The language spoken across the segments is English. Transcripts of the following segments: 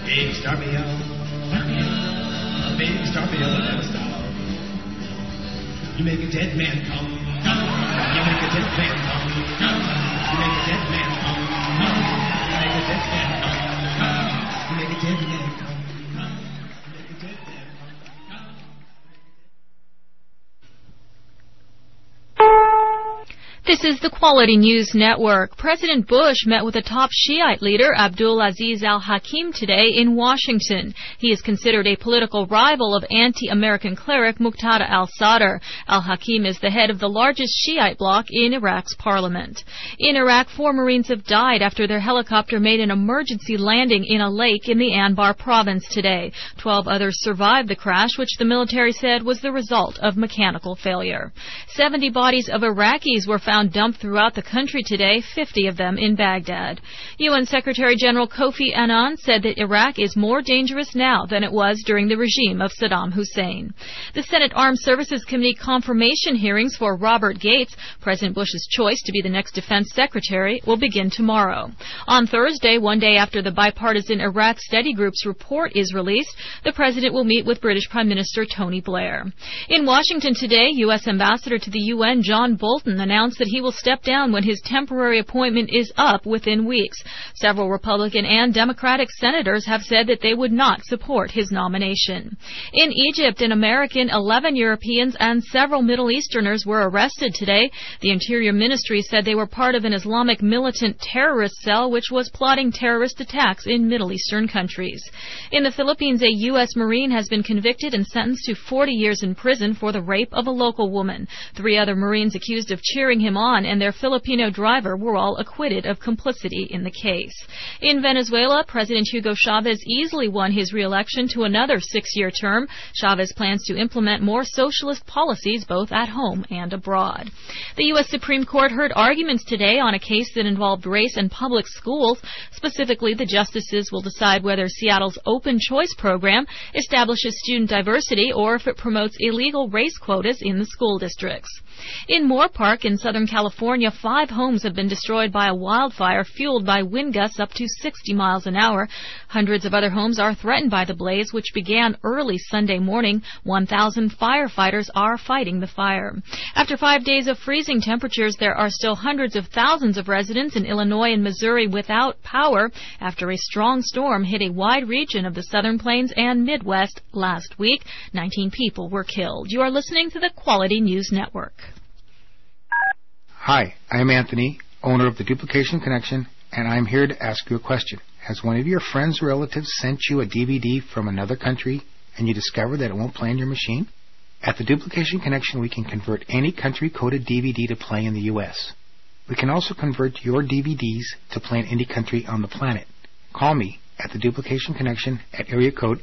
Big Starvio. Big Starvio will never stop. You make a dead man come. You make a dead man come. You make a dead man come. You make a dead man come. You make a dead man come. This is the Quality News Network. President Bush met with the top Shiite leader, Abdul Aziz al-Hakim, today in Washington. He is considered a political rival of anti-American cleric Muqtada al-Sadr. Al-Hakim is the head of the largest Shiite bloc in Iraq's parliament. In Iraq, 4 Marines have died after their helicopter made an emergency landing in a lake in the Anbar province today. 12 others survived the crash, which the military said was the result of mechanical failure. 70 bodies of Iraqis were found dumped throughout the country today, 50 of them in Baghdad. UN Secretary General Kofi Annan said that Iraq is more dangerous now than it was during the regime of Saddam Hussein. The Senate Armed Services Committee confirmation hearings for Robert Gates, President Bush's choice to be the next defense secretary, will begin tomorrow. On Thursday, one day after the bipartisan Iraq Study Group's report is released, the president will meet with British Prime Minister Tony Blair. In Washington today, U.S. Ambassador to the UN John Bolton announced that he will step down when his temporary appointment is up within weeks. Several Republican and Democratic senators have said that they would not support his nomination. In Egypt, an American, 11 Europeans, and several Middle Easterners were arrested today. The Interior Ministry said they were part of an Islamic militant terrorist cell which was plotting terrorist attacks in Middle Eastern countries. In the Philippines, a U.S. Marine has been convicted and sentenced to 40 years in prison for the rape of a local woman. 3 other Marines accused of cheering him on and their Filipino driver were all acquitted of complicity in the case. In Venezuela, President Hugo Chavez easily won his re-election to another 6-year term. Chavez plans to implement more socialist policies both at home and abroad. The U.S. Supreme Court heard arguments today on a case that involved race and public schools. Specifically, the justices will decide whether Seattle's Open Choice program establishes student diversity or if it promotes illegal race quotas in the school districts. In Moore Park in Southern California, 5 homes have been destroyed by a wildfire fueled by wind gusts up to 60 miles an hour. Hundreds of other homes are threatened by the blaze, which began early Sunday morning. 1,000 firefighters are fighting the fire. After 5 days of freezing temperatures, there are still hundreds of thousands of residents in Illinois and Missouri without power after a strong storm hit a wide region of the Southern Plains and Midwest last week. 19 people were killed. You are listening to the Quality News Network. Hi, I'm Anthony, owner of the Duplication Connection, and I'm here to ask you a question. Has one of your friends or relatives sent you a DVD from another country and you discover that it won't play on your machine? At the Duplication Connection, we can convert any country-coded DVD to play in the U.S. We can also convert your DVDs to play in any country on the planet. Call me at the Duplication Connection at area code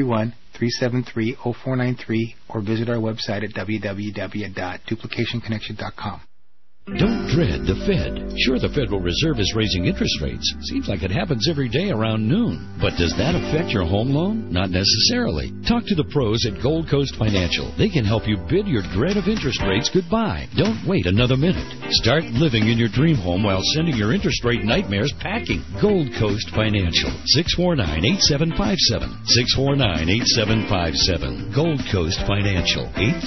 831-373-0493 or visit our website at www.duplicationconnection.com. Don't dread the Fed. Sure, the Federal Reserve is raising interest rates. Seems like it happens every day around noon. But does that affect your home loan? Not necessarily. Talk to the pros at Gold Coast Financial. They can help you bid your dread of interest rates goodbye. Don't wait another minute. Start living in your dream home while sending your interest rate nightmares packing. Gold Coast Financial. 649-8757. 649-8757. Gold Coast Financial.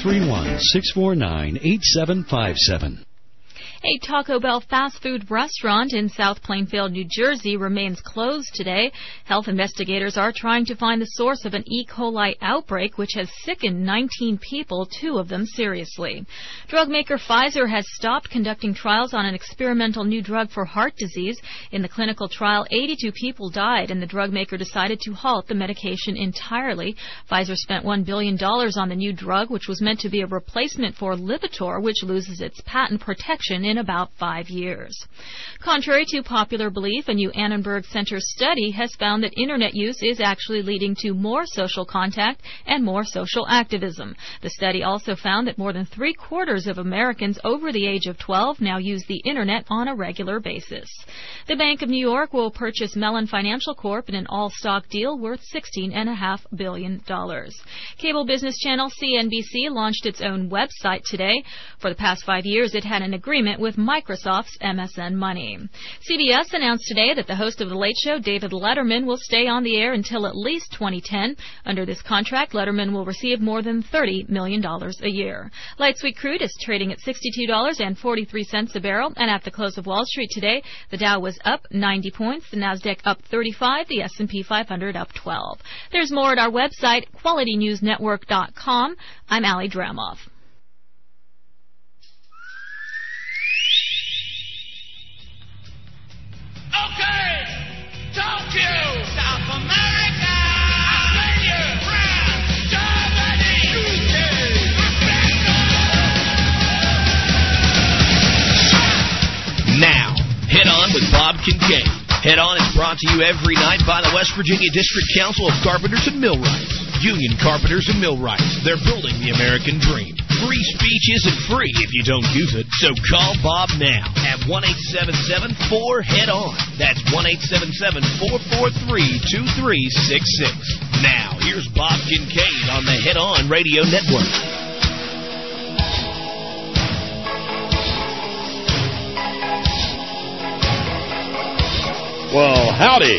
831-649-8757. A Taco Bell fast food restaurant in South Plainfield, New Jersey, remains closed today. Health investigators are trying to find the source of an E. coli outbreak, which has sickened 19 people, 2 of them seriously. Drug maker Pfizer has stopped conducting trials on an experimental new drug for heart disease. In the clinical trial, 82 people died, and the drug maker decided to halt the medication entirely. Pfizer spent $1 billion on the new drug, which was meant to be a replacement for Lipitor, which loses its patent protection in about 5 years. Contrary to popular belief, a new Annenberg Center study has found that Internet use is actually leading to more social contact and more social activism. The study also found that more than 3/4 of Americans over the age of 12 now use the Internet on a regular basis. The Bank of New York will purchase Mellon Financial Corp in an all-stock deal worth $16.5 billion. Cable business channel CNBC launched its own website today. For the past 5 years, it had an agreement with Microsoft's MSN Money. CBS announced today that the host of The Late Show, David Letterman, will stay on the air until at least 2010. Under this contract, Letterman will receive more than $30 million a year. Light sweet crude is trading at $62.43 a barrel, and at the close of Wall Street today, the Dow was up 90 points, the Nasdaq up 35, the S&P 500 up 12. There's more at our website, QualityNewsNetwork.com. I'm Allie Dramoff. Okay, Tokyo, South America, Australia, France, Germany, UK. Now, Head On with Bob Kincaid. Head On is brought to you every night by the West Virginia District Council of Carpenters and Millwrights. Union Carpenters and Millwrights. They're building the American dream. Free speech isn't free if you don't use it, so call Bob now at 1-877-4-HEAD-ON. That's 1-877-443-2366. Now, here's Bob Kincaid on the Head On Radio Network. Well, howdy.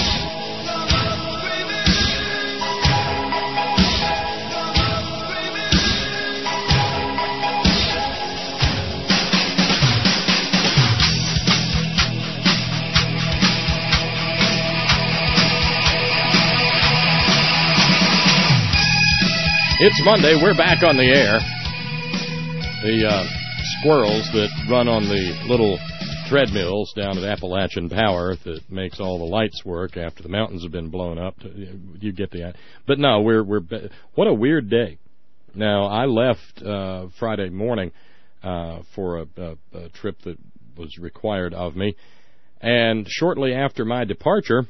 It's Monday. We're back on the air. The squirrels that run on the little treadmills down at Appalachian Power that makes all the lights work after the mountains have been blown up. You get the... But no, we're what a weird day. Now, I left Friday morning for a trip that was required of me, and shortly after my departure,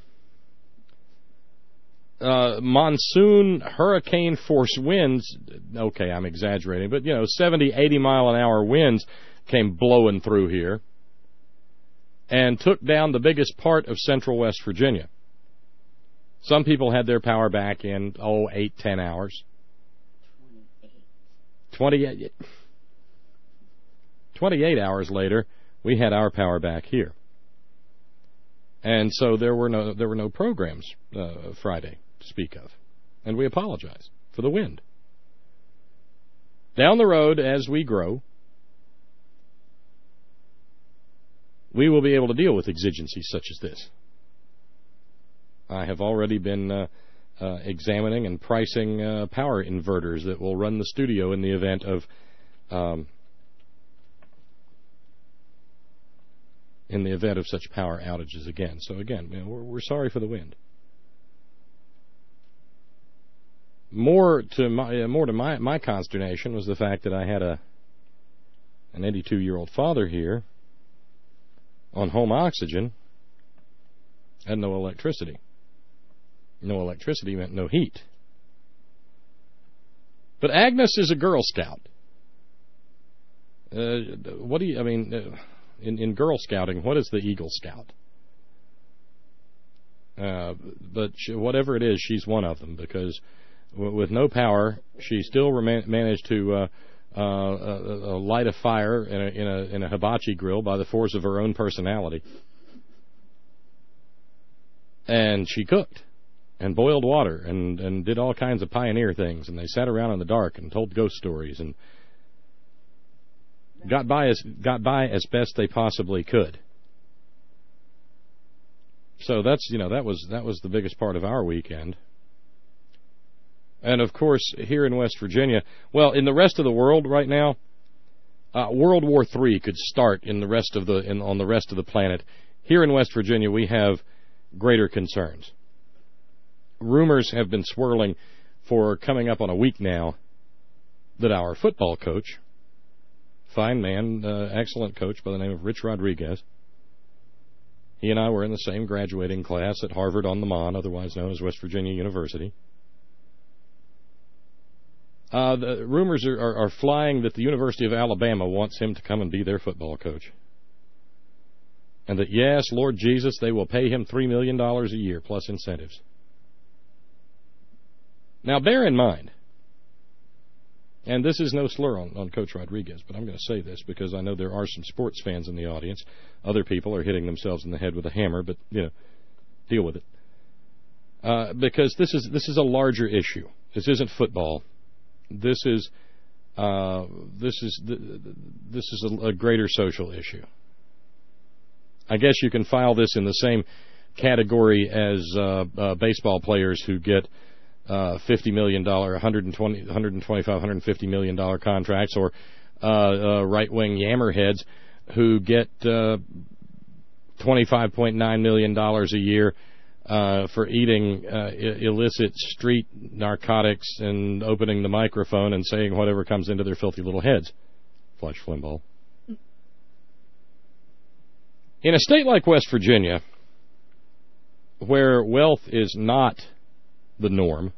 monsoon hurricane force winds, okay, I'm exaggerating, but, 70, 80 mile an hour winds came blowing through here and took down the biggest part of central West Virginia. Some people had their power back in, 8, 10 hours. 28 hours later, we had our power back here. And so there were no programs Friday to speak of. And we apologize for the wind. Down the road, as we grow, we will be able to deal with exigencies such as this. I have already been examining and pricing power inverters that will run the studio in the event of such power outages again. So again, we're sorry for the wind. More to my consternation was the fact that I had an 82-year-old father here on home oxygen and no electricity. No electricity meant no heat. But Agnes is a Girl Scout. In Girl Scouting, what is the Eagle Scout? But whatever it is, she's one of them, because with no power, she still managed to light a fire in a hibachi grill by the force of her own personality. And she cooked and boiled water and did all kinds of pioneer things, and they sat around in the dark and told ghost stories and got by as best they possibly could. So that's that was the biggest part of our weekend. And of course, here in West Virginia, well, in the rest of the world right now, World War III could start on the rest of the planet. Here in West Virginia, we have greater concerns. Rumors have been swirling for coming up on a week now that our football coach, fine man, excellent coach by the name of Rich Rodriguez, he and I were in the same graduating class at Harvard on the Mon, otherwise known as West Virginia University. The rumors are flying that the University of Alabama wants him to come and be their football coach. And that, yes, Lord Jesus, they will pay him $3 million a year plus incentives. Now, bear in mind, And this is no slur on Coach Rodriguez, but I'm going to say this because I know there are some sports fans in the audience. Other people are hitting themselves in the head with a hammer, but, deal with it. Because this is a larger issue. This isn't football. This is a greater social issue. I guess you can file this in the same category as baseball players who get $50 million, $125, $150 million contracts, or right-wing yammerheads who get $25.9 million a year for eating illicit street narcotics and opening the microphone and saying whatever comes into their filthy little heads. Flush Flimble. In a state like West Virginia, where wealth is not the norm,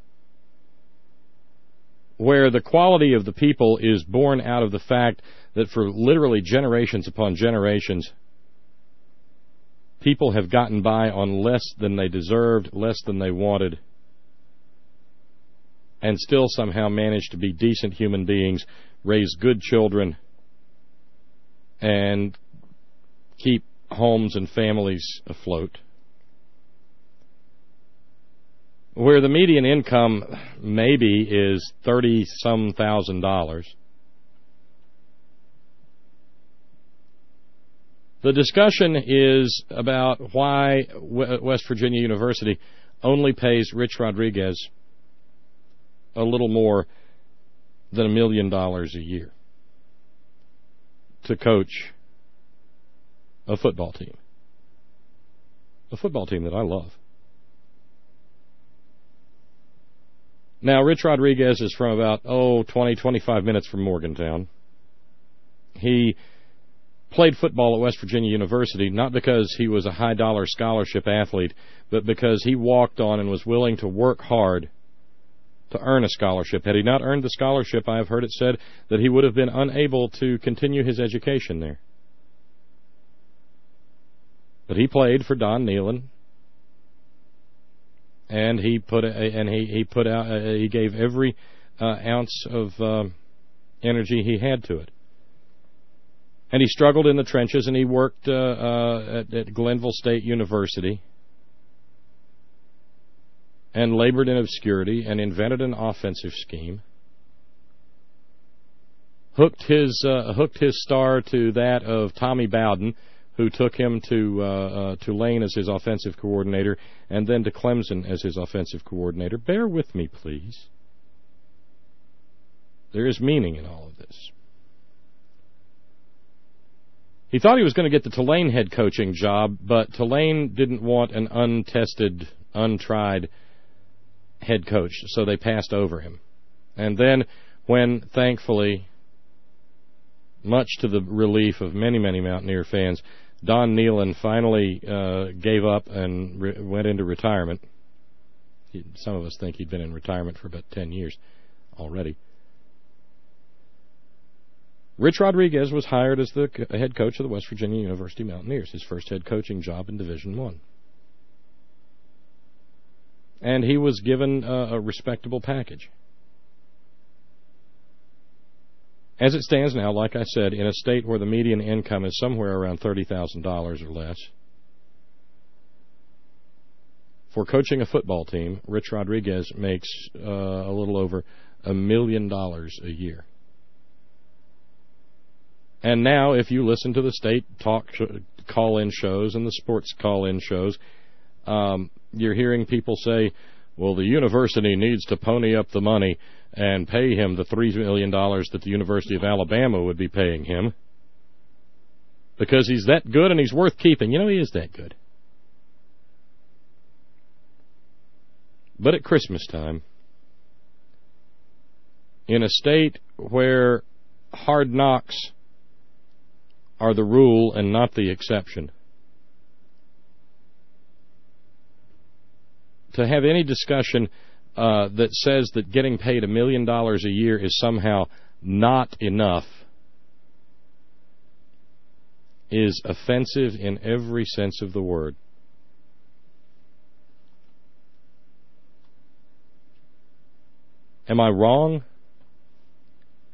where the quality of the people is born out of the fact that for literally generations upon generations, people have gotten by on less than they deserved, less than they wanted, and still somehow managed to be decent human beings, raise good children, and keep homes and families afloat. Where the median income maybe is $30-some thousand. The discussion is about why West Virginia University only pays Rich Rodriguez a little more than $1 million a year to coach a football team. A football team that I love. Now, Rich Rodriguez is from about, 20, 25 minutes from Morgantown. He played football at West Virginia University not because he was a high-dollar scholarship athlete, but because he walked on and was willing to work hard to earn a scholarship. Had he not earned the scholarship, I have heard it said that he would have been unable to continue his education there. But he played for Don Nehlen, and he gave every ounce of energy he had to it. And he struggled in the trenches, and he worked at Glenville State University and labored in obscurity and invented an offensive scheme. Hooked his star to that of Tommy Bowden, who took him to Tulane as his offensive coordinator and then to Clemson as his offensive coordinator. Bear with me, please. There is meaning in all of this. He thought he was going to get the Tulane head coaching job, but Tulane didn't want an untested, untried head coach, so they passed over him. And then when, thankfully, much to the relief of many, many Mountaineer fans, Don Nehlen finally gave up and went into retirement. Some of us think he'd been in retirement for about 10 years already. Rich Rodriguez was hired as the head coach of the West Virginia University Mountaineers, his first head coaching job in Division I. And he was given a respectable package. As it stands now, like I said, in a state where the median income is somewhere around $30,000 or less, for coaching a football team, Rich Rodriguez makes a little over $1 million a year. And now, if you listen to the state talk call-in shows and the sports call-in shows, you're hearing people say, well, the university needs to pony up the money and pay him the $3 million that the University of Alabama would be paying him because he's that good and he's worth keeping. You know, he is that good. But at Christmas time, in a state where hard knocks are the rule and not the exception, to have any discussion that says that getting paid $1 million a year is somehow not enough is offensive in every sense of the word. Am I wrong?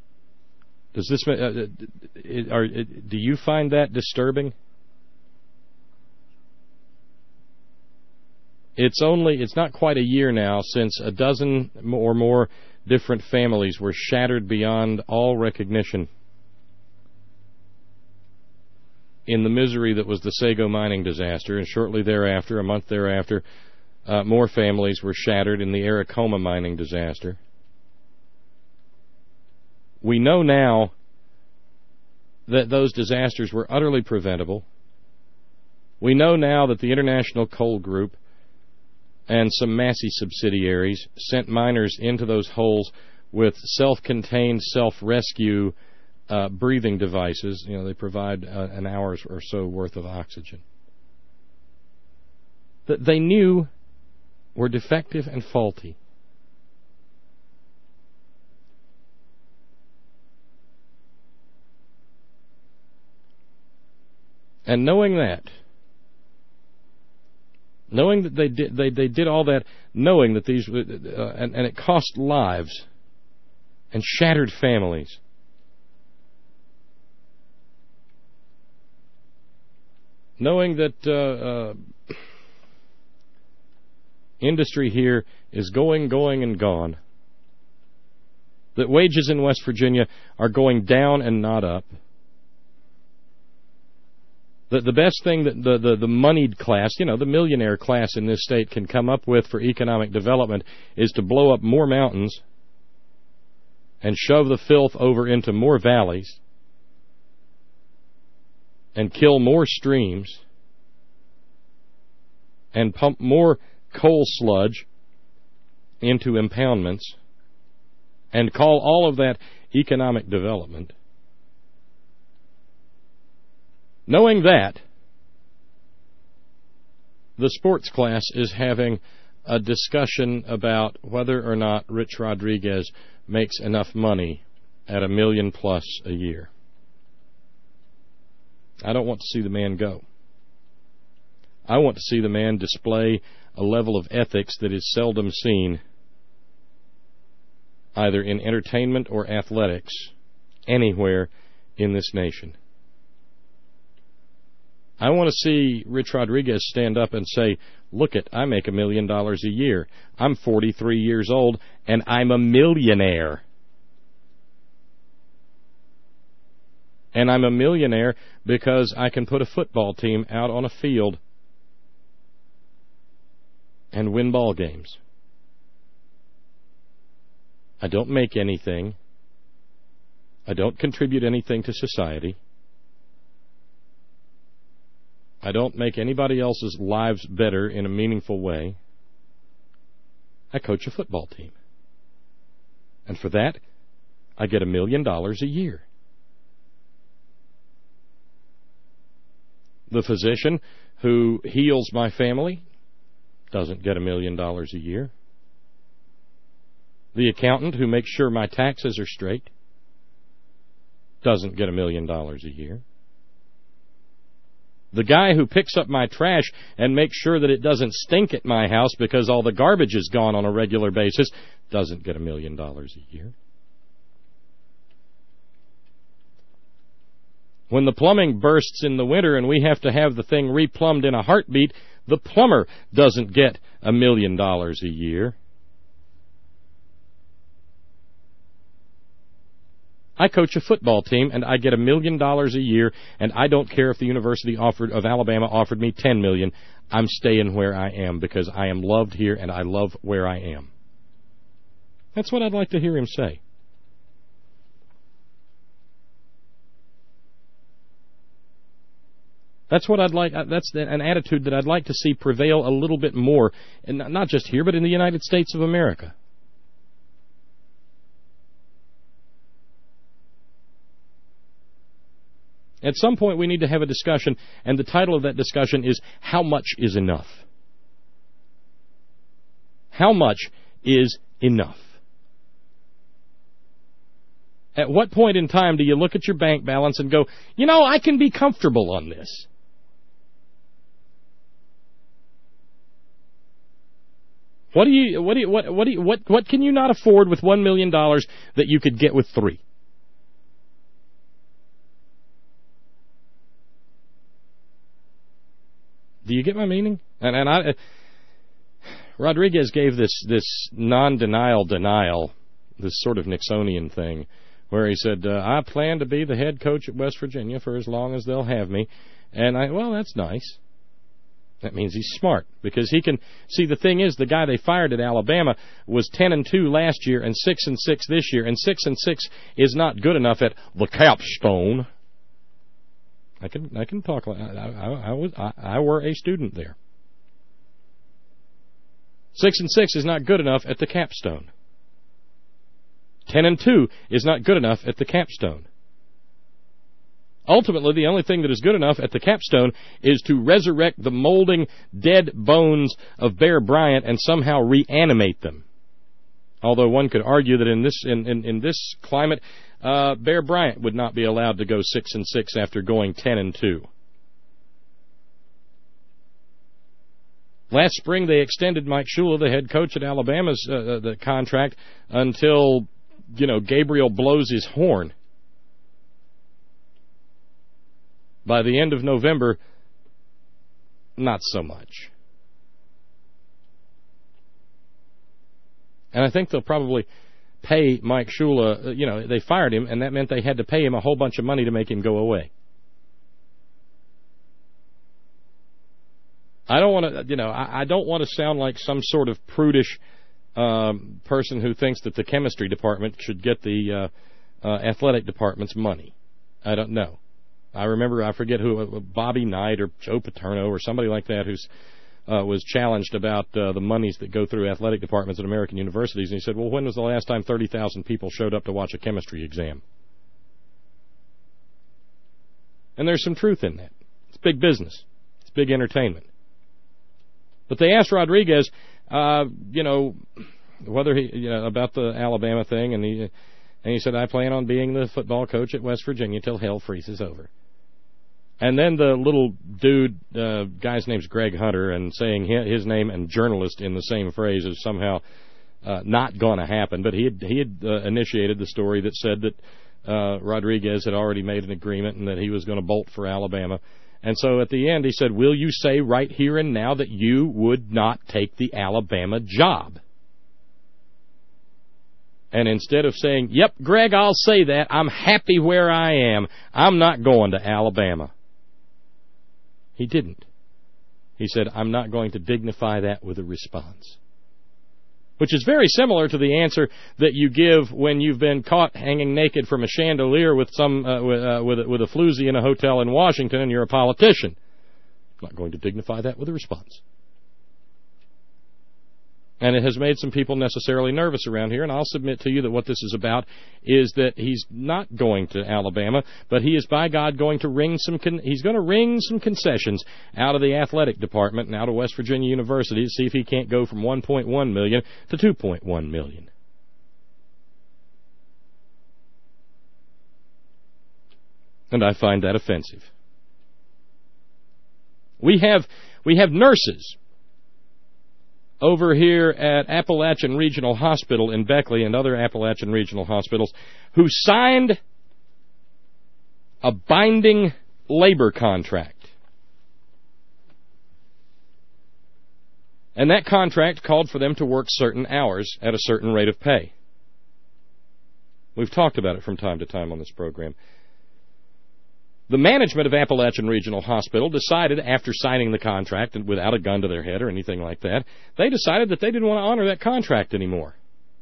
Does this do you find that disturbing? It's not quite a year now since a dozen or more different families were shattered beyond all recognition in the misery that was the Sago mining disaster, and shortly thereafter, a month thereafter, more families were shattered in the Aracoma mining disaster. We know now that those disasters were utterly preventable. We know now that the International Coal Group and some Massey subsidiaries sent miners into those holes with self-contained, self-rescue breathing devices. You know, they provide an hour or so worth of oxygen that they knew were defective and faulty. And knowing that they did all that, knowing that these and it cost lives and shattered families. Knowing that industry here is going and gone. That wages in West Virginia are going down and not up. That the best thing that the moneyed class, the millionaire class in this state can come up with for economic development is to blow up more mountains and shove the filth over into more valleys and kill more streams and pump more coal sludge into impoundments and call all of that economic development. Knowing that, the sports class is having a discussion about whether or not Rich Rodriguez makes enough money at $1 million+ a year. I don't want to see the man go. I want to see the man display a level of ethics that is seldom seen either in entertainment or athletics anywhere in this nation. I want to see Rich Rodriguez stand up and say, look it, I make $1 million a year. I'm 43 years old, and I'm a millionaire. And I'm a millionaire because I can put a football team out on a field and win ball games. I don't make anything. I don't contribute anything to society. I don't make anybody else's lives better in a meaningful way. I coach a football team. And for that, I get $1 million a year. The physician who heals my family doesn't get $1 million a year. The accountant who makes sure my taxes are straight doesn't get $1 million a year. The guy who picks up my trash and makes sure that it doesn't stink at my house because all the garbage is gone on a regular basis doesn't get $1 million a year. When the plumbing bursts in the winter and we have to have the thing replumbed in a heartbeat, the plumber doesn't get $1 million a year. I coach a football team, and I get $1 million a year, and I don't care if the University of Alabama offered me $10 million. I'm staying where I am because I am loved here, and I love where I am. That's what I'd like to hear him say. That's what I'd like. That's an attitude that I'd like to see prevail a little bit more, and not just here, but in the United States of America. At some point, we need to have a discussion, and the title of that discussion is, How Much is Enough? How much is enough? At what point in time do you look at your bank balance and go, I can be comfortable on this? What can you not afford with $1 million that you could get with $3 million? Do you get my meaning? And Rodriguez gave this non-denial denial, this sort of Nixonian thing, where he said, I plan to be the head coach at West Virginia for as long as they'll have me. And well, that's nice. That means he's smart, because he can see. The thing is, the guy they fired at Alabama was 10-2 last year and 6-6 this year, and 6-6 is not good enough at the capstone. I can talk like I were a student there. 6-6 is not good enough at the capstone. 10-2 is not good enough at the capstone. Ultimately, the only thing that is good enough at the capstone is to resurrect the molding, dead bones of Bear Bryant and somehow reanimate them. Although one could argue that in this climate, Bear Bryant would not be allowed to go 6-6 after going 10-2. Last spring, they extended Mike Shula, the head coach at Alabama's the contract until Gabriel blows his horn. By the end of November, not so much. And I think they'll probably pay Mike Shula. They fired him, and that meant they had to pay him a whole bunch of money to make him go away. I don't want to, I don't want to sound like some sort of prudish person who thinks that the chemistry department should get the athletic department's money. I don't know. I remember, I forget who, Bobby Knight or Joe Paterno or somebody like that, who's was challenged about the monies that go through athletic departments at American universities, and he said, well, when was the last time 30,000 people showed up to watch a chemistry exam? And there's some truth in that. It's big business. It's big entertainment. But they asked Rodriguez, whether he, about the Alabama thing, and he said, I plan on being the football coach at West Virginia till hell freezes over. And then the little dude, guy's name's Greg Hunter, and saying his name and journalist in the same phrase is somehow not going to happen. But he had initiated the story that said that Rodriguez had already made an agreement and that he was going to bolt for Alabama. And so at the end he said, will you say right here and now that you would not take the Alabama job? And instead of saying, yep, Greg, I'll say that, I'm happy where I am, I'm not going to Alabama. He didn't. He said, I'm not going to dignify that with a response. Which is very similar to the answer that you give when you've been caught hanging naked from a chandelier with with a floozy in a hotel in Washington and you're a politician. I'm not going to dignify that with a response. And it has made some people necessarily nervous around here, and I'll submit to you that what this is about is that he's not going to Alabama, but he is, by God, going to wring some concessions out of the athletic department and out of West Virginia University to see if he can't go from $1.1 million to $2.1 million. And I find that offensive. We have nurses over here at Appalachian Regional Hospital in Beckley and other Appalachian Regional Hospitals who signed a binding labor contract. And that contract called for them to work certain hours at a certain rate of pay. We've talked about it from time to time on this program. The management of Appalachian Regional Hospital decided, after signing the contract, and without a gun to their head or anything like that, they decided that they didn't want to honor that contract anymore.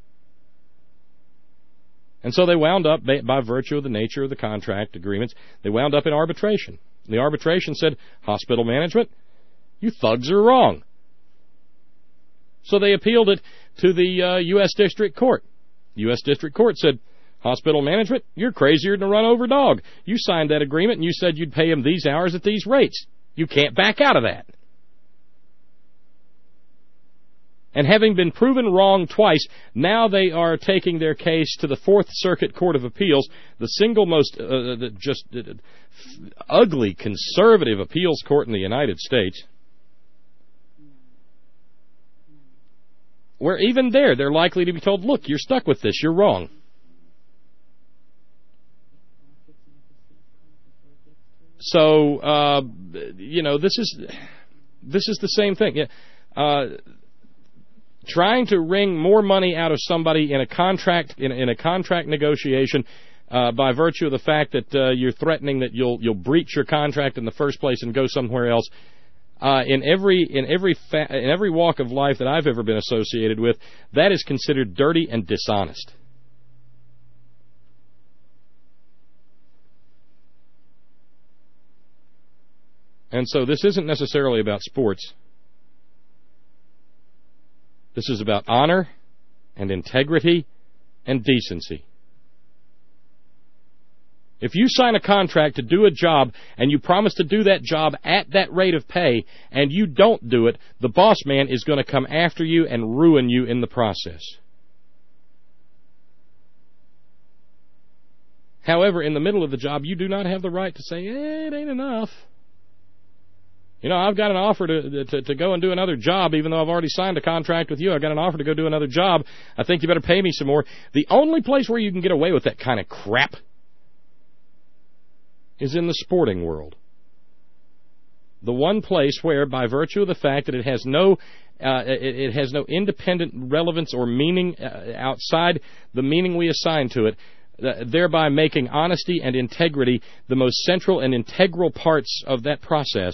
And so they wound up, by virtue of the nature of the contract agreements, they wound up in arbitration. The arbitration said, hospital management, you thugs are wrong. So they appealed it to the U.S. District Court. The U.S. District Court said, hospital management, you're crazier than a run-over dog. You signed that agreement and you said you'd pay them these hours at these rates. You can't back out of that. And having been proven wrong twice, now they are taking their case to the Fourth Circuit Court of Appeals, the single most ugly conservative appeals court in the United States, where even there they're likely to be told, look, you're stuck with this, you're wrong. So, this is, This is the same thing. Trying to wring more money out of somebody in a contract in a contract negotiation by virtue of the fact that you're threatening that you'll breach your contract in the first place and go somewhere else. In every walk of life that I've ever been associated with, that is considered dirty and dishonest. And so this isn't necessarily about sports. This is about honor and integrity and decency. If you sign a contract to do a job and you promise to do that job at that rate of pay and you don't do it, the boss man is going to come after you and ruin you in the process. However, in the middle of the job, you do not have the right to say, it ain't enough. I've got an offer to go and do another job, even though I've already signed a contract with you. I've got an offer to go do another job. I think you better pay me some more. The only place where you can get away with that kind of crap is in the sporting world. The one place where, by virtue of the fact that it has no independent relevance or meaning outside the meaning we assign to it, thereby making honesty and integrity the most central and integral parts of that process.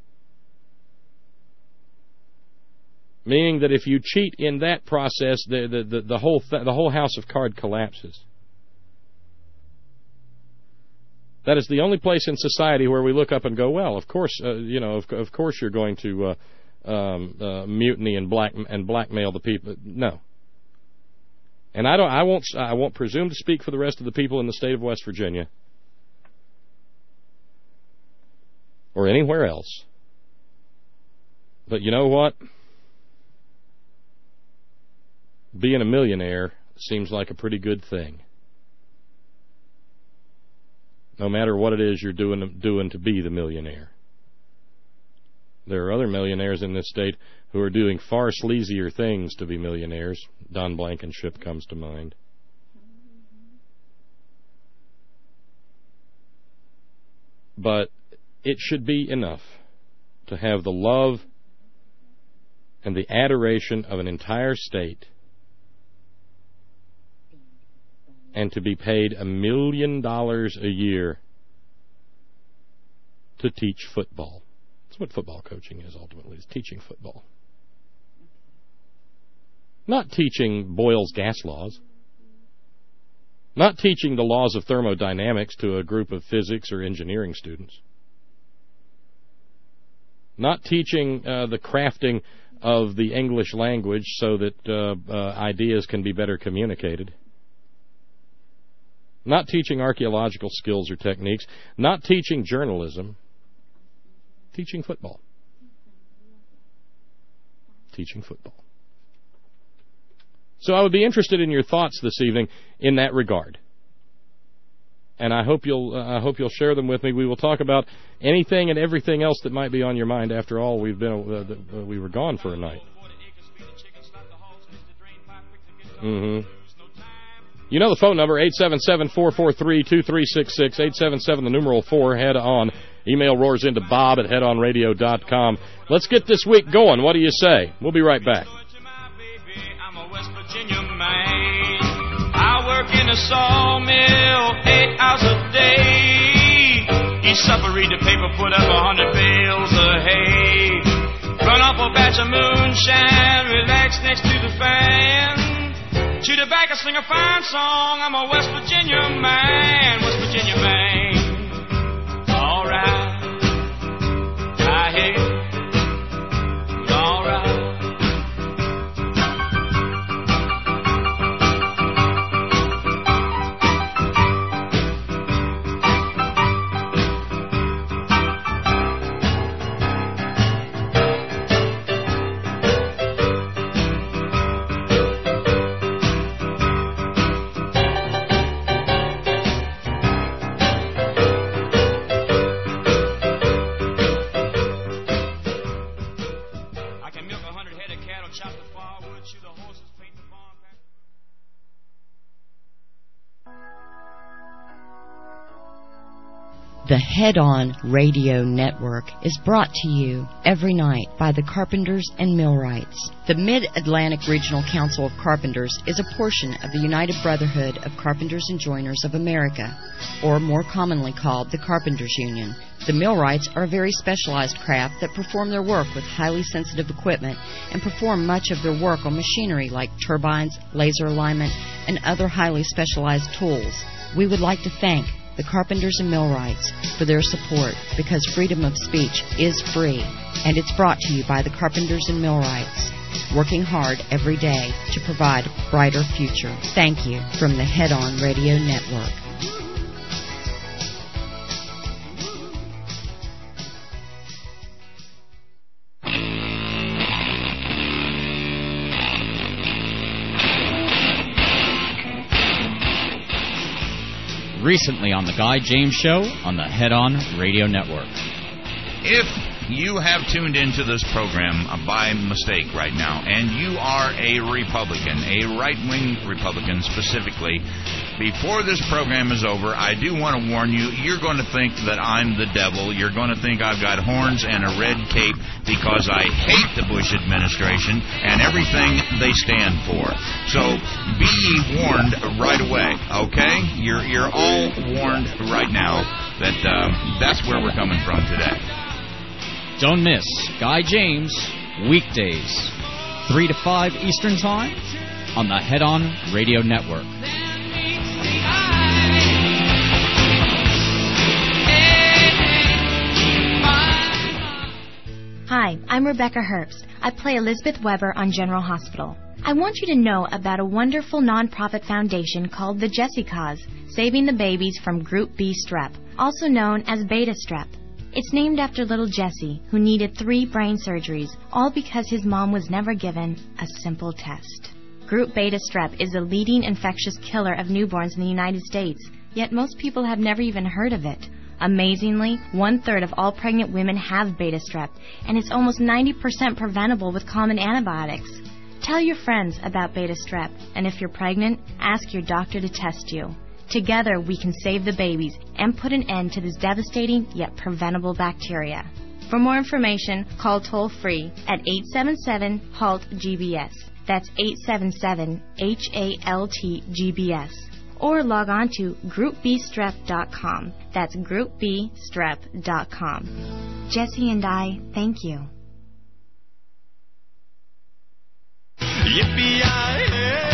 Meaning that if you cheat in that process, the whole house of cards collapses. That is the only place in society where we look up and go, well, of course, of course you're going to mutiny and blackmail the people. No. And I won't presume to speak for the rest of the people in the state of West Virginia or anywhere else. But you know what? Being a millionaire seems like a pretty good thing. No matter what it is you're doing to be the millionaire. There are other millionaires in this state who are doing far sleazier things to be millionaires. Don Blankenship comes to mind. But it should be enough to have the love and the adoration of an entire state and to be paid $1 million a year to teach football. That's what football coaching is ultimately, is teaching football. Not teaching Boyle's gas laws. Not teaching the laws of thermodynamics to a group of physics or engineering students. Not teaching the crafting of the English language so that ideas can be better communicated. Not teaching archaeological skills or techniques. Not teaching journalism. Teaching football. Teaching football. So I would be interested in your thoughts this evening in that regard. And I hope you'll share them with me. We will talk about anything and everything else that might be on your mind. After all, we were gone for a night. Mm-hmm. You know the phone number, 877-443-2366, 877, the numeral 4, head on. Email roars into Bob at headonradio.com. Let's get this week going. What do you say? We'll be right back. I'm a West Virginia man. I work in a sawmill 8 hours a day. Eat supper, read the paper, put up 100 bales of hay. Run off a batch of moonshine, relax next to the fan. Chew tobacco, sing a fine song. I'm a West Virginia man, West Virginia man. All right, I hear. All right. The Head On Radio Network is brought to you every night by the Carpenters and Millwrights. The Mid-Atlantic Regional Council of Carpenters is a portion of the United Brotherhood of Carpenters and Joiners of America, or more commonly called the Carpenters Union. The Millwrights are a very specialized craft that perform their work with highly sensitive equipment and perform much of their work on machinery like turbines, laser alignment, and other highly specialized tools. We would like to thank the Carpenters and Millwrights for their support, because freedom of speech is free, and it's brought to you by the Carpenters and Millwrights, working hard every day to provide a brighter future. Thank you from the Head On Radio Network. Recently on The Guy James Show on the Head On Radio Network. If you have tuned into this program by mistake right now, and you are a Republican, a right-wing Republican specifically, before this program is over, I do want to warn you, you're going to think that I'm the devil. You're going to think I've got horns and a red cape because I hate the Bush administration and everything they stand for. So be ye warned right away, okay? You're all warned right now that that's where we're coming from today. Don't miss Guy James, weekdays, 3 to 5 Eastern Time on the Head On Radio Network. Hi, I'm Rebecca Herbst. I play Elizabeth Weber on General Hospital. I want you to know about a wonderful nonprofit foundation called the Jessie Cause, saving the babies from Group B strep, also known as beta strep. It's named after little Jesse, who needed 3 brain surgeries, all because his mom was never given a simple test. Group beta strep is the leading infectious killer of newborns in the United States, yet most people have never even heard of it. Amazingly, 1/3 of all pregnant women have beta strep, and it's almost 90% preventable with common antibiotics. Tell your friends about beta strep, and if you're pregnant, ask your doctor to test you. Together, we can save the babies and put an end to this devastating yet preventable bacteria. For more information, call toll-free at 877-HALT-GBS. That's 877-HALT-GBS. Or log on to groupbstrep.com. That's groupbstrep.com. Jesse and I thank you. Yippee-yi-hey!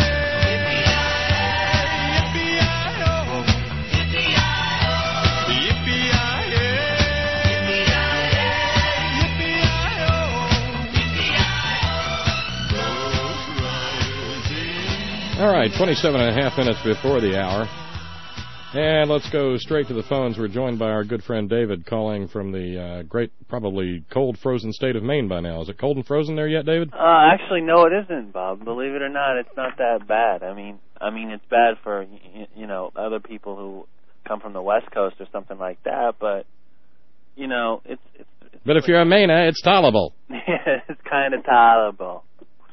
All right, 27 and a half minutes before the hour. And let's go straight to the phones. We're joined by our good friend David, calling from the great, probably cold, frozen state of Maine by now. Is it cold and frozen there yet, David? Actually, no, it isn't, Bob. Believe it or not, it's not that bad. I mean, it's bad for, other people who come from the West Coast or something like that, but, it's but if you're a Mainer, it's tolerable. Yeah, it's kind of tolerable.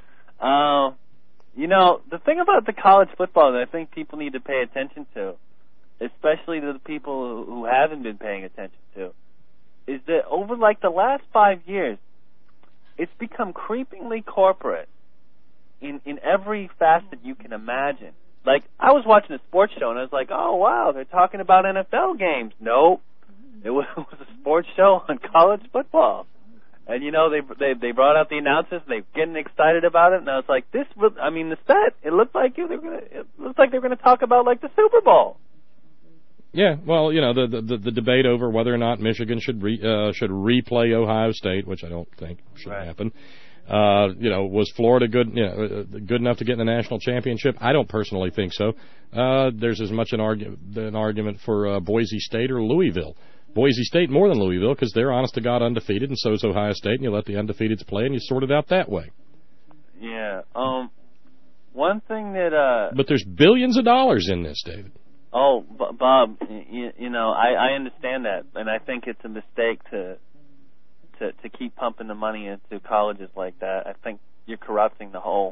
The thing about the college football that I think people need to pay attention to, especially to the people who haven't been paying attention to, is that over the last 5 years, it's become creepingly corporate in every facet you can imagine. Like, I was watching a sports show and I was like, oh wow, they're talking about NFL games. Nope. It was a sports show on college football. And they brought out the announcers and they're getting excited about it, and I was like, the set, it looked like they're gonna talk about the Super Bowl. Yeah, well, the debate over whether or not Michigan should replay Ohio State, which I don't think should happen. Was Florida good enough to get in the national championship? I don't personally think so. There's as much an argument for Boise State or Louisville. Boise State more than Louisville because they're honest-to-God undefeated, and so is Ohio State, and you let the undefeateds play, and you sort it out that way. Yeah. One thing that... But there's billions of dollars in this, David. Oh, Bob, I understand that, and I think it's a mistake to keep pumping the money into colleges like that. I think you're corrupting the whole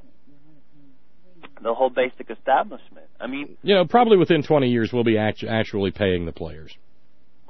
basic establishment. I mean... probably within 20 years we'll be actually paying the players.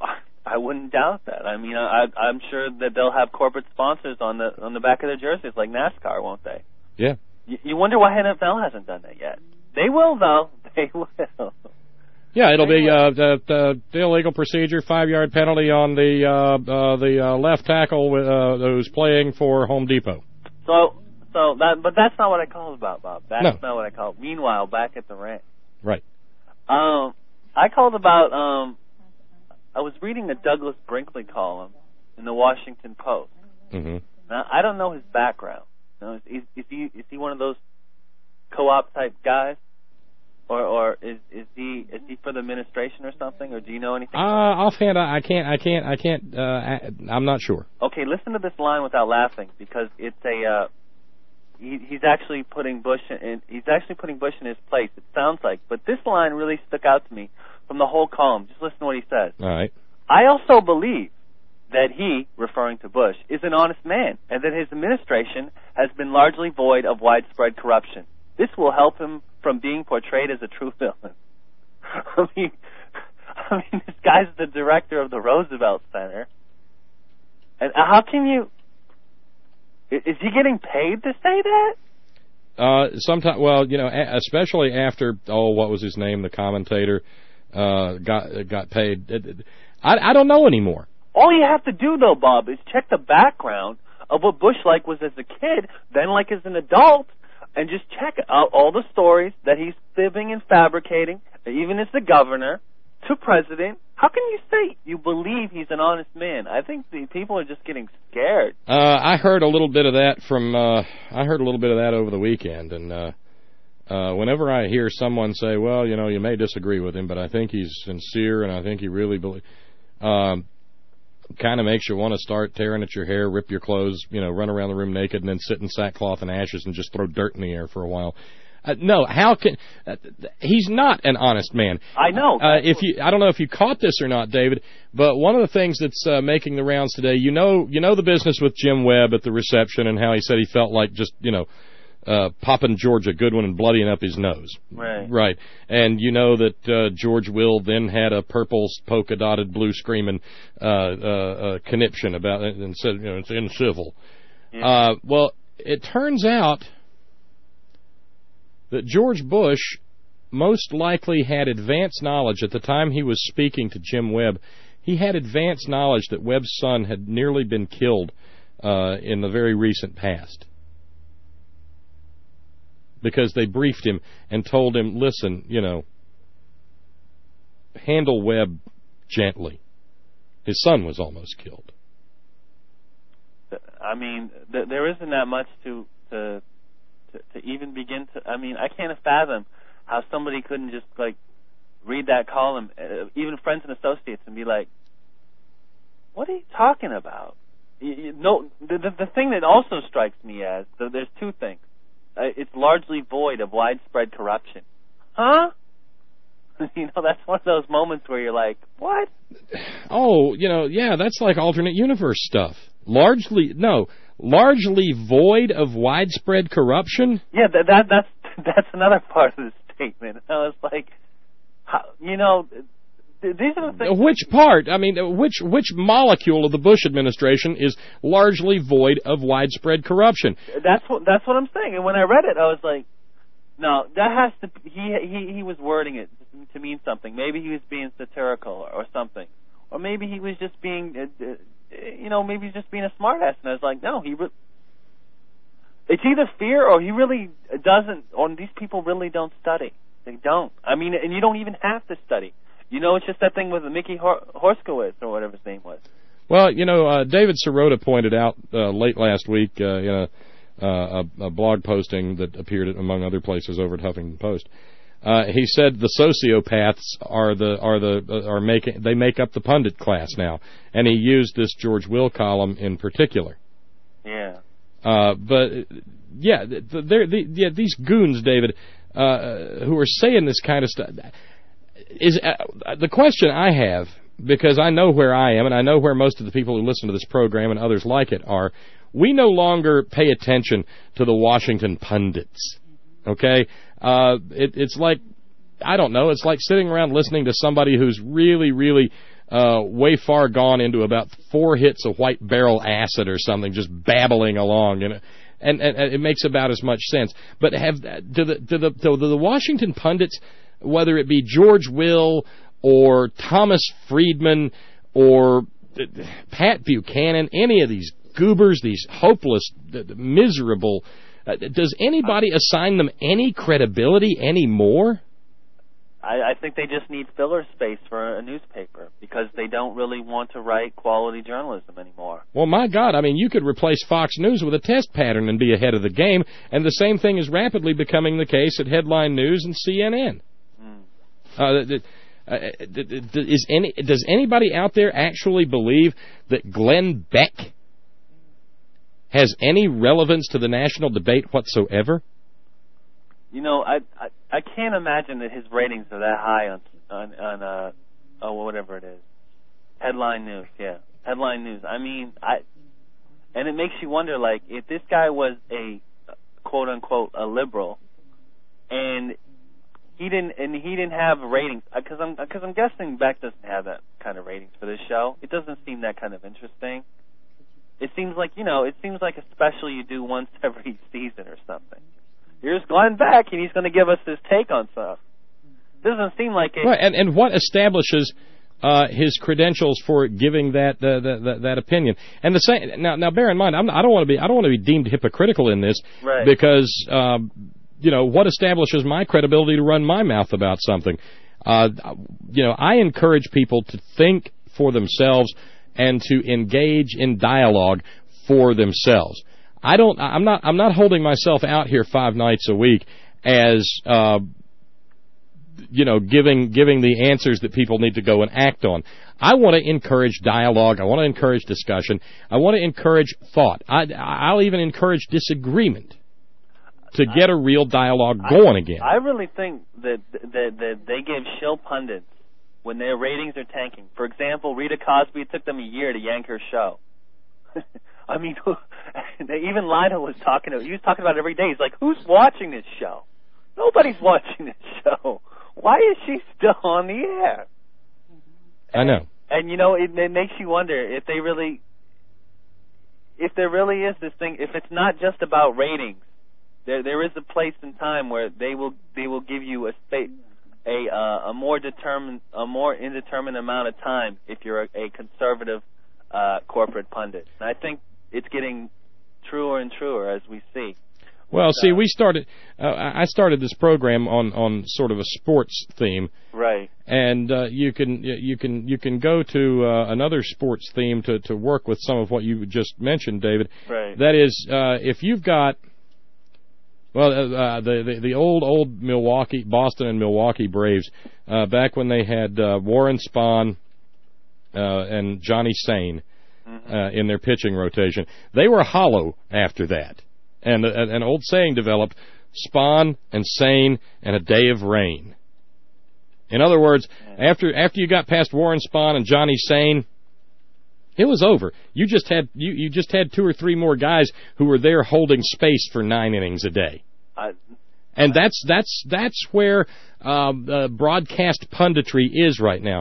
I wouldn't doubt that. I mean, I'm sure that they'll have corporate sponsors on the back of their jerseys, like NASCAR, won't they? Yeah. You wonder why NFL hasn't done that yet. They will, though. They will. Yeah, it'll be the illegal procedure, 5-yard penalty on the left tackle who's playing for Home Depot. But that's not what I called about, Bob. That's not what I called. Meanwhile, back at the ranch. Right. I called about. I was reading the Douglas Brinkley column in the Washington Post. Mm-hmm. Now, I don't know his background. You know, is he one of those co-op type guys, or is he for the administration or something, or do you know anything? Offhand, I can't. I'm not sure. Okay, listen to this line without laughing, because it's a. He's actually putting Bush in. He's actually putting Bush in his place. It sounds like, but this line really stuck out to me from the whole column. Just listen to what he says. All right. I also believe that he, referring to Bush, is an honest man, and that his administration has been largely void of widespread corruption. This will help him from being portrayed as a true villain. I mean, this guy's the director of the Roosevelt Center, and how can you? Is he getting paid to say that? Sometimes, well, you know, especially after what was his name? The commentator got paid. I don't know anymore. All you have to do, though, Bob, is check the background of what Bush like was as a kid, then like as an adult, and just check out all the stories that he's fibbing and fabricating, even as the governor to president. How can you say you believe he's an honest man? I think the people are just getting scared. I heard a little bit of that over the weekend, and whenever I hear someone say, "Well, you know, you may disagree with him, but I think he's sincere, and I think he really believes," kind of makes you want to start tearing at your hair, rip your clothes, you know, run around the room naked, and then sit in sackcloth and ashes and just throw dirt in the air for a while. No, how can he's not an honest man. I know. I don't know if you caught this or not, David, but one of the things that's making the rounds today, you know the business with Jim Webb at the reception and how he said he felt like just, you know, popping Georgia Goodwin and bloodying up his nose. Right. And you know that George Will then had a purple polka-dotted blue screaming conniption about it and said, you know, it's incivil. Yeah. Well, it turns out that George Bush most likely had advanced knowledge at the time he was speaking to Jim Webb. He had advanced knowledge that Webb's son had nearly been killed in the very recent past, because they briefed him and told him, listen, you know, handle Webb gently. His son was almost killed. I mean, there isn't that much to even begin to. I mean, I can't fathom how somebody couldn't just like read that column, even friends and associates, and be like, "What are you talking about?" The thing that also strikes me as there's two things. It's largely void of widespread corruption. Huh? You know, that's one of those moments where you're like, what? Oh, you know, yeah, that's like alternate universe stuff. Largely void of widespread corruption? Yeah, that's another part of the statement. I was like, you know, these are the things. Which part? I mean, which molecule of the Bush administration is largely void of widespread corruption? That's what I'm saying. And when I read it, I was like, no, that has to. He was wording it to mean something. Maybe he was being satirical or something, or maybe he was just being, you know, maybe he's just being a smartass. And I was like, no, it's either fear or he really doesn't, or these people really don't study. They don't. I mean, and you don't even have to study. You know, it's just that thing with Mickey Horskowitz or whatever his name was. Well, you know, David Sirota pointed out late last week in a blog posting that appeared among other places over at Huffington Post. He said the sociopaths they make up the pundit class now, and he used this George Will column in particular. Yeah. But yeah, these goons, David, who are saying this kind of stuff. Is the question I have, because I know where I am and I know where most of the people who listen to this program and others like it are. We no longer pay attention to the Washington pundits. Okay, it's like, I don't know. It's like sitting around listening to somebody who's really, really way far gone into about 4 hits of white barrel acid or something, just babbling along, and it makes about as much sense. But do the Washington pundits, whether it be George Will or Thomas Friedman or Pat Buchanan, any of these goobers, these hopeless, miserable, does anybody assign them any credibility anymore? I think they just need filler space for a newspaper because they don't really want to write quality journalism anymore. Well, my God, I mean, you could replace Fox News with a test pattern and be ahead of the game, and the same thing is rapidly becoming the case at Headline News and CNN. Does anybody out there actually believe that Glenn Beck has any relevance to the national debate whatsoever? You know, I can't imagine that his ratings are that high on whatever it is. Headline News, yeah. Headline News. I mean, and it makes you wonder, like, if this guy was a quote unquote a liberal, and he didn't have ratings, because I'm guessing Beck doesn't have that kind of ratings for this show. It doesn't seem that kind of interesting. It seems like a special you do once every season or something. Here's Glenn Beck, and he's going to give us his take on stuff. Doesn't seem like it. Right, and what establishes his credentials for giving that opinion? And the same now, bear in mind, I don't want to be deemed hypocritical in this, right? Because what establishes my credibility to run my mouth about something? I encourage people to think for themselves and to engage in dialogue for themselves. I'm not holding myself out here 5 nights a week as giving the answers that people need to go and act on. I want to encourage dialogue. I want to encourage discussion. I want to encourage thought. I'll even encourage disagreement to get a real dialogue going again. I really think that they give shill pundits when their ratings are tanking. For example, Rita Cosby, it took them a year to yank her show. I mean, even Lionel was talking about it every day. He's like, who's watching this show? Nobody's watching this show. Why is she still on the air? I know. And it makes you wonder if there really is this thing, if it's not just about ratings. There is a place and time where they will give you a more indeterminate amount of time if you're a conservative corporate pundit. And I think it's getting truer and truer as we see. Well, see, I started this program on sort of a sports theme, right? And you can go to another sports theme to work with some of what you just mentioned, David. Right. That is, if you've got the old Boston and Milwaukee Braves, back when they had Warren Spahn and Johnny Sane in their pitching rotation, they were hollow after that. And an old saying developed, Spahn and Sane and a day of rain. In other words, after you got past Warren Spahn and Johnny Sane, it was over. You just had 2 or 3 more guys who were there holding space for 9 innings a day. And that's where broadcast punditry is right now.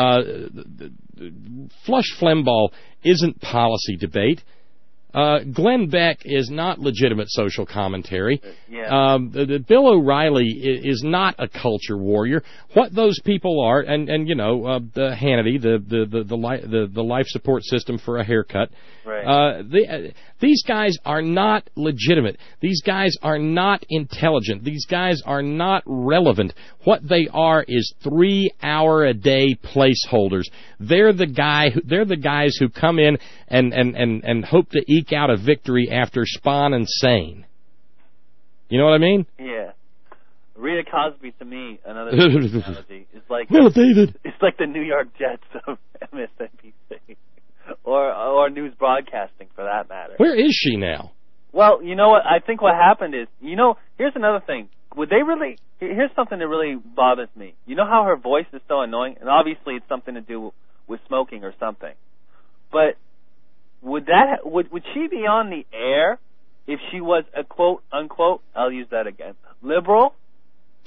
Flush Flemball isn't policy debate. Glenn Beck is not legitimate social commentary. Yeah. Bill O'Reilly is not a culture warrior. What those people are, and the Hannity, the life support system for a haircut. Right. These guys are not legitimate. These guys are not intelligent. These guys are not relevant. What they are is 3-hour-a-day placeholders. They're the guys who come in and hope to eke out a victory after Spahn and Sane. You know what I mean? Yeah. Rita Cosby, to me, another analogy, is like David. It's like the New York Jets of MSNBC, or news broadcasting, for that matter. Where is she now? Well, you know what? I think what happened is, here's another thing. Would they really? Here's something that really bothers me. You know how her voice is so annoying, and obviously it's something to do with smoking or something. But would she be on the air if she was a quote unquote, I'll use that again, liberal?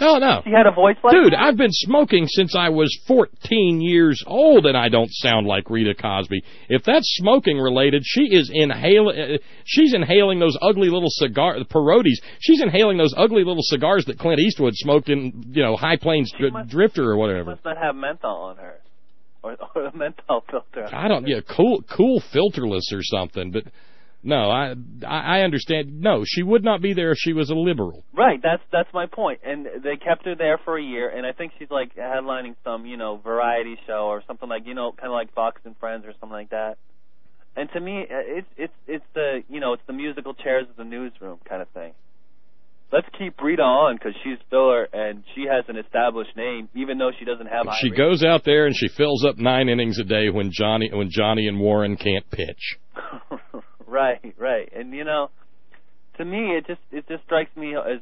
Oh, no. She had a voice like Dude, that? I've been smoking since I was 14 years old, and I don't sound like Rita Cosby. If that's smoking related, she's inhaling those ugly little cigars, Perotis. She's inhaling those ugly little cigars that Clint Eastwood smoked in, High Plains Drifter or whatever. She must not have menthol on her. Or a menthol filter. I don't, cool filterless or something, but no, I understand. No, she would not be there if she was a liberal. Right, that's my point. And they kept her there for a year, and I think she's like headlining some, variety show or something like, kind of like Fox and Friends or something like that. And to me, it's the, it's the musical chairs of the newsroom kind of thing. Let's keep Rita on because she's filler and she has an established name, even though she doesn't have. She goes out there and she fills up 9 innings a day when Johnny and Warren can't pitch. Right, and to me it just strikes me as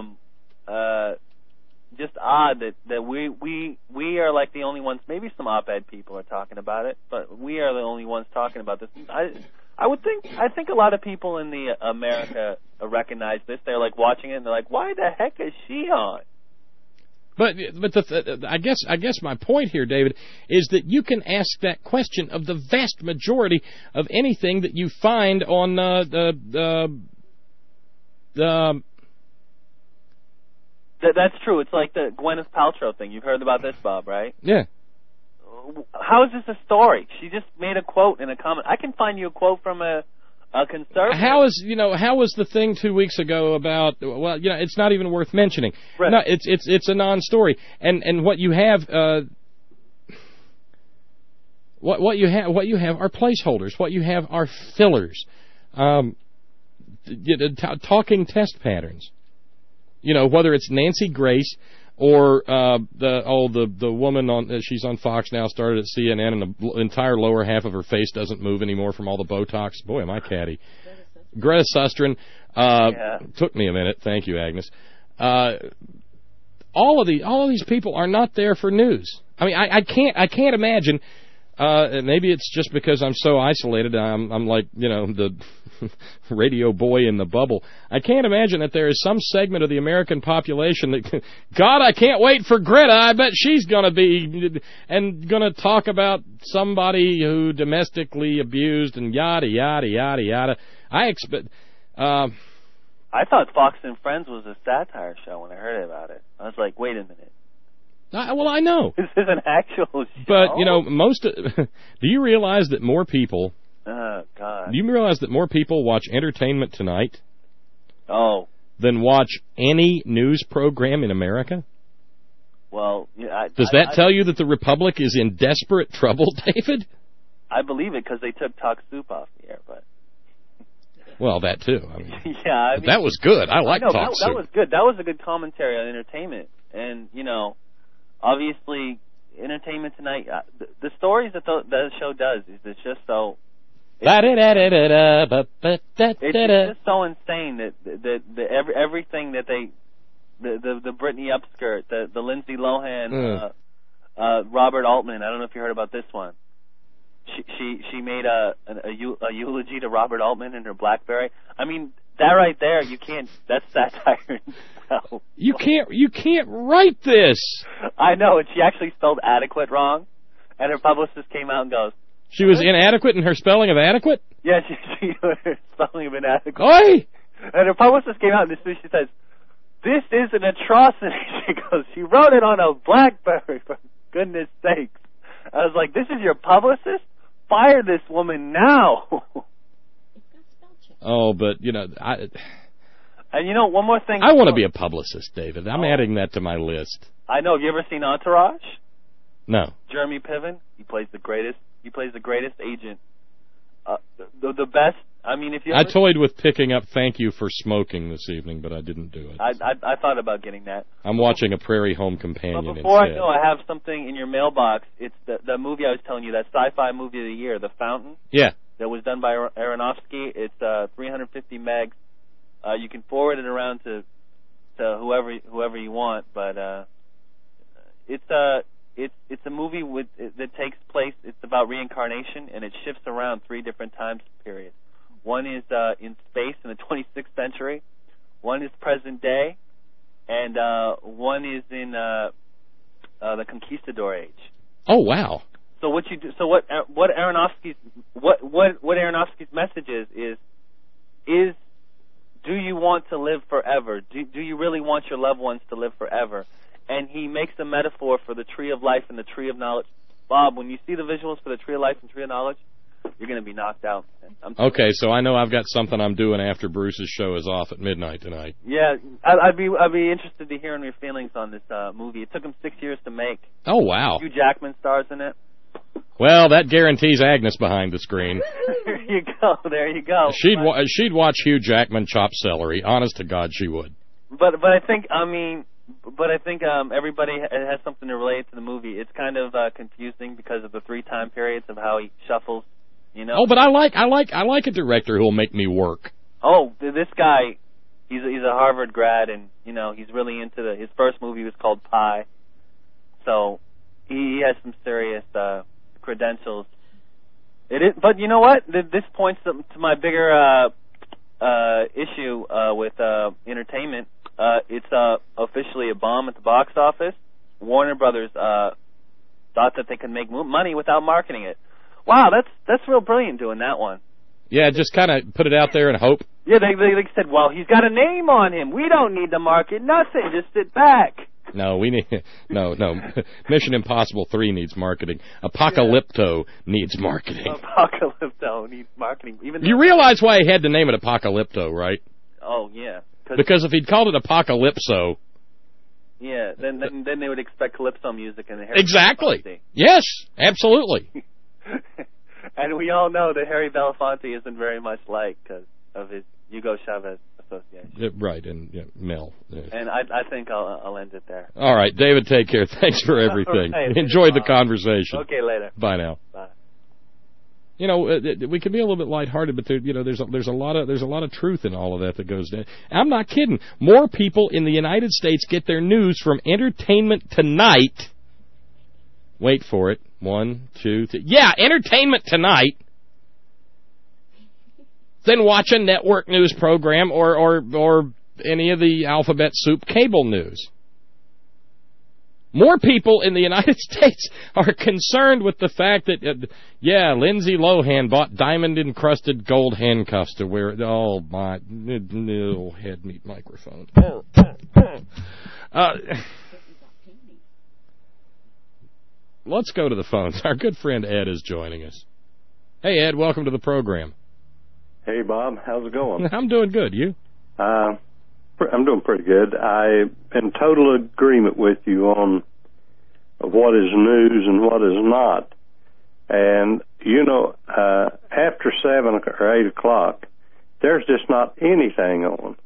just odd that we are like the only ones. Maybe some op-ed people are talking about it, but we are the only ones talking about this. I think a lot of people in the America recognize this. They're like watching it and they're like, why the heck is she on? But I guess my point here, David, is that you can ask that question of the vast majority of anything that you find on That's true. It's like the Gwyneth Paltrow thing. You've heard about this, Bob, right? Yeah. How is this a story? She just made a quote in a comment. I can find you a quote from a conservative. How was the thing 2 weeks ago about? Well, it's not even worth mentioning. Right. No, it's a non-story. And what you have, what you have are placeholders. What you have are fillers, talking test patterns. Whether it's Nancy Grace or the woman on she's on Fox now, started at CNN, and the entire lower half of her face doesn't move anymore from all the Botox. Boy, am I catty. Greta Susteren. Took me a minute. Thank you, Agnes. All of these people are not there for news. I mean, I can't imagine. Maybe it's just because I'm so isolated. I'm like, the radio boy in the bubble. I can't imagine that there is some segment of the American population that, God, I can't wait for Greta. I bet she's going to be and going to talk about somebody who domestically abused and yada, yada, yada, yada. I expect. I thought Fox and Friends was a satire show when I heard about it. I was like, wait a minute. Well, I know. This is an actual show. But, do you realize that more people... Oh, God. Do you realize that more people watch Entertainment Tonight than watch any news program in America? Well... Does that tell you that the Republic is in desperate trouble, David? I believe it because they took Talk Soup off the air, but... Well, that too. I mean, that was good. I like Talk Soup. That was good. That was a good commentary on entertainment. And, obviously, Entertainment Tonight, the stories that the show does is it's just so... It's just so insane that everything that they... The Britney Upskirt, the Lindsay Lohan, Robert Altman, I don't know if you heard about this one. She made a eulogy to Robert Altman in her BlackBerry. I mean, that right there, that's satire itself. You can't write this. I know, and she actually spelled adequate wrong, and her publicist came out and goes, she was inadequate in her spelling of adequate? Yeah, she her spelling of inadequate. Oi! And her publicist came out and she says, this is an atrocity. She goes, she wrote it on a BlackBerry, for goodness sakes. I was like, this is your publicist? Fire this woman now. Oh, but, And one more thing. I want to be a publicist, David. I'm adding that to my list. I know. Have you ever seen Entourage? No. Jeremy Piven. He plays the greatest agent. The best. I mean, if you. I toyed with picking up Thank You for Smoking this evening, but I didn't do it. I thought about getting that. I'm watching A Prairie Home Companion but before instead. I know, I have something in your mailbox. It's the movie I was telling you, that sci-fi movie of the year, The Fountain. Yeah. That was done by Aronofsky. It's 350 megs. You can forward it around to whoever you want, but it's a movie that takes place. It's about reincarnation, and it shifts around 3 different time periods. One is in space in the 26th century. One is present day, and one is in the Conquistador age. Oh, wow. So what you do? So what Aronofsky's message is do you want to live forever? Do you really want your loved ones to live forever? And he makes a metaphor for the tree of life and the tree of knowledge. Bob, when you see the visuals for the tree of life and tree of knowledge, you're going to be knocked out. Okay, so I know I've got something I'm doing after Bruce's show is off at midnight tonight. Yeah, I'd be interested to hear your feelings on this movie. It took him 6 years to make. Oh, wow. Hugh Jackman stars in it. Well, that guarantees Agnes behind the screen. There you go. She'd watch Hugh Jackman chop celery. Honest to God, she would. But I think everybody has something to relate to the movie. It's kind of confusing because of the 3 time periods of how he shuffles. You know. Oh, but I like a director who'll make me work. Oh, this guy, he's a Harvard grad, and he's really into his first movie was called Pi, so he has some serious credentials. It is, but you know what? This points to my bigger issue with entertainment. It's officially a bomb at the box office. Warner Brothers thought that they could make money without marketing it. Wow, that's real brilliant doing that one. Yeah, just kind of put it out there and hope. Yeah, they said, well, he's got a name on him. We don't need to market nothing. Just sit back. No, no. Mission Impossible 3 needs marketing. Apocalypto needs marketing. Apocalypto needs marketing. You realize why he had to name it Apocalypto, right? Oh, yeah. Because if he'd called it Apocalypso... Yeah, then they would expect Calypso music in the Harry Exactly. Belafonte. Yes, absolutely. And we all know that Harry Belafonte isn't very much liked because of his Hugo Chavez association. Right, and Mel. And I think I'll end it there. All right, David, take care. Thanks for everything. Right. Enjoyed the conversation. Okay, later. Bye now. Bye. We can be a little bit lighthearted, but there's a lot of truth in all of that goes down. I'm not kidding. More people in the United States get their news from Entertainment Tonight. Wait for it. 1, 2, 3. Yeah, Entertainment Tonight. Than watch a network news program or any of the alphabet soup cable news. More people in the United States are concerned with the fact that, Lindsay Lohan bought diamond-encrusted gold handcuffs to wear. Oh, my little head meet microphone. Let's go to the phones. Our good friend Ed is joining us. Hey, Ed, welcome to the program. Hey, Bob. How's it going? I'm doing good. You? I'm doing pretty good. I'm in total agreement with you on what is news and what is not. And, after 7 or 8 o'clock, there's just not anything on.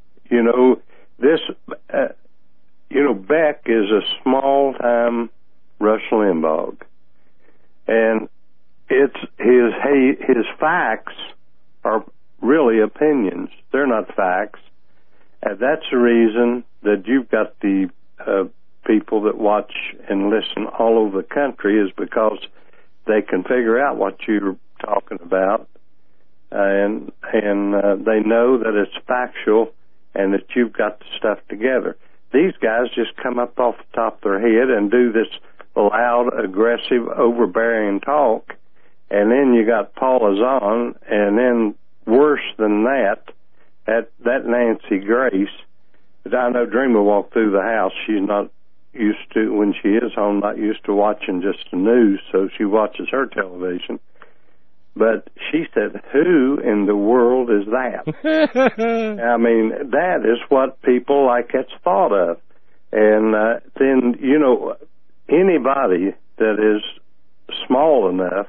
Beck is a small-time Rush Limbaugh. And it's his facts are really opinions. They're not facts. And that's the reason that you've got the people that watch and listen all over the country is because they can figure out what you're talking about, and they know that it's factual and that you've got the stuff together. These guys just come up off the top of their head and do this loud, aggressive, overbearing talk, and then you got Paul Azan, and then worse than that Nancy Grace. But I know Dreamer walked through the house. She's not used to, when she is home, not used to watching just the news, so she watches her television. But she said, who in the world is that? I mean, that is what people like that's thought of. And then, anybody that is small enough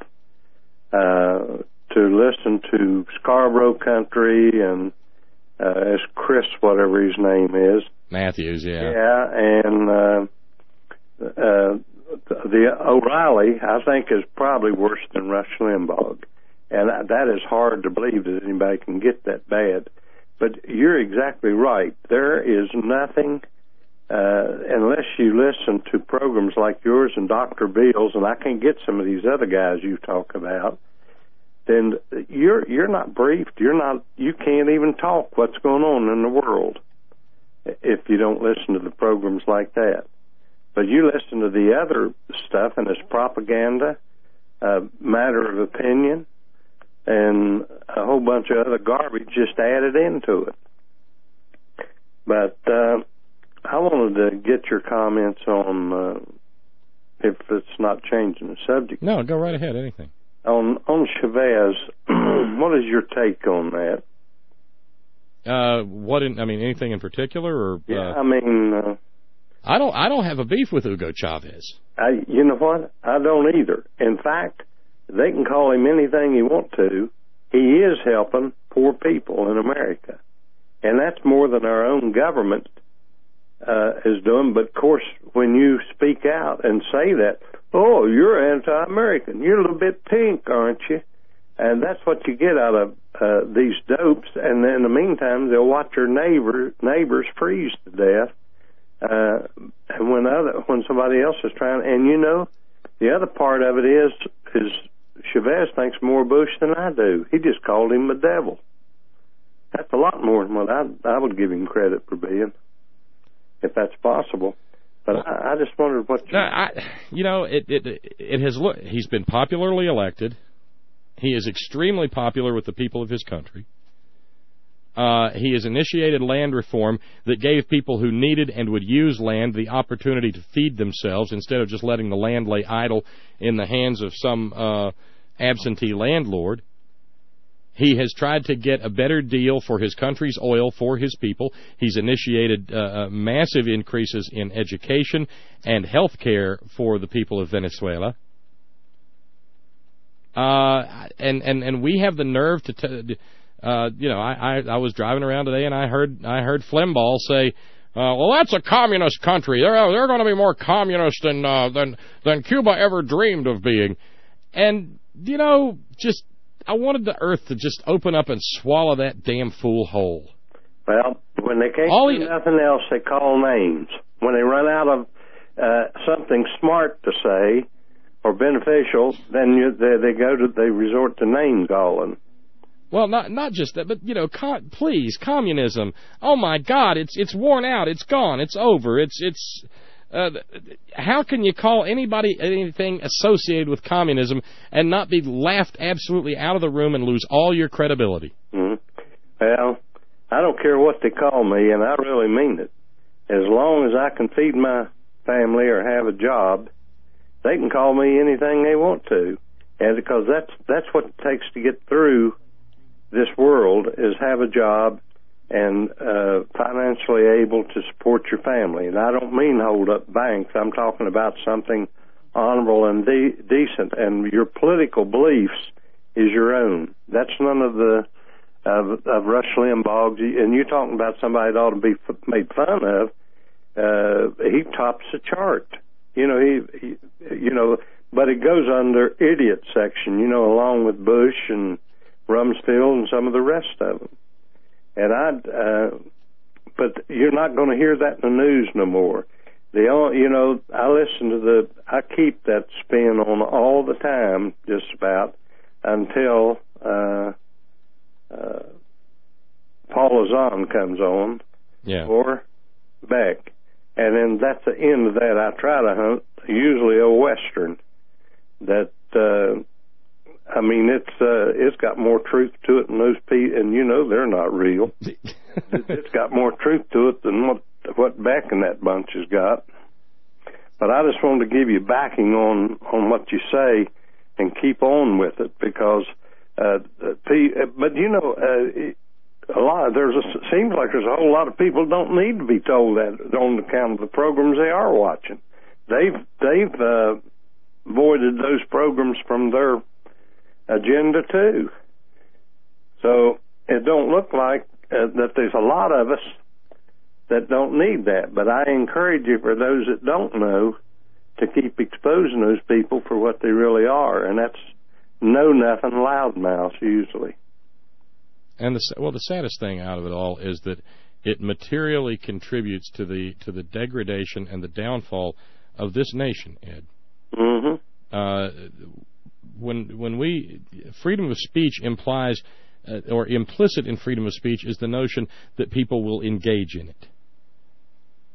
to listen to Scarborough Country and as Chris, whatever his name is. Matthews, yeah. Yeah, and the O'Reilly, I think, is probably worse than Rush Limbaugh. And that is hard to believe that anybody can get that bad. But you're exactly right. There is nothing, unless you listen to programs like yours and Dr. Beals, and I can't get some of these other guys you talk about, then you're not briefed. You can't even talk what's going on in the world. if you don't listen to the programs like that. But you listen to the other stuff, and it's propaganda, matter of opinion, and a whole bunch of other garbage just added into it. But I wanted to get your comments on, if it's not changing the subject. No, go right ahead, anything. On Chavez, what is your take on that? Anything in particular, or? Yeah, I don't have a beef with Hugo Chavez. You know what? I don't either. In fact, they can call him anything he want to. He is helping poor people in America, and that's more than our own government is doing. But of course, when you speak out and say that, oh, you're anti-American, you're a little bit pink, aren't you? And that's what you get out of these dopes. And in the meantime, they'll watch their neighbors freeze to death. And when somebody else is trying, and you know, the other part of it is Chavez thinks more of Bush than I do. He just called him the devil. That's a lot more than what I would give him credit for being, if that's possible. But I just wondered what it has looked. He's been popularly elected. He is extremely popular with the people of his country. He has initiated land reform that gave people who needed and would use land the opportunity to feed themselves instead of just letting the land lay idle in the hands of some absentee landlord. He has tried to get a better deal for his country's oil for his people. He's initiated massive increases in education and health care for the people of Venezuela. And we have the nerve to I was driving around today and I heard Flembaugh say, well, that's a communist country. They're going to be more communist than Cuba ever dreamed of being. And I wanted the earth to just open up and swallow that damn fool whole. Well, when they can't do nothing else, they call names. When they run out of something smart to say or beneficial, then they resort to name calling. Well, not just that, but please, communism. Oh my God, it's worn out. It's gone. It's over. How can you call anybody anything associated with communism and not be laughed absolutely out of the room and lose all your credibility? Mm-hmm. Well, I don't care what they call me, and I really mean it. As long as I can feed my family or have a job, they can call me anything they want to, and because that's what it takes to get through this world, is have a job and financially able to support your family. And I don't mean hold up banks. I'm talking about something honorable and decent. And your political beliefs is your own. That's none of the of Rush Limbaugh's. And you're talking about somebody that ought to be made fun of. He tops the chart. He but it goes under idiot section. Along with Bush and Rumsfeld and some of the rest of them. And but you're not going to hear that in the news no more. I keep that spin on all the time, just about, until Paula Zahn comes on, or Beck. And then that's the end of that. I try to hunt, usually a Western, that, it's got more truth to it than those people, and they're not real. It's got more truth to it than what Beck and that bunch has got. But I just wanted to give you backing on what you say and keep on with it, because seems like there's a whole lot of people who don't need to be told that on account of the programs they are watching. They've voided those programs from their agenda too. So it don't look like that there's a lot of us that don't need that. But I encourage you, for those that don't know, to keep exposing those people for what they really are, and that's know-nothing loudmouths usually. And the saddest thing out of it all is that it materially contributes to the degradation and the downfall of this nation, Ed. Mm-hmm. When freedom of speech implies, or implicit in freedom of speech, is the notion that people will engage in it.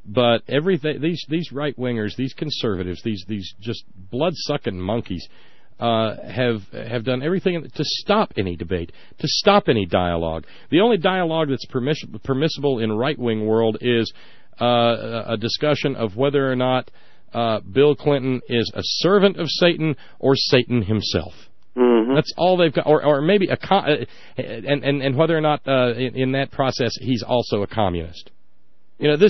But everything, these right wingers, these conservatives, these just blood sucking monkeys, have done everything to stop any debate, to stop any dialogue. The only dialogue that's permissible in right wing world is a discussion of whether or not Bill Clinton is a servant of Satan or Satan himself. Mm-hmm. That's all they've got, or maybe and whether or not in that process he's also a communist. You know,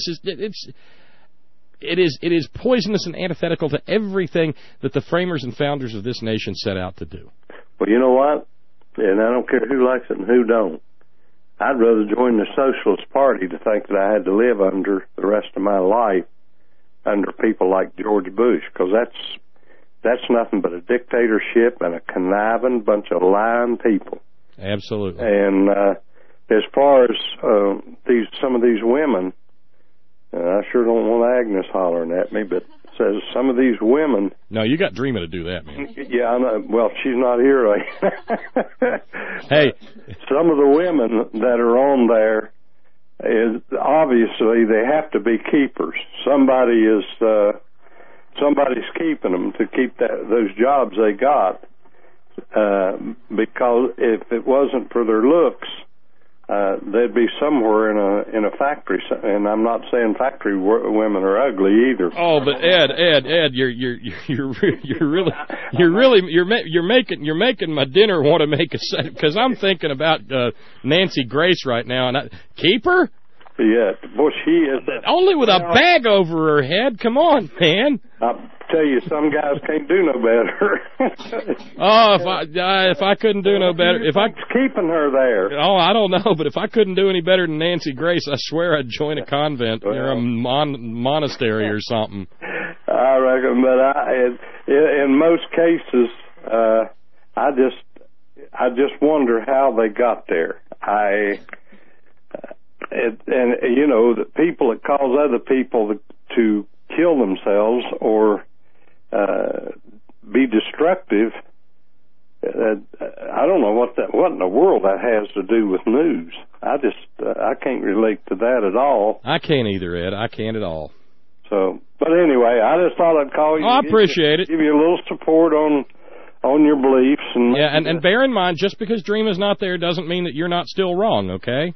it is poisonous and antithetical to everything that the framers and founders of this nation set out to do. Well, you know what? And I don't care who likes it and who don't. I'd rather join the Socialist Party to think that I had to live under the rest of my life under people like George Bush, because that's nothing but a dictatorship and a conniving bunch of lying people. Absolutely. And as far as some of these women, I sure don't want Agnes hollering at me, but says some of these women... No, you got Dreamer to do that, man. Yeah, I know. Well, she's not here right. Hey. Some of the women that are on there, is obviously they have to be keepers. Somebody's keeping them to keep those jobs they got. Because if it wasn't for their looks, they'd be somewhere in a factory, and I'm not saying factory women are ugly either. Oh, but Ed, you're making my dinner want to make a set, because I'm thinking about Nancy Grace right now, and keep her. Yeah, boy, she is only with a bag over her head. Come on, man. I'll tell you, some guys can't do no better. Oh, if I couldn't do no better, keeping her there. Oh, I don't know, but if I couldn't do any better than Nancy Grace, I swear I'd join a convent or a monastery or something. I reckon, but in most cases, I just wonder how they got there. And you know, the people that cause other people to kill themselves or be destructive, I don't know what in the world that has to do with news. I can't relate to that at all. I can't either, Ed. I can't at all. So, but anyway, I just thought I'd call you. Oh, I appreciate it. Give you a little support on your beliefs. And bear in mind, just because Dream is not there doesn't mean that you're not still wrong, okay?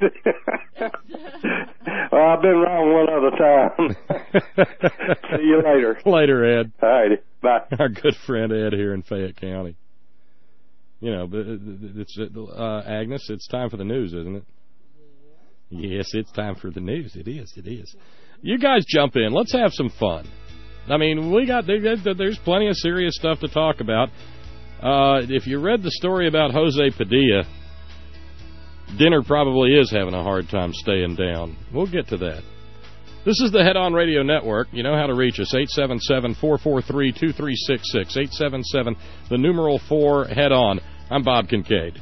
Well, I've been wrong one other time. See you later. Later, Ed. All righty. Bye. Our good friend Ed here in Fayette County. You know, it's Agnes, it's time for the news, isn't it? Yes, it's time for the news. It is. You guys jump in. Let's have some fun. I mean, there's plenty of serious stuff to talk about. If you read the story about Jose Padilla, dinner probably is having a hard time staying down. We'll get to that. This is the Head On Radio Network. You know how to reach us, 877-443-2366, 877, the numeral 4, Head On. I'm Bob Kincaid.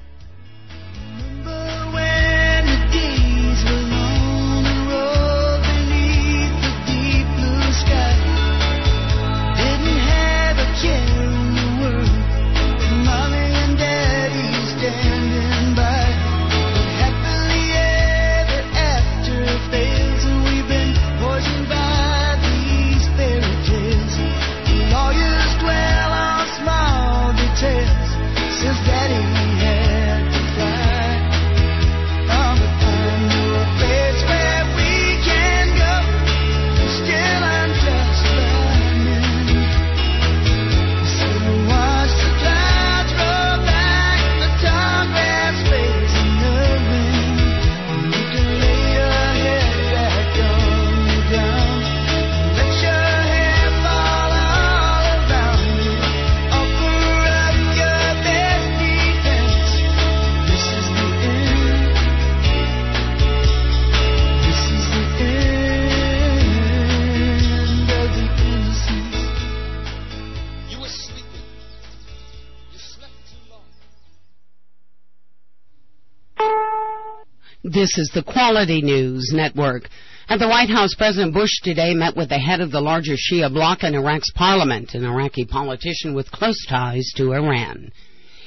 This is the Quality News Network. At the White House, President Bush today met with the head of the largest Shia bloc in Iraq's parliament, an Iraqi politician with close ties to Iran.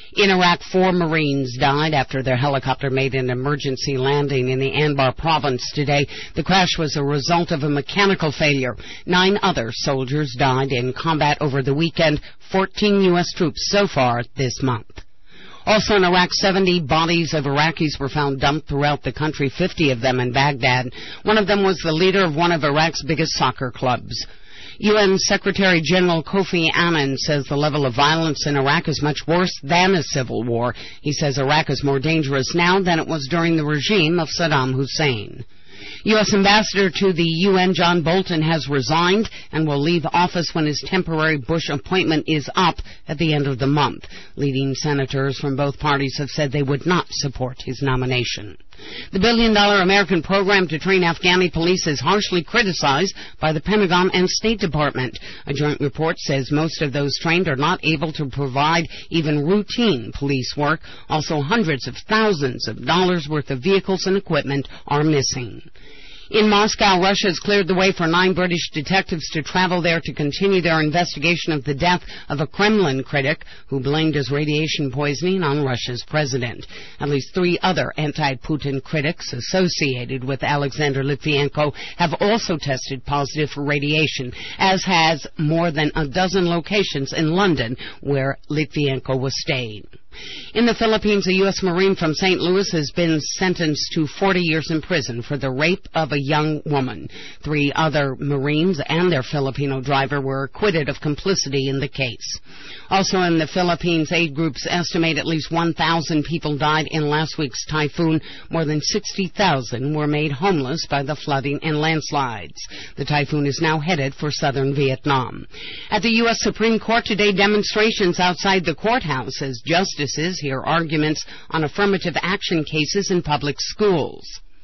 In Iraq, 4 Marines died after their helicopter made an emergency landing in the Anbar province today. The crash was a result of a mechanical failure. 9 other soldiers died in combat over the weekend. 14 U.S. troops so far this month. Also in Iraq, 70 bodies of Iraqis were found dumped throughout the country, 50 of them in Baghdad. One of them was the leader of one of Iraq's biggest soccer clubs. UN Secretary General Kofi Annan says the level of violence in Iraq is much worse than a civil war. He says Iraq is more dangerous now than it was during the regime of Saddam Hussein. U.S. Ambassador to the UN John Bolton has resigned and will leave office when his temporary Bush appointment is up at the end of the month. Leading senators from both parties have said they would not support his nomination. The billion-dollar American program to train Afghani police is harshly criticized by the Pentagon and State Department. A joint report says most of those trained are not able to provide even routine police work. Also, hundreds of thousands of dollars worth of vehicles and equipment are missing. In Moscow, Russia has cleared the way for 9 British detectives to travel there to continue their investigation of the death of a Kremlin critic who blamed his radiation poisoning on Russia's president. At least 3 other anti-Putin critics associated with Alexander Litvinenko have also tested positive for radiation, as has more than a dozen locations in London where Litvinenko was staying. In the Philippines, a U.S. Marine from St. Louis has been sentenced to 40 years in prison for the rape of a young woman. 3 other Marines and their Filipino driver were acquitted of complicity in the case. Also in the Philippines, aid groups estimate at least 1,000 people died in last week's typhoon. More than 60,000 were made homeless by the flooding and landslides. The typhoon is now headed for southern Vietnam. At the U.S. Supreme Court today, demonstrations outside the courthouse as justices hear arguments on affirmative action cases in public schools.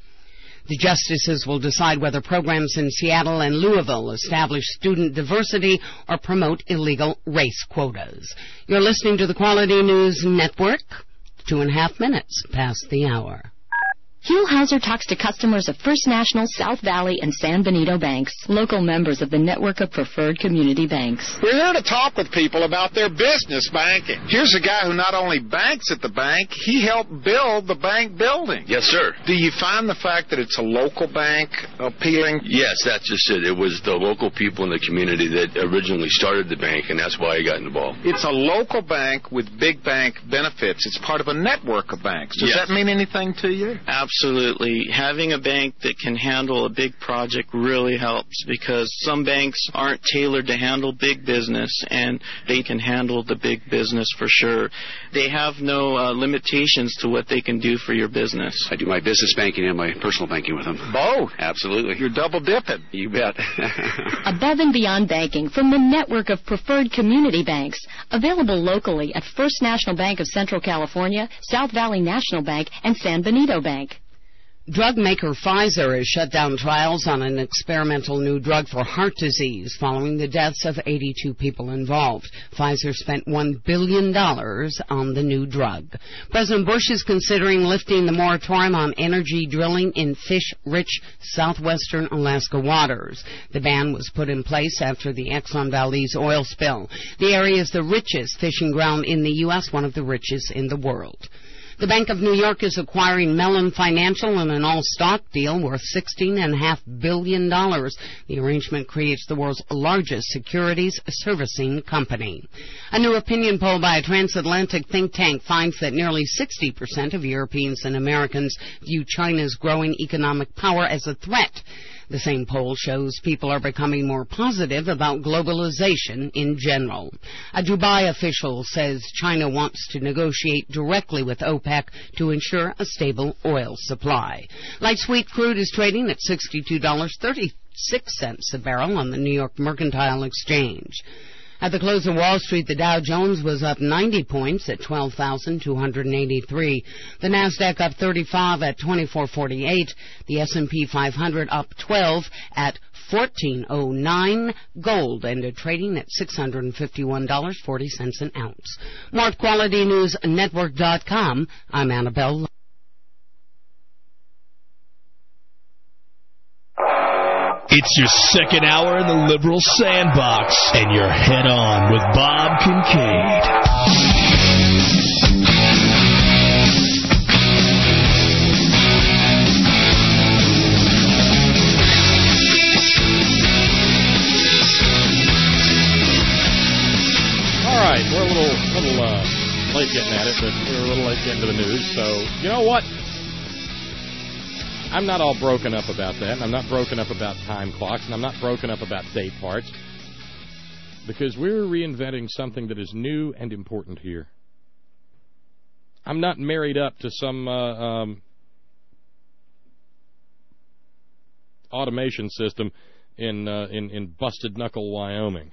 The justices will decide whether programs in Seattle and Louisville establish student diversity or promote illegal race quotas. You're listening to the Quality News Network, 2.5 minutes past the hour. Hugh Hauser talks to customers of First National, South Valley, and San Benito banks, local members of the network of preferred community banks. We're here to talk with people about their business banking. Here's a guy who not only banks at the bank, he helped build the bank building. Yes, sir. Do you find the fact that it's a local bank appealing? Yes, that's just it. It was the local people in the community that originally started the bank, and that's why I got involved. It's a local bank with big bank benefits. It's part of a network of banks. Does that mean anything to you? Absolutely. Having a bank that can handle a big project really helps, because some banks aren't tailored to handle big business, and they can handle the big business for sure. They have no limitations to what they can do for your business. I do my business banking and my personal banking with them. Both? Absolutely. You're double dipping. You bet. Above and Beyond Banking from the network of preferred community banks, available locally at First National Bank of Central California, South Valley National Bank, and San Benito Bank. Drug maker Pfizer has shut down trials on an experimental new drug for heart disease following the deaths of 82 people involved. Pfizer spent $1 billion on the new drug. President Bush is considering lifting the moratorium on energy drilling in fish-rich southwestern Alaska waters. The ban was put in place after the Exxon Valdez oil spill. The area is the richest fishing ground in the U.S., one of the richest in the world. The Bank of New York is acquiring Mellon Financial in an all-stock deal worth $16.5 billion. The arrangement creates the world's largest securities servicing company. A new opinion poll by a transatlantic think tank finds that nearly 60% of Europeans and Americans view China's growing economic power as a threat. The same poll shows people are becoming more positive about globalization in general. A Dubai official says China wants to negotiate directly with OPEC to ensure a stable oil supply. Light sweet crude is trading at $62.36 a barrel on the New York Mercantile Exchange. At the close of Wall Street, the Dow Jones was up 90 points at 12,283. The Nasdaq up 35 at 2448. The S&P 500 up 12 at 1409. Gold ended trading at $651.40 an ounce. More at QualityNewsNetwork.com. I'm Annabelle. It's your second hour in the Liberal Sandbox, and you're head on with Bob Kincaid. late getting at it, but we were a little late getting to the news. So, you know what? I'm not all broken up about that, and I'm not broken up about time clocks, and I'm not broken up about day parts, because we're reinventing something that is new and important here. I'm not married up to some automation system in Busted Knuckle, Wyoming.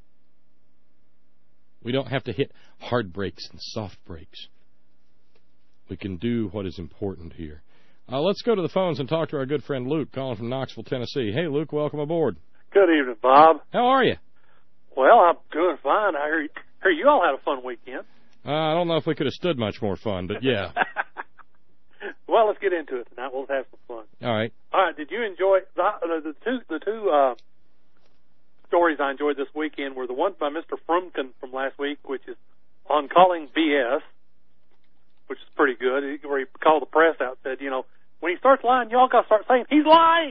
We don't have to hit hard brakes and soft brakes. We can do what is important here. Let's go to the phones and talk to our good friend Luke, calling from Knoxville, Tennessee. Hey, Luke, welcome aboard. Good evening, Bob. How are you? Well, I'm doing fine. I hear you all had a fun weekend. I don't know if we could have stood much more fun, but yeah. Well, let's get into it tonight. We'll have some fun. All right. All right. Did you enjoy the two stories I enjoyed this weekend were the one by Mr. Frumkin from last week, which is on calling BS, which is pretty good, where he called the press out and said, you know, when he starts lying, y'all got to start saying, he's lying.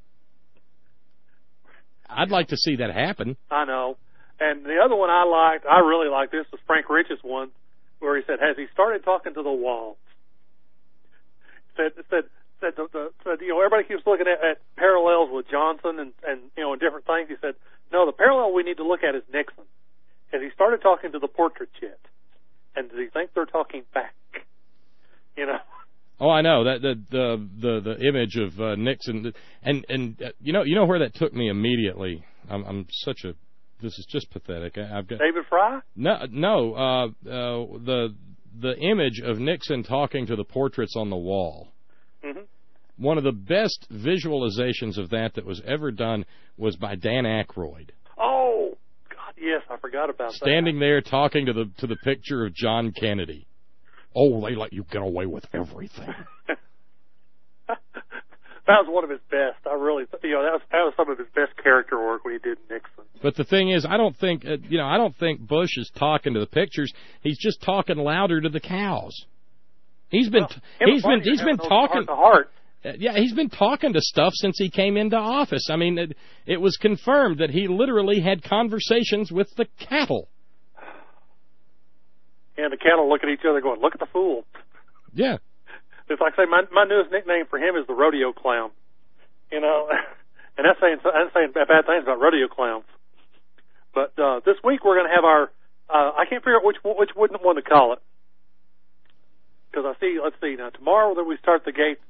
I'd like to see that happen. I know. And the other one I really liked, this was Frank Rich's one, where he said, has he started talking to the walls? Said you know, everybody keeps looking at parallels with Johnson and you know, and different things. He said, no, the parallel we need to look at is Nixon. Has he started talking to the portrait yet? And does he think they're talking back? You know? Oh, I know that the image of Nixon, and you know where that took me immediately. I'm such a, this is just pathetic. I've got David Fry. No, the image of Nixon talking to the portraits on the wall. Mm-hmm. One of the best visualizations of that was ever done was by Dan Aykroyd. Oh God, yes, I forgot about standing there talking to the picture of John Kennedy. Oh, they let you get away with everything. That was one of his best. I really, you know, that was some of his best character work when he did Nixon. But the thing is, I don't think Bush is talking to the pictures. He's just talking louder to the cows. He's been talking. Yeah, he's been talking to stuff since he came into office. I mean, it was confirmed that he literally had conversations with the cattle. And the cattle look at each other going, look at the fool. Yeah. It's like, say, my newest nickname for him is the rodeo clown. You know, and that's saying bad things about rodeo clowns. But this week we're going to have our, I can't figure out which one to call it. Because let's see, now tomorrow we start the Gates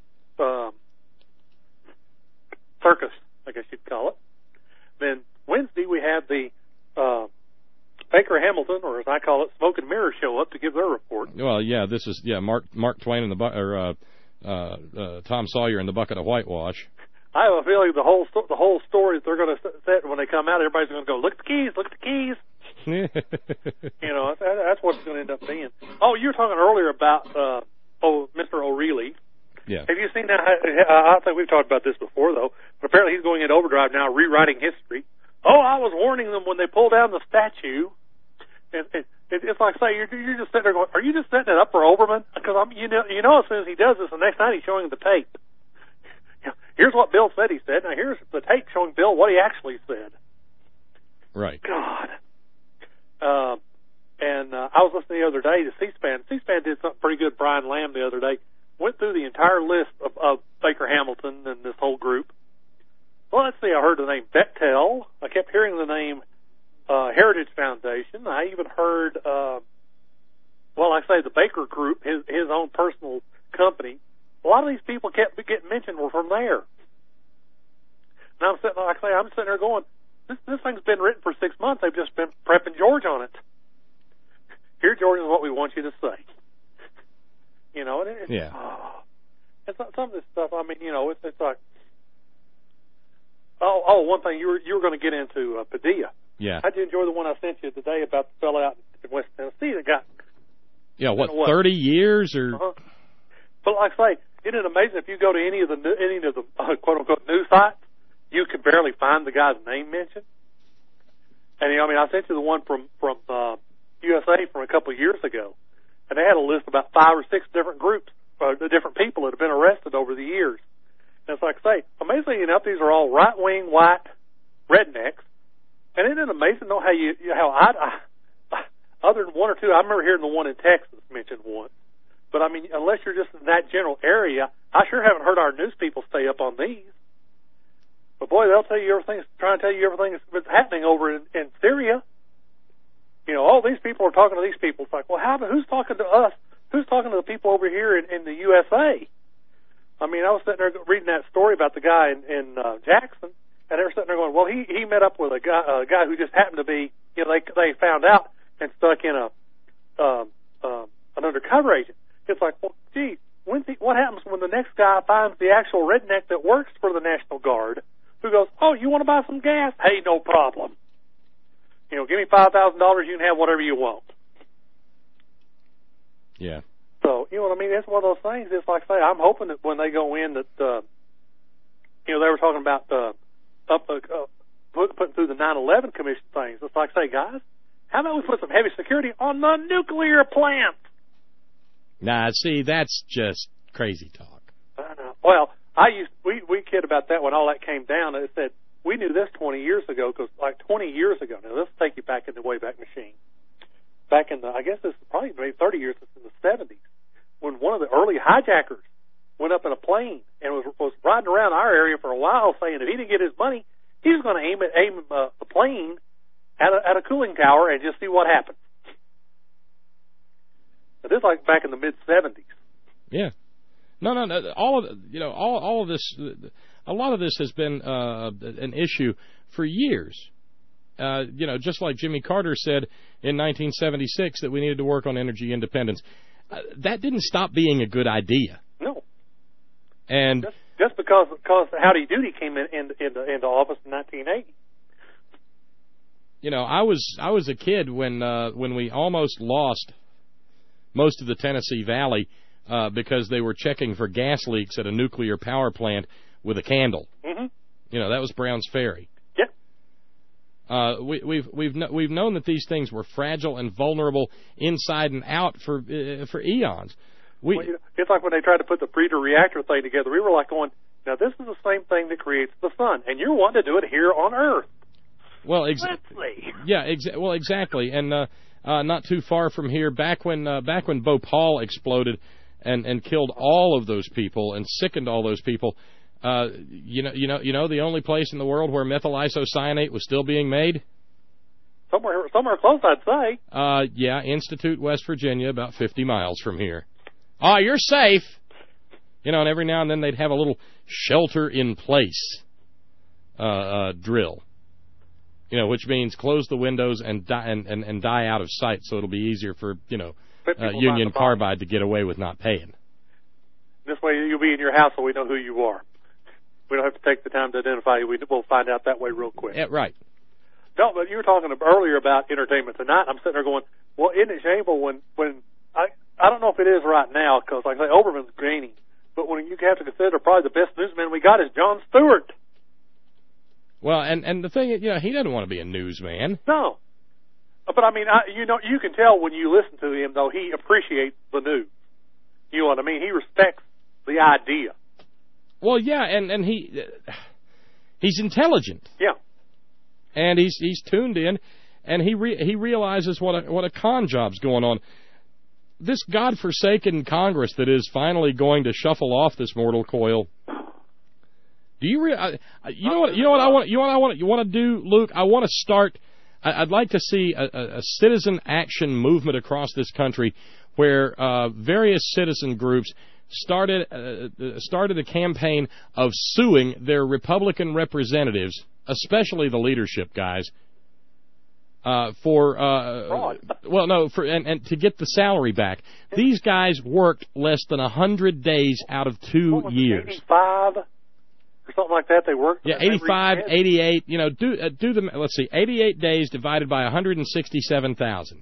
circus, I guess you'd call it. Then Wednesday we have the Baker Hamilton, or as I call it, Smoke and Mirror, show up to give their report. Well, yeah, this is Mark Twain and Tom Sawyer in the bucket of whitewash. I have a feeling the whole story that they're going to set when they come out, everybody's going to go, look at the keys, look at the keys. You know, that's what it's going to end up being. Oh, you were talking earlier about Mr. O'Reilly. Yeah. Have you seen that? I think we've talked about this before, though. But apparently he's going into overdrive now, rewriting history. Oh, I was warning them when they pulled down the statue. It's like, say, you're just sitting there going, are you just setting it up for Oberman? Because you know, as soon as he does this, the next night he's showing the tape. Here's what Bill said he said. Now here's the tape showing Bill what he actually said. Right. God. And I was listening the other day to C-SPAN. C-SPAN did something pretty good. Brian Lamb the other day went through the entire list of Baker Hamilton and this whole group. Well, let's see. I heard the name Bechtel. I kept hearing the name Heritage Foundation. I even heard, like I say, the Baker Group, his own personal company. A lot of these people kept getting mentioned were from there. Now I'm sitting there going, this thing's been written for 6 months. They've just been prepping George on it. Here, George, is what we want you to say. You know, and it's some of this stuff. I mean, you know, it's like, one thing you were going to get into Padilla. Yeah. How'd you enjoy the one I sent you today about the fellow out in West Tennessee that got? Yeah, 30 years or? Uh-huh. But like I say, isn't it amazing if you go to any of the quote unquote news sites, you can barely find the guy's name mentioned. And I mean, I sent you the one from USA from a couple of years ago, and they had a list of about 5 or 6 different groups, the different people that have been arrested over the years. And it's like I say, amazingly enough, these are all right-wing white rednecks. And isn't it amazing though how other than one or two, I remember hearing the one in Texas mentioned once. But, I mean, unless you're just in that general area, I sure haven't heard our news people stay up on these. But, boy, they'll tell you everything, trying to tell you everything that's happening over in Syria. You know, all these people are talking to these people. It's like, well, who's talking to us? Who's talking to the people over here in the USA? I mean, I was sitting there reading that story about the guy in Jackson, and they were sitting there going, well, he met up with a guy who just happened to be, you know, they found out and stuck in an undercover agent. It's like, well, gee, what happens when the next guy finds the actual redneck that works for the National Guard, who goes, oh, you want to buy some gas? Hey, no problem. You know, give me $5,000, you can have whatever you want. Yeah. So, you know what I mean? It's one of those things. It's like, say, I'm hoping that when they go in that, you know, they were talking about putting through the 9/11 Commission things. It's like, say, guys, how about we put some heavy security on the nuclear plant? Nah, see, that's just crazy talk. I know. Well, we kid about that when all that came down. It said, we knew this 20 years ago, because like 20 years ago, now let's take you back in the Wayback Machine. Back in the, I guess this is probably maybe 30 years, it's in the 70s, when one of the early hijackers went up in a plane and was riding around our area for a while saying if he didn't get his money, he was going to aim the plane at a cooling tower and just see what happened. But this is like back in the mid-70s. Yeah. No. All of this, a lot of this has been an issue for years. You know, just like Jimmy Carter said in 1976 that we needed to work on energy independence. That didn't stop being a good idea. No. And just because Howdy Doody came into office in 1980. You know, I was a kid when we almost lost most of the Tennessee Valley because they were checking for gas leaks at a nuclear power plant with a candle. Mm-hmm. You know, that was Browns Ferry. We've known that these things were fragile and vulnerable inside and out for eons. It's like when they tried to put the breeder reactor thing together. We were like going, now this is the same thing that creates the sun, and you're wanting to do it here on Earth. Well, exactly. Yeah, exactly. And not too far from here, back when Bhopal exploded and killed all of those people and sickened all those people. You know, the only place in the world where methyl isocyanate was still being made? Somewhere close, I'd say. Yeah, Institute, West Virginia, about 50 miles from here. Oh, you're safe. You know, and every now and then they'd have a little shelter-in-place drill. You know, which means close the windows and die out of sight, so it'll be easier for, you know, Union Carbide to get away with not paying. This way you'll be in your house so we know who you are. We don't have to take the time to identify you. We'll find out that way real quick. Yeah, right. No, but you were talking earlier about Entertainment Tonight. I'm sitting there going, well, isn't it shameful when I don't know if it is right now, because like I say, Oberman's gaining, but when you have to consider probably the best newsman we got is Jon Stewart. Well, and the thing is, you know, he doesn't want to be a newsman. No. But I mean, you can tell when you listen to him, though, he appreciates the news. You know what I mean? He respects the idea. Well, yeah, and he's intelligent. Yeah. And he's tuned in, and he realizes what a con job's going on. This godforsaken Congress that is finally going to shuffle off this mortal coil. Do you you know what I want to do, Luke? I want to start. I'd like to see a citizen action movement across this country where various citizen groups started a campaign of suing their Republican representatives, especially the leadership guys, for to get the salary back. These guys worked less than 100 days out of 2 years. 85 or something like that. They worked. Yeah, 85, 88. You know, do the let's see, 88 days divided by 167,000.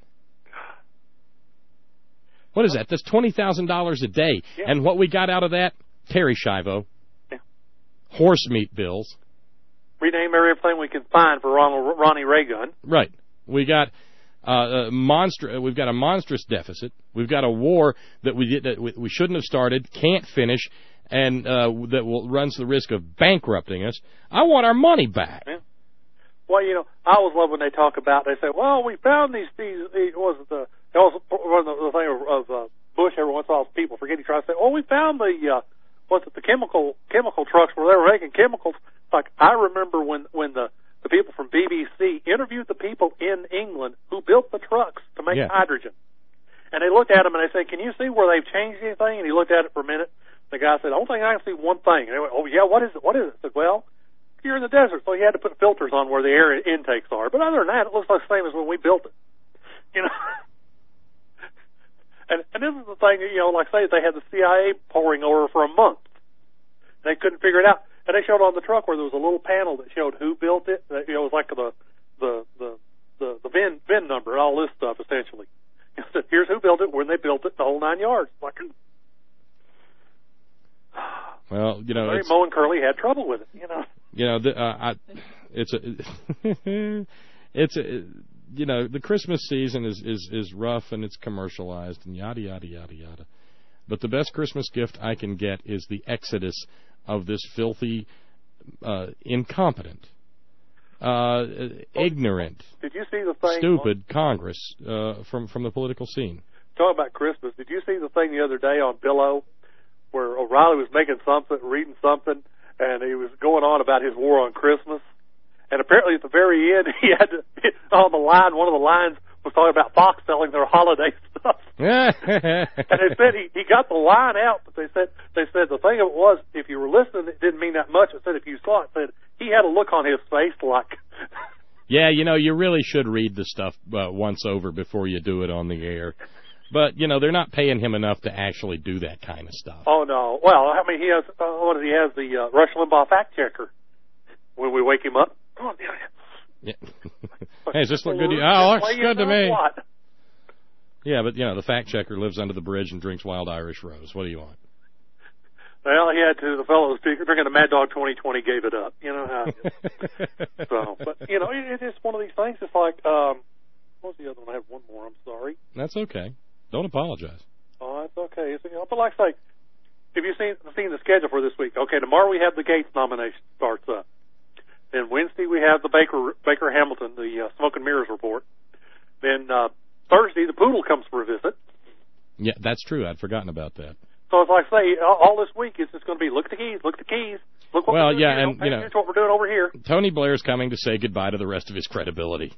What is that? That's $20,000 a day. Yeah. And what we got out of that? Terry Schiavo. Yeah. Horse meat bills. Rename everything we can find for Ronnie Reagan. Right. We got we've got a monstrous deficit. We've got a war that we shouldn't have started, can't finish, and that runs the risk of bankrupting us. I want our money back. Yeah. Well, you know, I always love when they talk about. They say, "Well, we found these was it the thing of Bush every once in a while. People forget he tries to say, "Oh, we found the the chemical trucks where they were making chemicals." Like I remember when the people from BBC interviewed the people in England who built the trucks to make hydrogen, and they looked at them and they said, "Can you see where they've changed anything?" And he looked at it for a minute. The guy said, "I don't think I can see one thing." And they went, "Oh yeah, what is it? What is it?" I said, "Well, you're in the desert, so you had to put filters on where the air intakes are. But other than that, it looks like the same as when we built it." You know. And this is the thing, you know, like say they had the CIA poring over for a month. They couldn't figure it out. And they showed on the truck where there was a little panel that showed who built it. That, you know, it was like the VIN number and all this stuff essentially. It said, here's who built it, when they built it, the whole 9 yards. Like, well, you know, Larry Moe and Curly had trouble with it, you know. You know, it's a you know, the Christmas season is rough and it's commercialized and yada yada yada yada. But the best Christmas gift I can get is the exodus of this filthy, incompetent, ignorant, did you see the thing stupid Congress from the political scene. Talking about Christmas, did you see the thing the other day on Billo where O'Reilly was making something, reading something, and he was going on about his war on Christmas? And apparently at the very end, he had to, on the line, one of the lines was talking about Fox selling their holiday stuff. And they said he got the line out, but they said the thing of it was, if you were listening, it didn't mean that much. It said if you saw it, said he had a look on his face like. Yeah, you know, you really should read the stuff once over before you do it on the air. But, you know, they're not paying him enough to actually do that kind of stuff. Oh, no. Well, I mean, he has, he has the Rush Limbaugh fact checker when we wake him up. Oh, yeah. Hey, does this look good to you? Oh, looks good to me. What? Yeah, but, you know, the fact checker lives under the bridge and drinks Wild Irish Rose. What do you want? Well, he had to. The fellow was drinking a Mad Dog 2020, gave it up. You know how it is. So, but, you know, it's just one of these things. It's like, what was the other one? I have one more. I'm sorry. That's okay. Don't apologize. Oh, that's okay. It's, you know, but like I say, have you seen the schedule for this week? Okay, tomorrow we have the Gates nomination starts up. Then Wednesday we have the Baker Hamilton, the Smoke and Mirrors report. Then Thursday the Poodle comes for a visit. Yeah, that's true. I'd forgotten about that. So it's like I say, all this week it's just going to be look at the keys, look at the keys. Look what we're doing here. And you know, here's what we're doing over here. Tony Blair's coming to say goodbye to the rest of his credibility.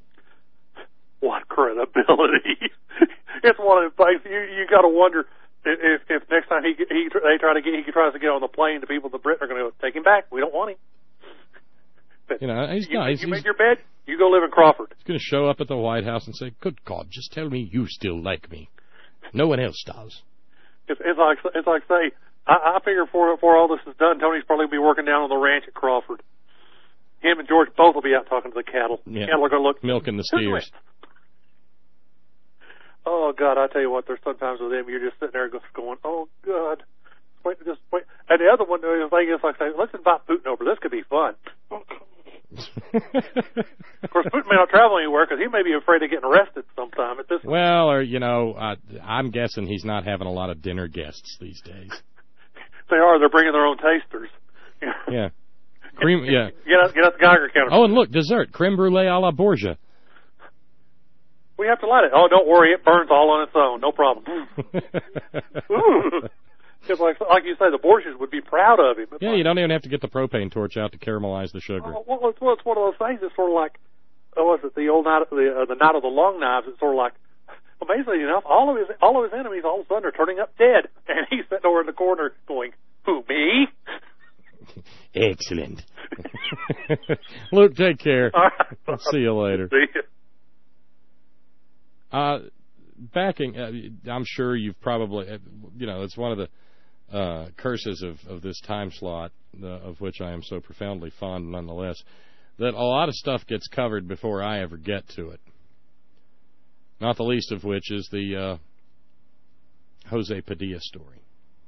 What credibility? It's one of the things you got to wonder if next time he tries to get on the plane, the people in the Britain are going to take him back. We don't want him. But, you know, he's you made your bed, you go live in Crawford. He's going to show up at the White House and say, "Good God, just tell me you still like me. No one else does." It's like say, I figure before all this is done, Tony's probably going to be working down on the ranch at Crawford. Him and George both will be out talking to the cattle. Yeah. The cattle are going to look milking the steers. Oh God, I tell you what, there's sometimes with them you're just sitting there going, "Oh God, just wait." And the other one, the thing is like saying, "Let's invite Putin over. This could be fun." Of course, Putin may not travel anywhere because he may be afraid of getting arrested sometime at this. Well, or you know, I'm guessing he's not having a lot of dinner guests these days. They are. They're bringing their own tasters. Yeah. Cream. Yeah. Get out the Geiger counter. Oh, and look, dessert, creme brulee a la Borgia. We have to light it. Oh, don't worry, it burns all on its own. No problem. Because like you say, the Borgias would be proud of him. Yeah, you don't even have to get the propane torch out to caramelize the sugar. Well, it's one of those things. It's sort of like, was it the old night, the night of the long knives? It's sort of like, amazingly enough, all of his enemies all of a sudden are turning up dead, and he's sitting over in the corner going, "Who, me?" Excellent. Luke, take care. All right. I'll see you later. See you. I'm sure you've probably, you know, it's one of the curses of this time slot, of which I am so profoundly fond nonetheless, that a lot of stuff gets covered before I ever get to it. Not the least of which is the Jose Padilla story.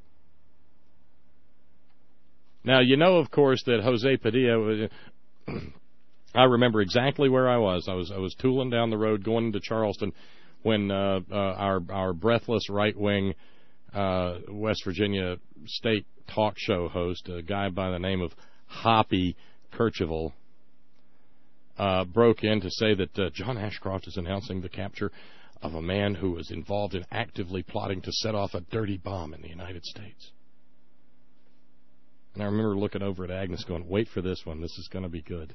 Now, you know, of course, that Jose Padilla, I remember exactly where I was. I was tooling down the road going into Charleston when our breathless right-wing West Virginia state talk show host, a guy by the name of Hoppy Kercheval, broke in to say that John Ashcroft is announcing the capture of a man who was involved in actively plotting to set off a dirty bomb in the United States. And I remember looking over at Agnes going, wait for this one. This is going to be good.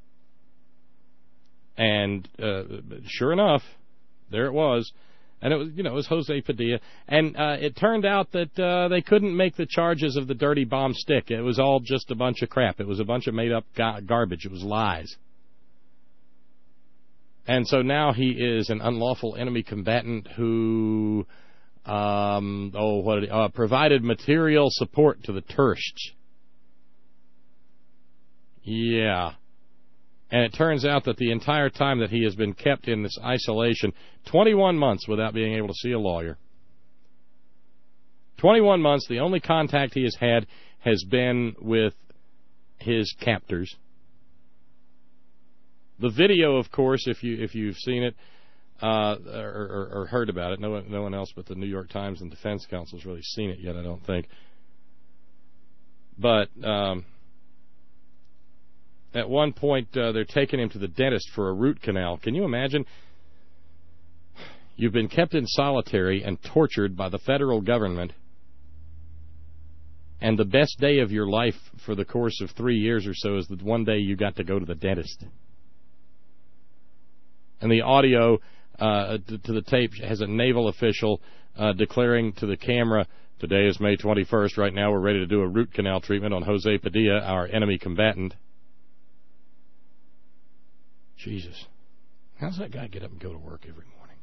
And sure enough, there it was. And it was, it was Jose Padilla. And it turned out that they couldn't make the charges of the dirty bomb stick. It was all just a bunch of crap. It was a bunch of made-up garbage. It was lies. And so now he is an unlawful enemy combatant who provided material support to the terrorists. Yeah. And it turns out that the entire time that he has been kept in this isolation, 21 months without being able to see a lawyer. 21 months, the only contact he has had has been with his captors. The video, of course, if you've seen it or heard about it, no one else but the New York Times and Defense Counsel has really seen it yet, I don't think. But at one point, they're taking him to the dentist for a root canal. Can you imagine? You've been kept in solitary and tortured by the federal government, and the best day of your life for the course of 3 years or so is the one day you got to go to the dentist. And the audio to the tape has a naval official declaring to the camera, today is May 21st. Right now we're ready to do a root canal treatment on Jose Padilla, our enemy combatant. Jesus. How does that guy get up and go to work every morning?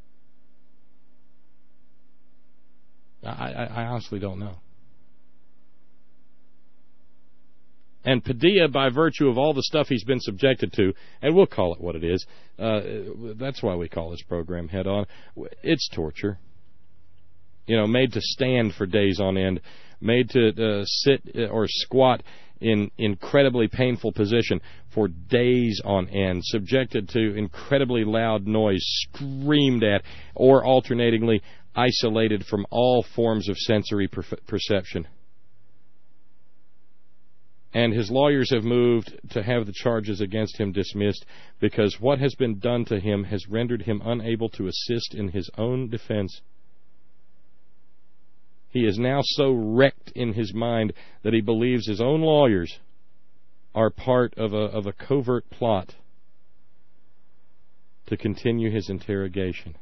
I honestly don't know. And Padilla, by virtue of all the stuff he's been subjected to, and we'll call it what it is, that's why we call this program Head On, it's torture. Made to stand for days on end, made to sit or squat in incredibly painful position for days on end, subjected to incredibly loud noise, screamed at, or alternatingly isolated from all forms of sensory perception. And his lawyers have moved to have the charges against him dismissed because what has been done to him has rendered him unable to assist in his own defense. He is now so wrecked in his mind that he believes his own lawyers are part of a covert plot to continue his interrogation.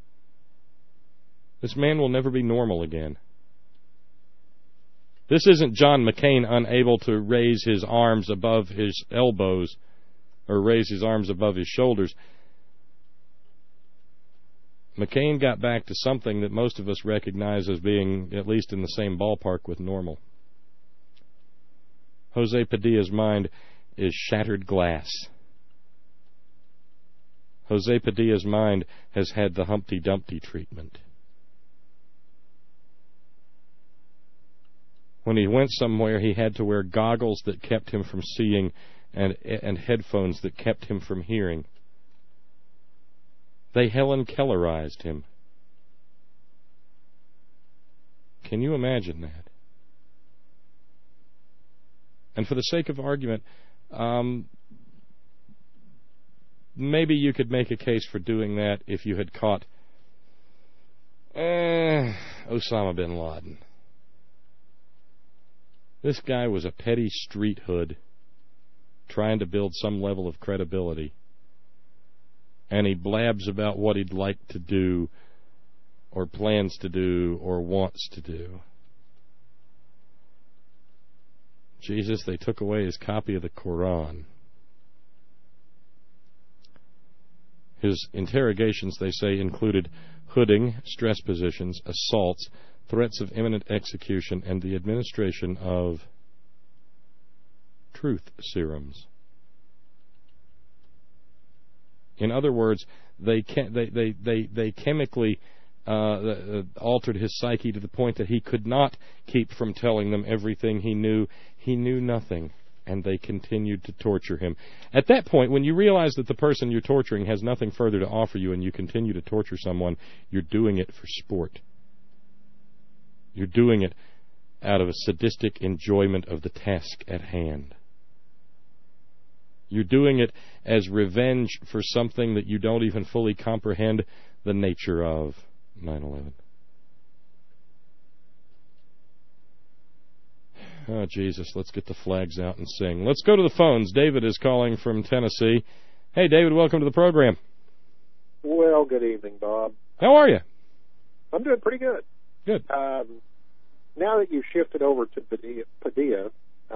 This man will never be normal again. This isn't John McCain unable to raise his arms above his elbows or raise his arms above his shoulders. McCain got back to something that most of us recognize as being at least in the same ballpark with normal. Jose Padilla's mind is shattered glass. Jose Padilla's mind has had the Humpty Dumpty treatment. When he went somewhere, he had to wear goggles that kept him from seeing and headphones that kept him from hearing. They Helen Kellerized him. Can you imagine that? And for the sake of argument, maybe you could make a case for doing that if you had caught Osama bin Laden. This guy was a petty street hood trying to build some level of credibility. And he blabs about what he'd like to do or plans to do or wants to do. Jesus, they took away his copy of the Quran. His interrogations, they say, included hooding, stress positions, assaults, threats of imminent execution, and the administration of truth serums. In other words, they chemically altered his psyche to the point that he could not keep from telling them everything he knew. He knew nothing, and they continued to torture him. At that point, when you realize that the person you're torturing has nothing further to offer you and you continue to torture someone, you're doing it for sport. You're doing it out of a sadistic enjoyment of the task at hand. You're doing it as revenge for something that you don't even fully comprehend the nature of. 9/11. Oh, Jesus, let's get the flags out and sing. Let's go to the phones. David is calling from Tennessee. Hey, David, welcome to the program. Well, good evening, Bob. How are you? I'm doing pretty good. Good. Now that you've shifted over to Padilla,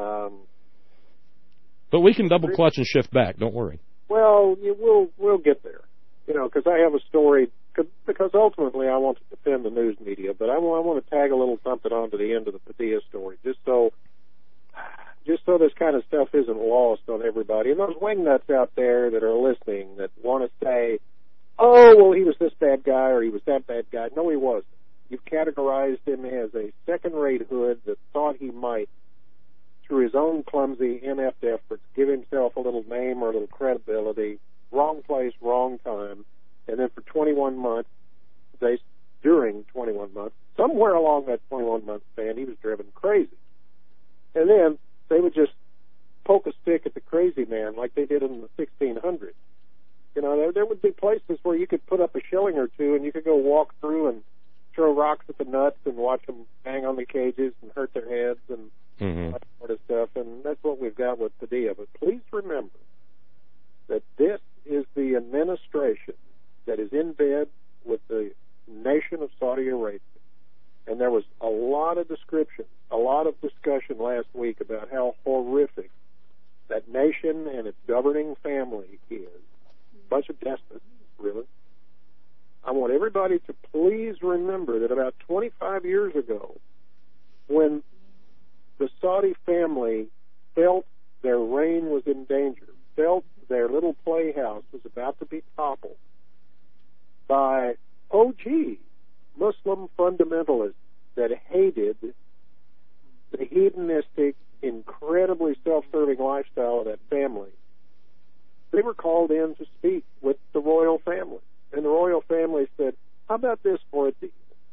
but we can double clutch and shift back. Don't worry. Well, we'll get there. You know, because I have a story. Because ultimately, I want to defend the news media, but I want to tag a little something onto the end of the Padilla story, just so this kind of stuff isn't lost on everybody. And those wingnuts out there that are listening that want to say, "Oh, well, he was this bad guy or he was that bad guy." No, he wasn't. You've categorized him as a second-rate hood that thought he might, through his own clumsy, inept efforts, give himself a little name or a little credibility. Wrong place, wrong time. And then for 21 months, during 21 months, somewhere along that 21-month span, he was driven crazy. And then they would just poke a stick at the crazy man like they did in the 1600s. You know, there would be places where you could put up a shilling or two and you could go walk through and throw rocks at the nuts and watch them bang on the cages and hurt their heads and that sort of stuff. And that's what we've got with Padilla. But please remember that this is the administration that is in bed with the nation of Saudi Arabia. And there was a lot of description, a lot of discussion last week about how horrific that nation and its governing family is. A bunch of despots, really. I want everybody to please remember that about 25 years ago, when the Saudi family felt their reign was in danger, felt their little playhouse was about to be toppled by OG Muslim fundamentalists that hated the hedonistic, incredibly self-serving lifestyle of that family. They were called in to speak with the royal family. And the royal family said, how about this for a deal?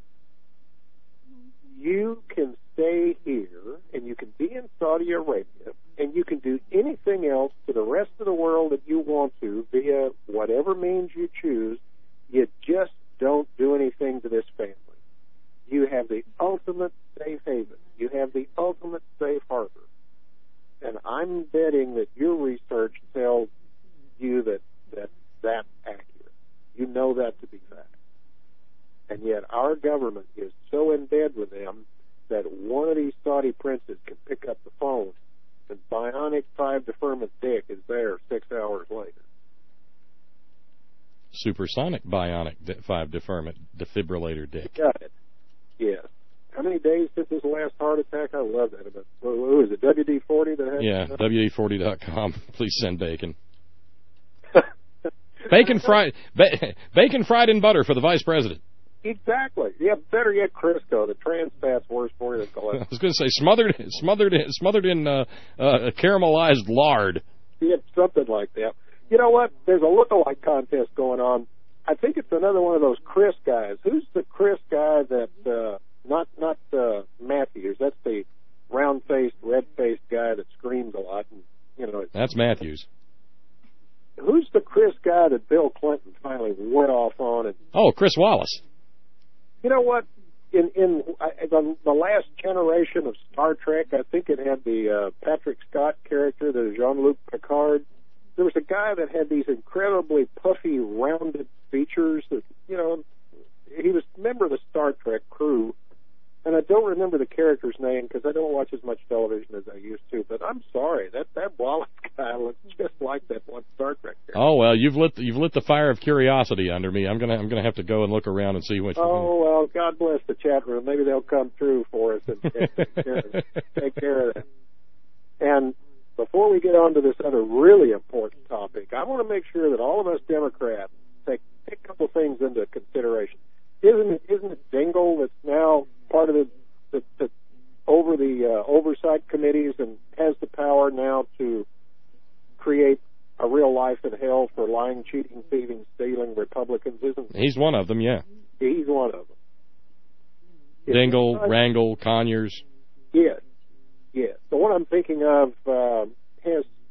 You can stay here, and you can be in Saudi Arabia, and you can do anything else to the rest of the world that you want to via whatever means you choose. You just don't do anything to this family. You have the ultimate safe haven. You have the ultimate safe harbor. And I'm betting that your research tells you that that's accurate. You know that to be fact. And yet our government is so in bed with them that one of these Saudi princes can pick up the phone and bionic 5 deferment dick is there 6 hours later. Supersonic bionic 5 deferment defibrillator dick. Got it. Yes. How many days since his last heart attack? I love that. About, who is it, WD-40 that has? Yeah, WD-40.com. Please send bacon. Bacon fried in butter for the vice president. Exactly. Yeah, better yet, Crisco. The trans fat's worse for you than cholesterol. I was going to say smothered in caramelized lard. Yeah, something like that. You know what? There's a lookalike contest going on. I think it's another one of those Chris guys. Who's the Chris guy that not Matthews? That's the round-faced, red-faced guy that screams a lot. And, you know, that's Matthews. Who's the Chris guy that Bill Clinton finally went off on? And, oh, Chris Wallace. You know what? In the last generation of Star Trek, I think it had the Patrick Scott character, the Jean-Luc Picard. There was a guy that had these incredibly puffy, rounded features that, you know, he was a member of the Star Trek crew. And I don't remember the character's name because I don't watch as much television as I used to. But I'm sorry, that Wallace guy looks just like that one Star Trek character. Oh well, you've lit the fire of curiosity under me. I'm gonna have to go and look around and see what. Oh well, God bless the chat room. Maybe they'll come through for us and take care of that. And before we get on to this other really important topic, I want to make sure that all of us Democrats take a couple things into consideration. Isn't it Dingell that's now part of the over the oversight committees and has the power now to create a real life in hell for lying, cheating, thieving, stealing Republicans? Isn't he's one of them? Yeah, he's one of them. Dingell, Rangel, Conyers. Yes. The one I'm thinking of has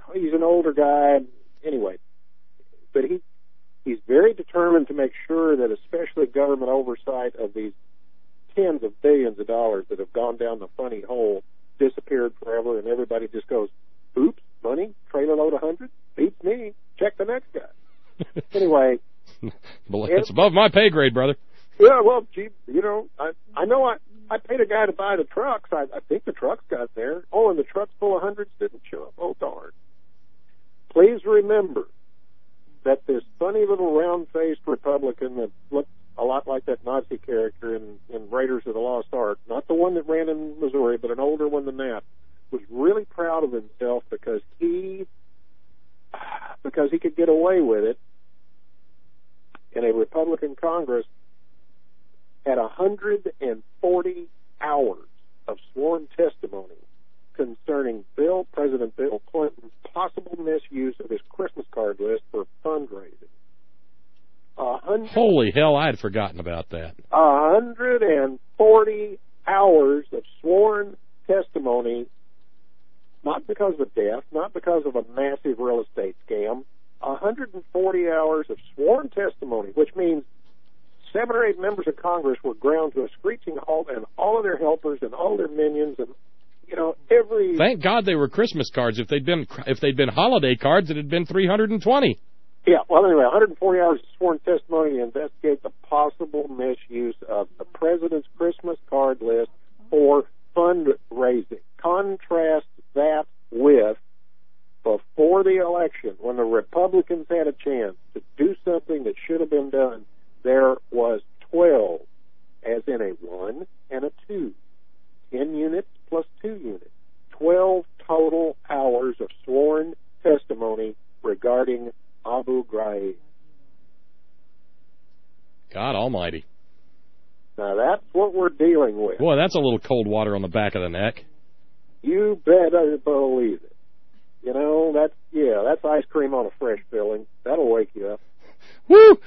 he's an older guy. Anyway, but he's very determined to make sure that especially government oversight of these tens of billions of dollars that have gone down the funny hole disappeared forever, and everybody just goes, oops, money, trailer load 100, beats me, check the next guy. Anyway. It's above my pay grade, brother. Yeah, well, gee, I know I paid a guy to buy the trucks. I think the trucks got there. Oh, and the trucks full of hundreds didn't show up. Oh, darn. Please remember that this funny little round-faced Republican that looked a lot like that Nazi character in Raiders of the Lost Ark, not the one that ran in Missouri, but an older one than that, was really proud of himself because he could get away with it in a Republican Congress. Had 140 hours of sworn testimony concerning President Bill Clinton's possible misuse of his Christmas card list for fundraising. Holy hell, I had forgotten about that. 140 hours of sworn testimony, not because of death, not because of a massive real estate scam, 140 hours of sworn testimony, which means 7 or 8 members of Congress were ground to a screeching halt, and all of their helpers and all their minions, and every. Thank God they were Christmas cards. If they'd been holiday cards, it had been 320. Yeah. Well, anyway, 140 hours of sworn testimony to investigate the possible misuse of the president's Christmas card list for fundraising. Contrast that with before the election, when the Republicans had a chance to do something that should have been done. There was 12, as in a 1 and a 2. 10 units plus 2 units. 12 total hours of sworn testimony regarding Abu Ghraib. God almighty. Now that's what we're dealing with. Boy, that's a little cold water on the back of the neck. You better believe it. That's ice cream on a fresh filling. That'll wake you up. Woo!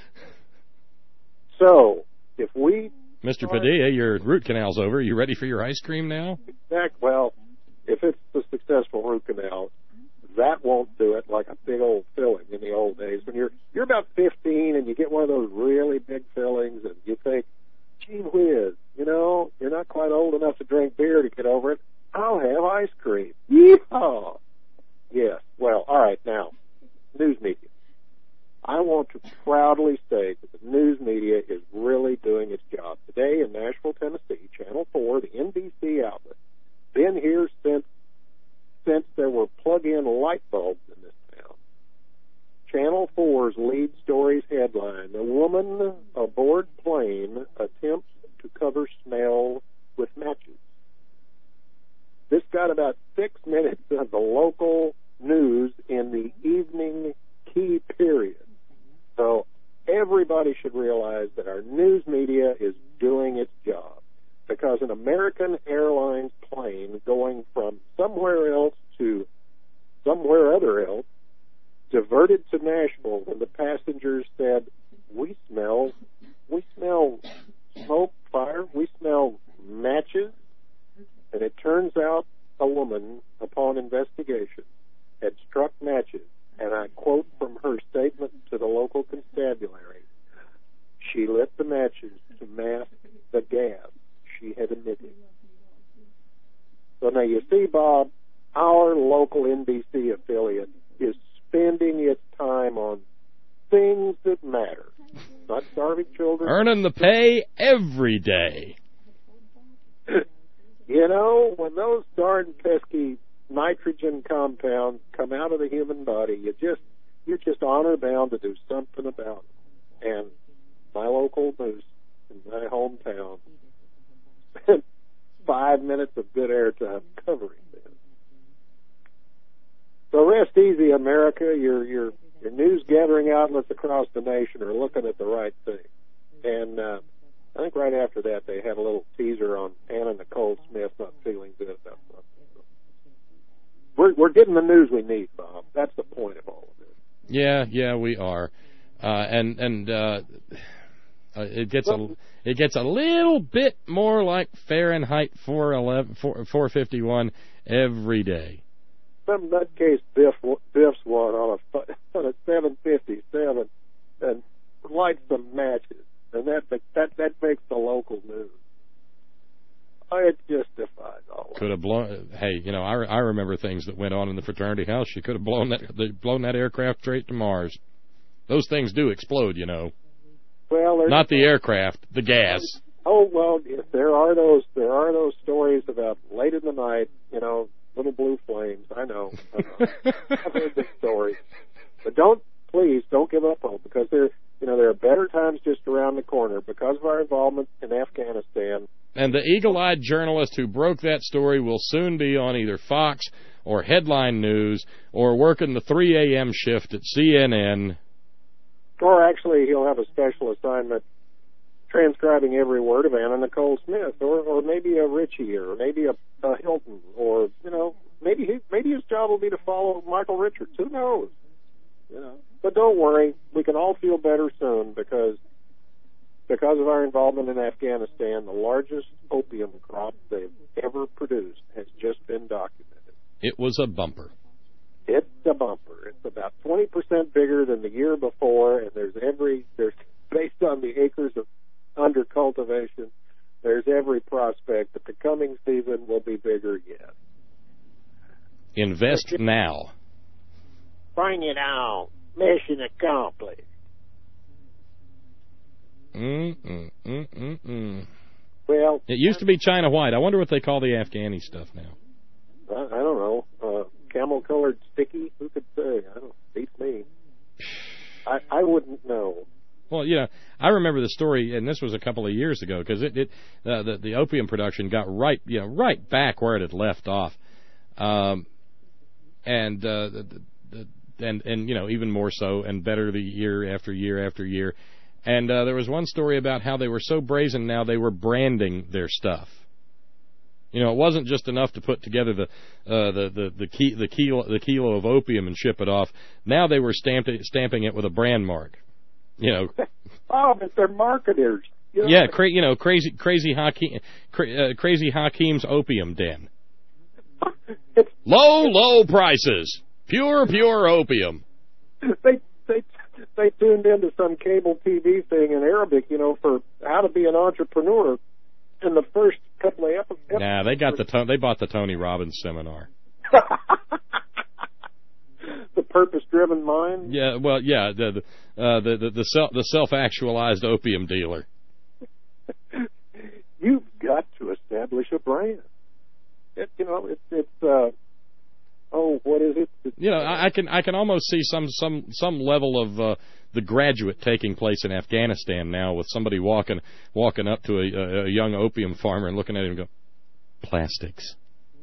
So, if we... Mr. Padilla, your root canal's over. Are you ready for your ice cream now? Well, if it's a successful root canal, that won't do it like a big old filling in the old days. When you're about 15 and you get one of those really big fillings and you think, gee whiz, you're not quite old enough to drink beer to get over it. I'll have ice cream. Yeehaw! Yes. Well, all right, now, news media. I want to proudly say that the news media is really doing its job. Today in Nashville, Tennessee, Channel 4, the NBC outlet, been here since there were plug-in light bulbs in this town. Channel 4's lead story's headline, a woman aboard plane attempts to cover smell with matches. This got about 6 minutes of the local news in the evening key period. So everybody should realize that our news media is doing its job, because an American Airlines plane going from somewhere else to somewhere other else diverted to Nashville when the passengers said, we smell smoke, fire, we smell matches. And it turns out a woman, upon investigation, had struck matches. And I quote from her statement to the local constabulary, she lit the matches to mask the gas she had emitted. So now you see, Bob, our local NBC affiliate is spending its time on things that matter, not starving children. Earning the pay every day. When those darn pesky nitrogen compounds come out of the human body, you're just honor bound to do something about it. And my local news in my hometown spent 5 minutes of good airtime covering this. So rest easy, America. Your news gathering outlets across the nation are looking at the right thing. And I think right after that they had a little teaser on Anna Nicole Smith not feeling good about something. We're getting the news we need, Bob. That's the point of all of this. Yeah, we are, it gets a little bit more like Fahrenheit 451 every day. some nutcase biffs one on a 757 and lights some matches, and that makes the local news. It just defies all. Could have blown. Hey, you know, I remember things that went on in the fraternity house. You could have blown that aircraft straight to Mars. Those things do explode, you know. Well, not the aircraft, the gas. Oh well, yes, there are those stories about late in the night, you know, little blue flames. I know. I've heard this story, but please don't give up hope, because there are better times just around the corner because of our involvement in Afghanistan. And the eagle-eyed journalist who broke that story will soon be on either Fox or Headline News or working the 3 a.m. shift at CNN. Or actually, he'll have a special assignment transcribing every word of Anna Nicole Smith, or maybe a Ritchie, or maybe a Hilton, or, you know, maybe his job will be to follow Michael Richards. Who knows? You know. But don't worry, we can all feel better soon, because of our involvement in Afghanistan, the largest opium crop they've ever produced has just been documented. It was a bumper. It's a bumper. It's about 20% bigger than the year before, and there's based on the acres of under cultivation, there's every prospect that the coming season will be bigger yet. Invest now. Bring it on. Mission accomplished. Well, it used to be China White. I wonder what they call the Afghani stuff now. I don't know. Camel-colored sticky? Who could say? I don't know. Beats me. I wouldn't know. Well, you know, I remember the story, and this was a couple of years ago, because the opium production got right back where it had left off, and you know, even more so and better the year after year after year. And there was one story about how they were so brazen now they were branding their stuff. You know, it wasn't just enough to put together the kilo of opium and ship it off. Now they were stamping it with a brand mark. You know. Oh, but they're marketers. You know, yeah, crazy Hakeem's opium den. Low prices, pure opium. They tuned into some cable TV thing in Arabic, you know, for how to be an entrepreneur. In the first couple of episodes. Nah, they bought the Tony Robbins seminar. The purpose-driven mind. Yeah, well, yeah, the self-actualized opium dealer. You've got to establish a brand. What is it? You know, I can almost see some level of the Graduate taking place in Afghanistan now, with somebody walking up to a young opium farmer and looking at him and go, plastics.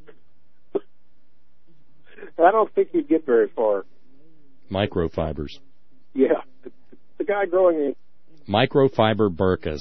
I don't think you'd get very far. Microfibers. Yeah, the guy growing it. Microfiber burkas.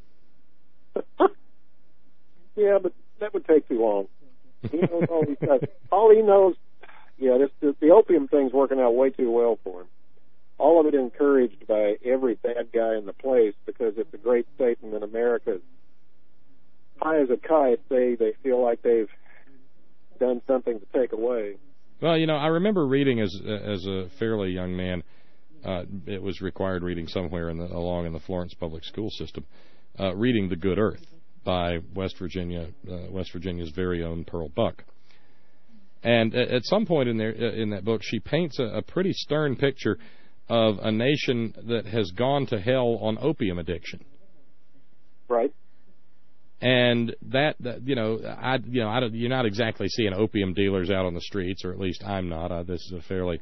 Yeah, but that would take too long. He knows all these guys. All he knows, yeah, the opium thing's working out way too well for him. All of it encouraged by every bad guy in the place, because it's a great statement in America. High as a kite, they feel like they've done something to take away. Well, you know, I remember reading as a fairly young man. It was required reading somewhere along in the Florence public school system. Reading The Good Earth by West Virginia's very own Pearl Buck. And at some point in that book, she paints a pretty stern picture of a nation that has gone to hell on opium addiction. Right. And that you're not exactly seeing opium dealers out on the streets, or at least I'm not. This is a fairly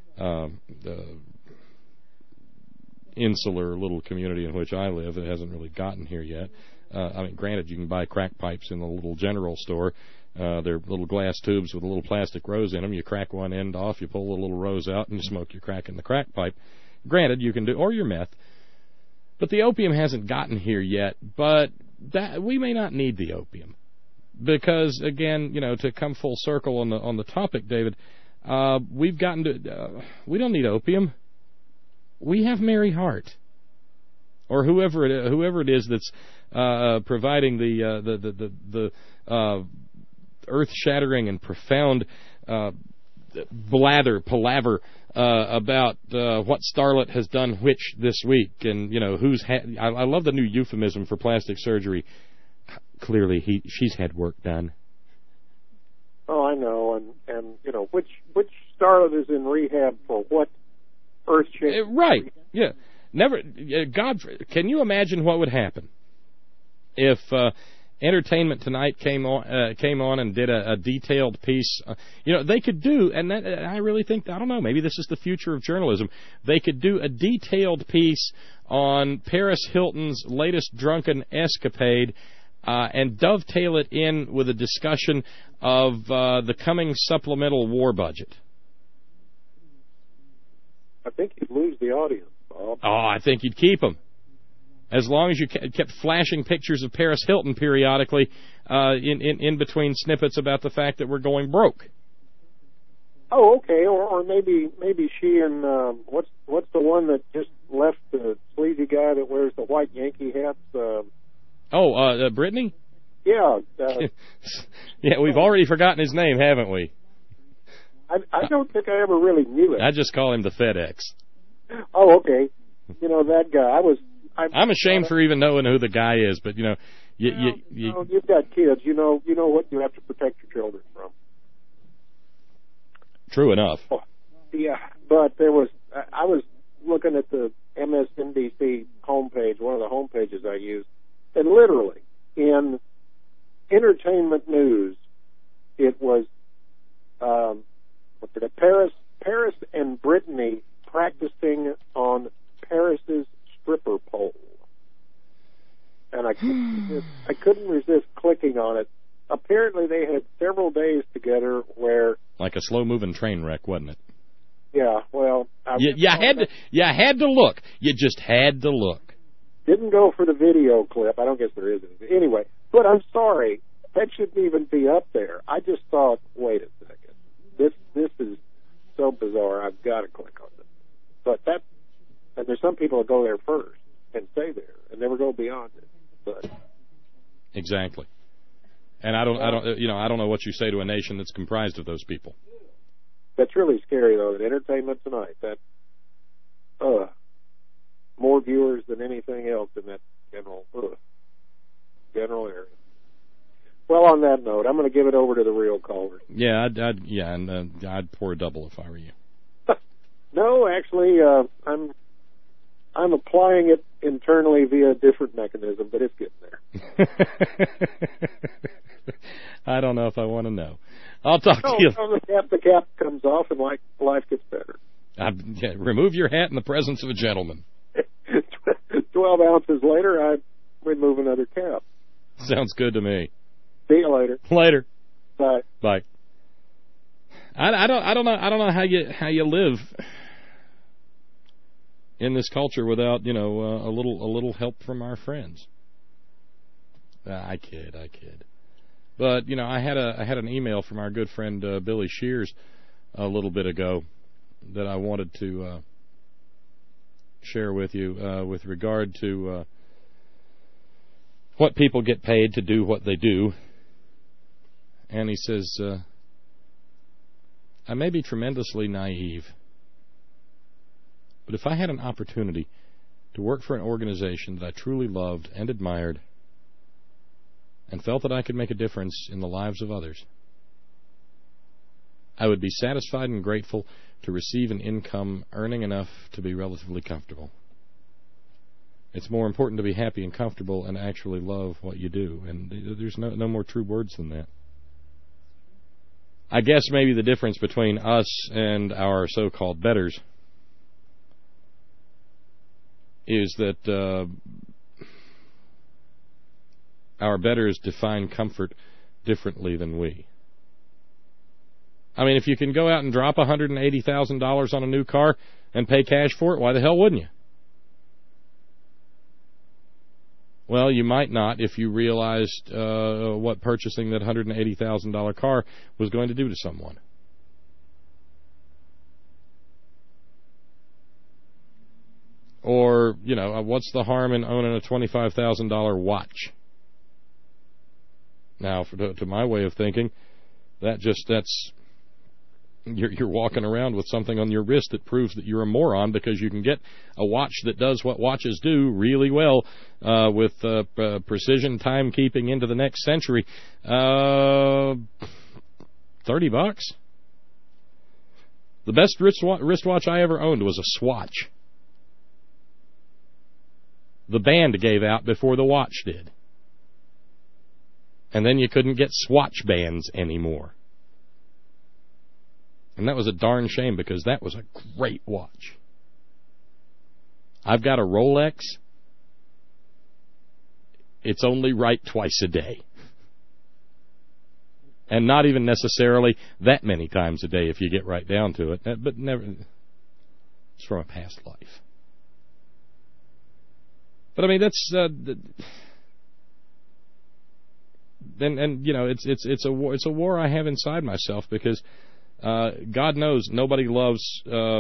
insular little community in which I live. It hasn't really gotten here yet. I mean, granted, you can buy crack pipes in the little general store. They're little glass tubes with a little plastic rose in them. You crack one end off, you pull the little rose out, and you smoke your crack in the crack pipe. Granted, you can do, or your meth. But the opium hasn't gotten here yet. But that we may not need the opium, because again, you know, to come full circle on the topic, David, we've gotten to we don't need opium. We have Mary Hart, or whoever it is that's providing the earth-shattering and profound palaver about what starlet has done which this week, and who's had. I love the new euphemism for plastic surgery. Clearly, she's had work done. Oh, I know, and which starlet is in rehab for what earth-shaking? Right? Yeah. Never. God, can you imagine what would happen if Entertainment Tonight came on and did a detailed piece? They could do, and I really think, I don't know, maybe this is the future of journalism. They could do a detailed piece on Paris Hilton's latest drunken escapade and dovetail it in with a discussion of the coming supplemental war budget. I think you'd lose the audience, Bob. Oh, I think you'd keep them. As long as you kept flashing pictures of Paris Hilton periodically in between snippets about the fact that we're going broke. Oh, okay. Or maybe she and what's the one that just left, the sleazy guy that wears the white Yankee hats? Brittany? Yeah. Yeah, we've already forgotten his name, haven't we? I don't think I ever really knew it. I just call him the FedEx. Oh, okay. That guy. I'm ashamed for even knowing who the guy is, but you've got kids. You know what you have to protect your children from. True enough. Oh, yeah, but I was looking at the MSNBC homepage, one of the homepages I use, and literally in entertainment news, it was Paris and Brittany practicing on Paris's stripper pole, and I couldn't resist clicking on it. Apparently, they had several days together where, like a slow-moving train wreck, wasn't it? Yeah. Well, you had to look. You just had to look. Didn't go for the video clip. I don't guess there is any. Anyway, but I'm sorry, that shouldn't even be up there. I just thought, wait a second, this is so bizarre. I've got to click on it. But and there's some people that go there first and stay there and never go beyond it. But exactly. And I don't know what you say to a nation that's comprised of those people. That's really scary, though. That Entertainment Tonight, that more viewers than anything else in that general area. Well, on that note, I'm going to give it over to the real caller. Yeah, I'd pour a double if I were you. No, actually, I'm applying it internally via a different mechanism, but it's getting there. I don't know if I want to know. I'll talk to you. The cap comes off and life gets better. Remove your hat in the presence of a gentleman. 12 ounces later, I remove another cap. Sounds good to me. See you later. Later. Bye. Bye. I don't know how you live in this culture without a little help from our friends. I kid. But I had an email from our good friend Billy Shears a little bit ago that I wanted to share with you with regard to what people get paid to do what they do. And he says, I may be tremendously naive, but if I had an opportunity to work for an organization that I truly loved and admired and felt that I could make a difference in the lives of others, I would be satisfied and grateful to receive an income earning enough to be relatively comfortable. It's more important to be happy and comfortable and actually love what you do, and there's no more true words than that. I guess maybe the difference between us and our so-called betters is that our betters define comfort differently than we. I mean, if you can go out and drop $180,000 on a new car and pay cash for it, why the hell wouldn't you? Well, you might not if you realized what purchasing that $180,000 car was going to do to someone. Or, what's the harm in owning a $25,000 watch? Now, to my way of thinking, that's you're walking around with something on your wrist that proves that you're a moron, because you can get a watch that does what watches do really well with precision timekeeping into the next century. $30. The best wristwatch I ever owned was a Swatch. The band gave out before the watch did. And then you couldn't get Swatch bands anymore. And that was a darn shame, because that was a great watch. I've got a Rolex. It's only right twice a day. And not even necessarily that many times a day if you get right down to it. But never. It's from a past life. But I mean, that's and you know, it's a war I have inside myself, because God knows nobody loves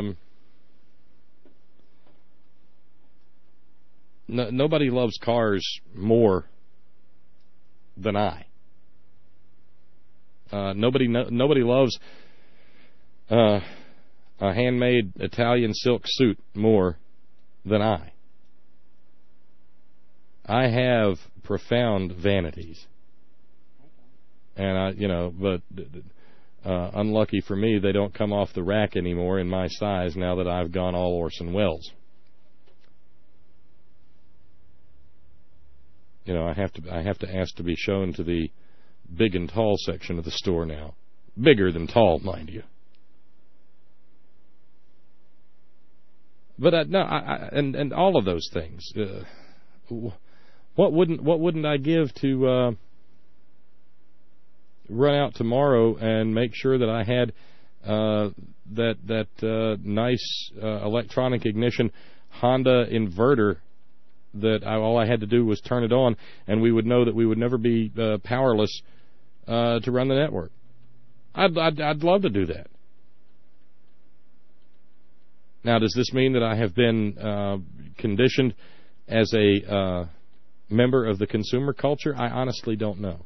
nobody loves cars more than I. Nobody loves a handmade Italian silk suit more than I. I have profound vanities, and but unlucky for me, they don't come off the rack anymore in my size now that I've gone all Orson Welles. I have to ask to be shown to the big and tall section of the store now. Bigger than tall, mind you. But and all of those things. What wouldn't I give to run out tomorrow and make sure that I had that nice electronic ignition Honda inverter that all I had to do was turn it on, and we would know that we would never be powerless to run the network. I'd love to do that. Now, does this mean that I have been conditioned as a member of the consumer culture? I honestly don't know.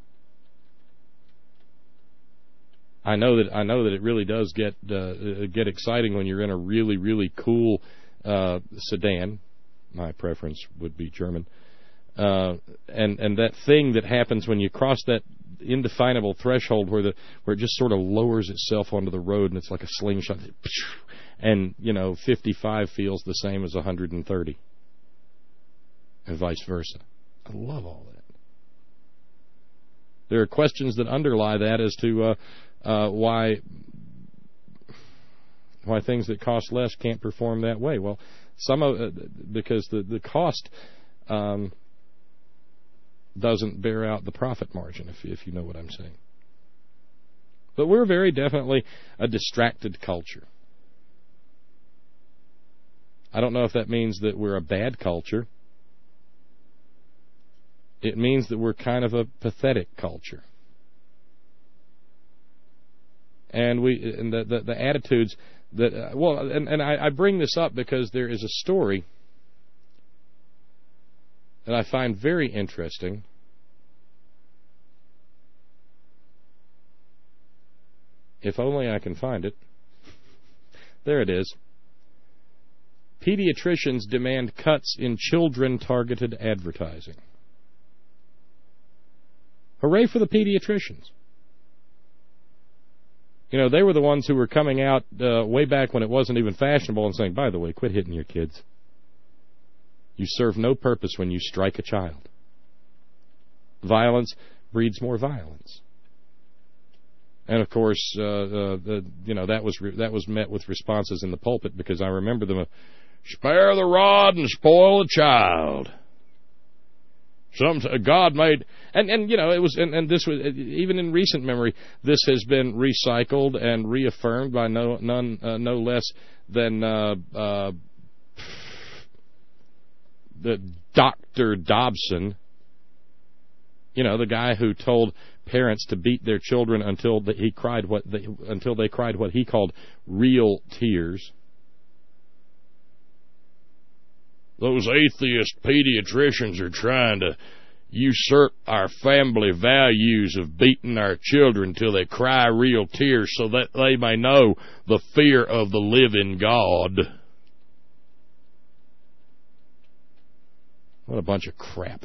I know that it really does get exciting when you're in a really, really cool sedan. My preference would be German. And that thing that happens when you cross that indefinable threshold where it just sort of lowers itself onto the road, and it's like a slingshot. And 55 feels the same as 130, and vice versa. I love all that. There are questions that underlie that as to why things that cost less can't perform that way. Well, because the cost doesn't bear out the profit margin, if you know what I'm saying. But we're very definitely a distracted culture. I don't know if that means that we're a bad culture. It means that we're kind of a pathetic culture. And the attitudes that and I bring this up because there is a story that I find very interesting. If only I can find it. There it is. Pediatricians demand cuts in children-targeted advertising. Hooray for the pediatricians. They were the ones who were coming out way back when it wasn't even fashionable and saying, by the way, quit hitting your kids. You serve no purpose when you strike a child. Violence breeds more violence. And of course, that was met with responses in the pulpit, because I remember them. Spare the rod and spoil the child. God made, and it was, and this was, even in recent memory, this has been recycled and reaffirmed by no less than the Dr. Dobson. The guy who told parents to beat their children until they cried what he called real tears. Those atheist pediatricians are trying to usurp our family values of beating our children till they cry real tears so that they may know the fear of the living God. What a bunch of crap.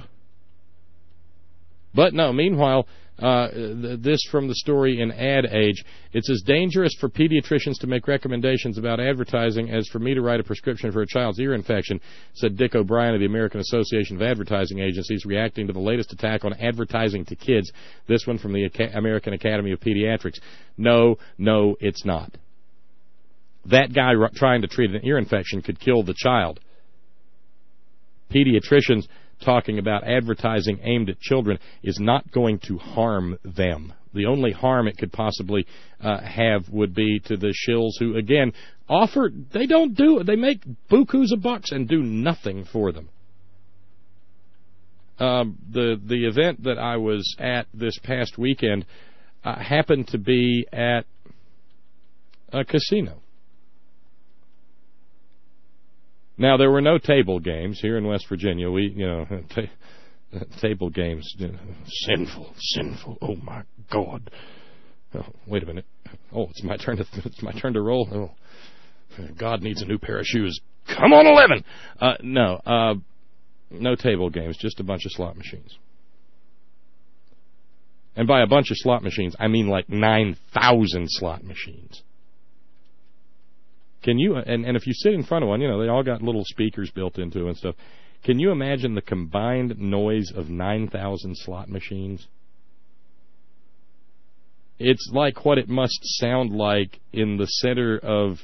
But no, meanwhile, this from the story in Ad Age, it's as dangerous for pediatricians to make recommendations about advertising as for me to write a prescription for a child's ear infection, said Dick O'Brien of the American Association of Advertising Agencies, reacting to the latest attack on advertising to kids, this one from the American Academy of Pediatrics. No, it's not. That guy trying to treat an ear infection could kill the child. Pediatricians talking about advertising aimed at children is not going to harm them. The only harm it could possibly have would be to the shills who, again, they don't do it. They make bukus of bucks and do nothing for them. The event that I was at this past weekend happened to be at a casino. Now, there were no table games here in West Virginia. Table games, sinful. Oh my God! Oh, wait a minute. Oh, it's my turn to roll. Oh, God needs a new pair of shoes. Come on, 11. No table games, just a bunch of slot machines. And by a bunch of slot machines, I mean like 9,000 slot machines. Can you, and if you sit in front of one, they all got little speakers built into them and stuff. Can you imagine the combined noise of 9,000 slot machines? It's like what it must sound like in the center of,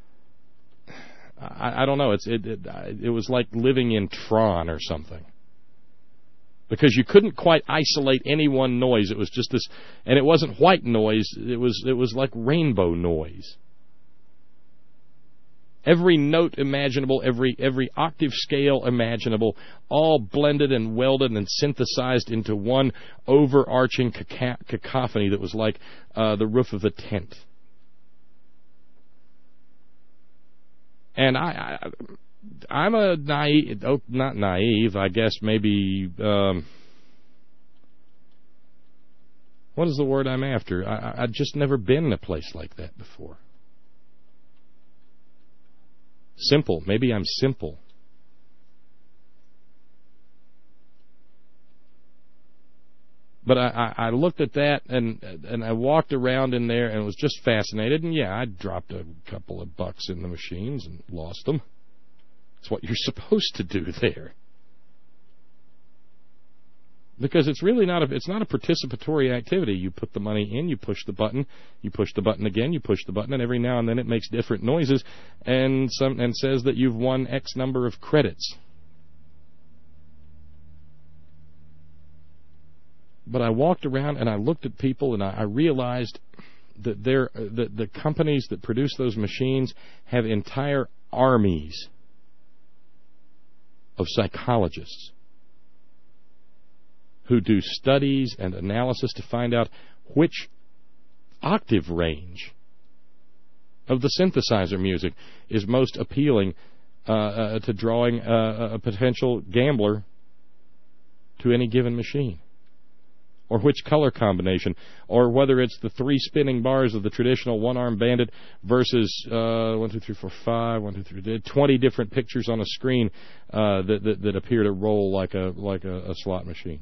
I don't know, it was like living in Tron or something. Because you couldn't quite isolate any one noise. It was just this, and it wasn't white noise, it was like rainbow noise. Every note imaginable, every octave scale imaginable, all blended and welded and synthesized into one overarching cacophony that was like the roof of a tent. And I'm a naive, not naive, I guess maybe, what is the word I'm after? I'd just never been in a place like that before. Simple. Maybe I'm simple. But I looked at that and I walked around in there and was just fascinated. And yeah, I dropped a couple of bucks in the machines and lost them. It's what you're supposed to do there. Because it's really not a participatory activity. You put the money in, you push the button again, you push the button, and every now and then it makes different noises and says that you've won X number of credits. But I walked around and I looked at people and I realized that the companies that produce those machines have entire armies of psychologists who do studies and analysis to find out which octave range of the synthesizer music is most appealing to drawing a potential gambler to any given machine, or which color combination, or whether it's the 3 spinning bars of the traditional one-arm bandit versus 1, 2, 3, 4, 5, 1, 2, 3, 20 different pictures on a screen that appear to roll like a slot machine.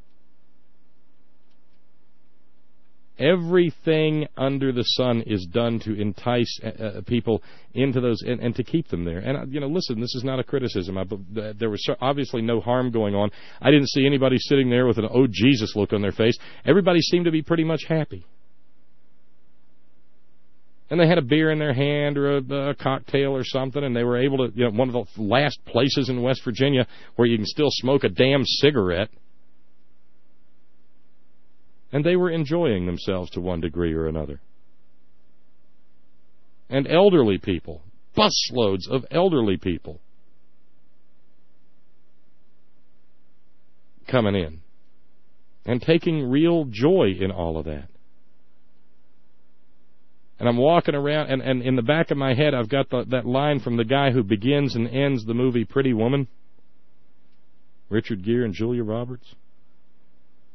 Everything under the sun is done to entice people into those and to keep them there. And, listen, this is not a criticism. There was obviously no harm going on. I didn't see anybody sitting there with an "oh, Jesus" look on their face. Everybody seemed to be pretty much happy. And they had a beer in their hand or a cocktail or something, and they were able to, one of the last places in West Virginia where you can still smoke a damn cigarette. And they were enjoying themselves to one degree or another. And elderly people, busloads of elderly people coming in and taking real joy in all of that. And I'm walking around, and in the back of my head I've got that line from the guy who begins and ends the movie Pretty Woman, Richard Gere and Julia Roberts.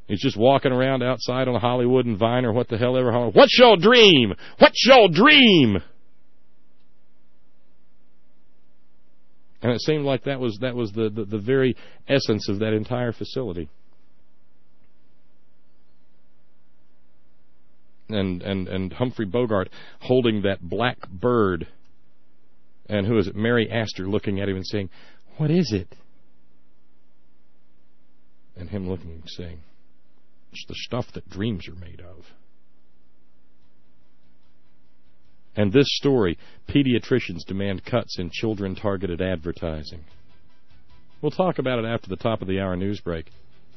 He's just walking around outside on Hollywood and Vine or what the hell ever. What's your dream? What's your dream? And it seemed like that was the very essence of that entire facility. And Humphrey Bogart holding that black bird, and who is it? Mary Astor looking at him and saying, "What is it?" And him looking and saying, "It's the stuff that dreams are made of." And this story, pediatricians demand cuts in children-targeted advertising. We'll talk about it after the top of the hour news break.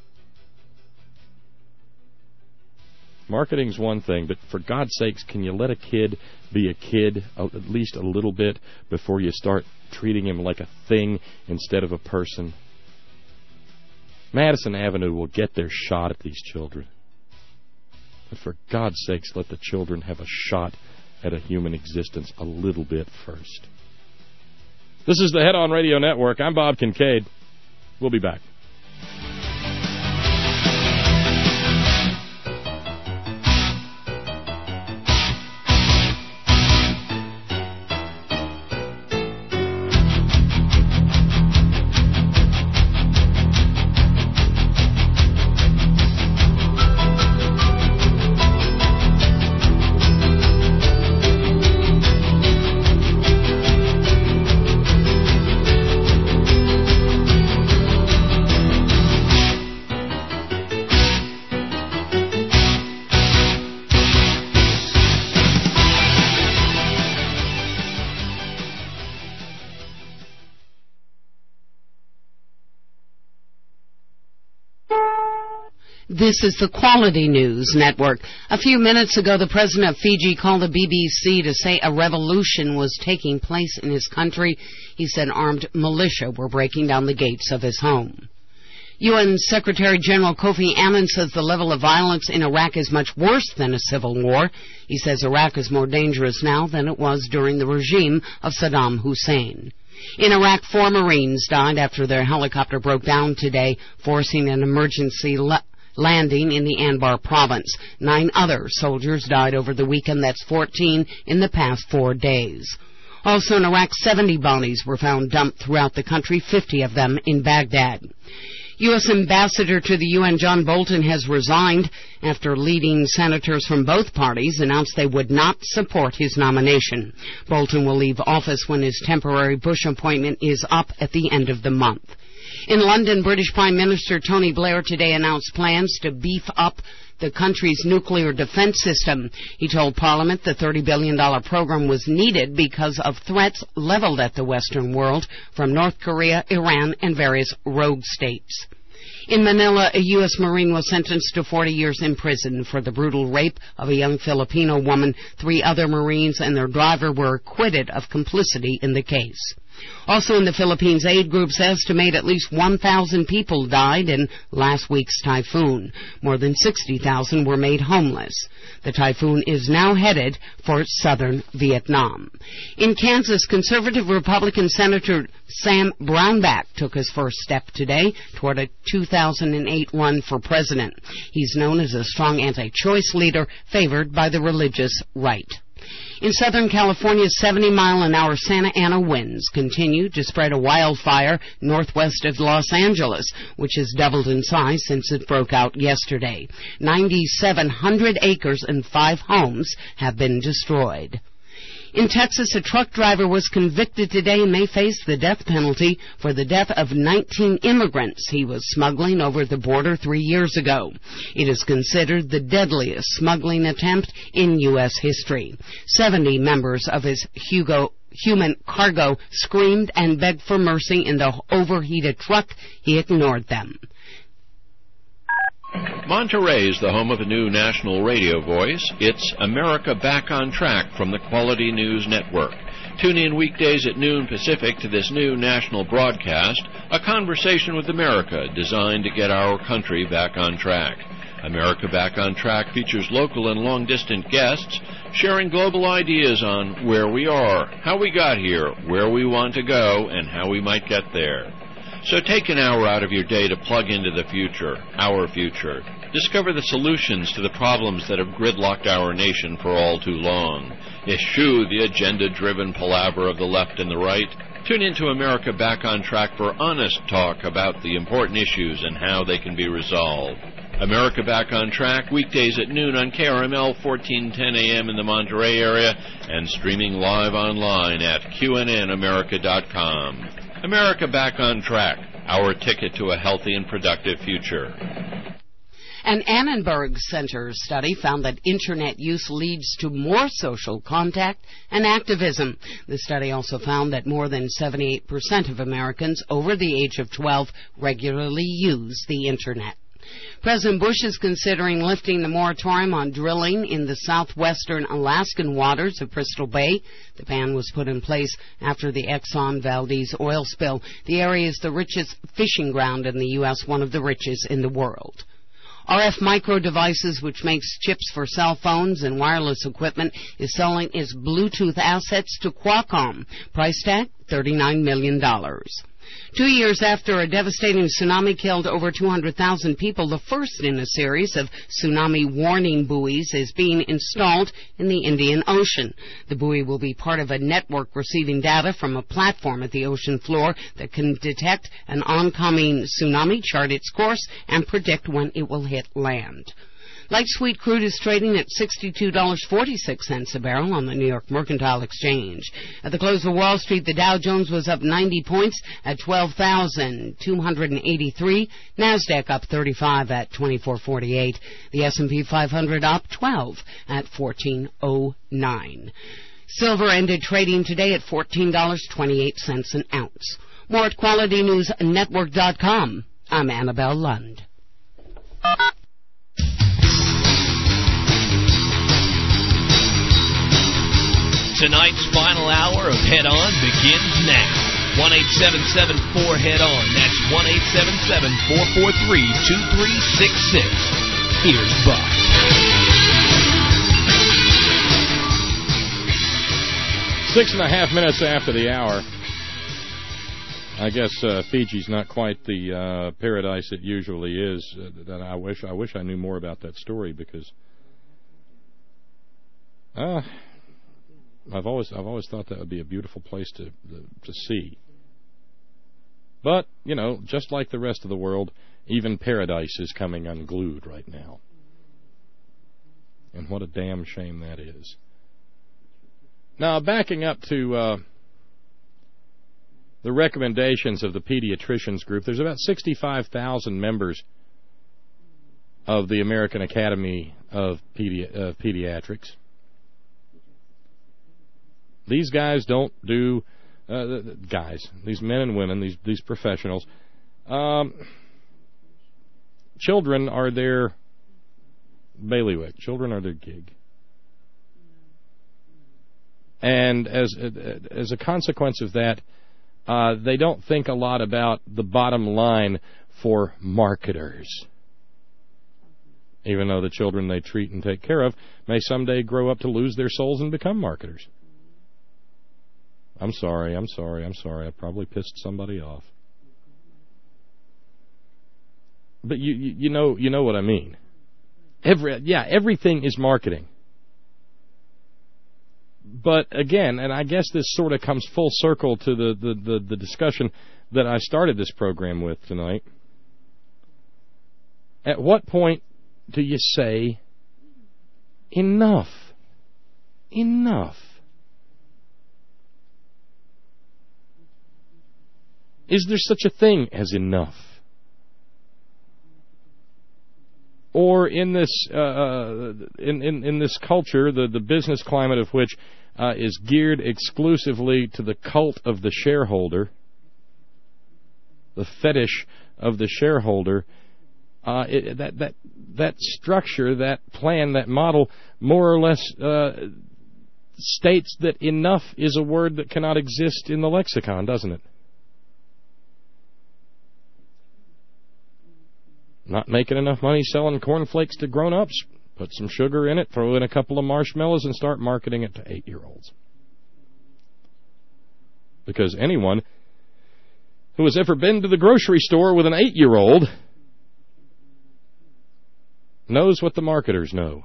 Marketing's one thing, but for God's sakes, can you let a kid be a kid at least a little bit before you start treating him like a thing instead of a person? Madison Avenue will get their shot at these children. But for God's sakes, let the children have a shot at a human existence a little bit first. This is the Head On Radio Network. I'm Bob Kincaid. We'll be back. This is the Quality News Network. A few minutes ago, the president of Fiji called the BBC to say a revolution was taking place in his country. He said armed militia were breaking down the gates of his home. UN Secretary General Kofi Annan says the level of violence in Iraq is much worse than a civil war. He says Iraq is more dangerous now than it was during the regime of Saddam Hussein. In Iraq, 4 Marines died after their helicopter broke down today, forcing an emergency landing in the Anbar province. 9 other soldiers died over the weekend. That's 14 in the past 4 days. Also in Iraq, 70 bodies were found dumped throughout the country, 50 of them in Baghdad. U.S. Ambassador to the UN John Bolton has resigned after leading senators from both parties announced they would not support his nomination. Bolton will leave office when his temporary Bush appointment is up at the end of the month. In London, British Prime Minister Tony Blair today announced plans to beef up the country's nuclear defense system. He told Parliament the $30 billion program was needed because of threats leveled at the Western world from North Korea, Iran, and various rogue states. In Manila, a U.S. Marine was sentenced to 40 years in prison for the brutal rape of a young Filipino woman. 3 other Marines and their driver were acquitted of complicity in the case. Also in the Philippines, aid groups estimate at least 1,000 people died in last week's typhoon. More than 60,000 were made homeless. The typhoon is now headed for southern Vietnam. In Kansas, conservative Republican Senator Sam Brownback took his first step today toward a 2008 run for president. He's known as a strong anti-choice leader favored by the religious right. In Southern California, 70-mile-an-hour Santa Ana winds continue to spread a wildfire northwest of Los Angeles, which has doubled in size since it broke out yesterday. 9,700 acres and 5 homes have been destroyed. In Texas, a truck driver was convicted today and may face the death penalty for the death of 19 immigrants he was smuggling over the border 3 years ago. It is considered the deadliest smuggling attempt in U.S. history. 70 members of his human cargo screamed and begged for mercy in the overheated truck. He ignored them. Monterey is the home of a new national radio voice. It's America Back on Track from the Quality News Network. Tune in weekdays at noon Pacific to this new national broadcast, a conversation with America designed to get our country back on track. America Back on Track features local and long-distance guests sharing global ideas on where we are, how we got here, where we want to go, and how we might get there. So take an hour out of your day to plug into the future, our future. Discover the solutions to the problems that have gridlocked our nation for all too long. Eschew the agenda-driven palaver of the left and the right. Tune into America Back on Track for honest talk about the important issues and how they can be resolved. America Back on Track, weekdays at noon on KRML 1410 AM in the Monterey area and streaming live online at QNNAmerica.com. America Back on Track, our ticket to a healthy and productive future. An Annenberg Center study found that Internet use leads to more social contact and activism. The study also found that more than 78% of Americans over the age of 12 regularly use the Internet. President Bush is considering lifting the moratorium on drilling in the southwestern Alaskan waters of Crystal Bay. The ban was put in place after the Exxon Valdez oil spill. The area is the richest fishing ground in the U.S., one of the richest in the world. RF Micro Devices, which makes chips for cell phones and wireless equipment, is selling its Bluetooth assets to Qualcomm. Price tag, $39 million. 2 years after a devastating tsunami killed over 200,000 people, the first in a series of tsunami warning buoys is being installed in the Indian Ocean. The buoy will be part of a network receiving data from a platform at the ocean floor that can detect an oncoming tsunami, chart its course, and predict when it will hit land. Light sweet crude is trading at $62.46 a barrel on the New York Mercantile Exchange. At the close of Wall Street, the Dow Jones was up 90 points at 12,283. NASDAQ up 35 at 2448. The S&P 500 up 12 at 1409. Silver ended trading today at $14.28 an ounce. More at QualityNewsNetwork.com. I'm Annabelle Lund. Tonight's final hour of Head On begins now. 1-877-4-HEAD-ON. That's 1-877-443-2366. Here's Buck. 6.5 minutes after the hour. I guess Fiji's not quite the paradise it usually is. That I wish I knew more about that story because I've always thought that would be a beautiful place to see. But, you know, just like the rest of the world, even paradise is coming unglued right now. And what a damn shame that is. Now, backing up to the recommendations of the pediatricians group, there's about 65,000 members of the American Academy of Pediatrics. These guys don't do, these men and women, these professionals, children are their bailiwick. Children are their gig. And as a consequence of that, they don't think a lot about the bottom line for marketers. Even though the children they treat and take care of may someday grow up to lose their souls and become marketers. I'm sorry. I probably pissed somebody off. But you know what I mean. Everything is marketing. But again, and I guess this sort of comes full circle to the discussion that I started this program with tonight. At what point do you say enough? Enough. Is there such a thing as enough? Or in this in this culture, the business climate of which is geared exclusively to the cult of the shareholder, the fetish of the shareholder, that structure, that plan, that model, more or less states that enough is a word that cannot exist in the lexicon, doesn't it? Not making enough money selling cornflakes to grown-ups? Put some sugar in it, throw in a couple of marshmallows, and start marketing it to 8-year-olds. Because anyone who has ever been to the grocery store with an 8-year-old knows what the marketers know.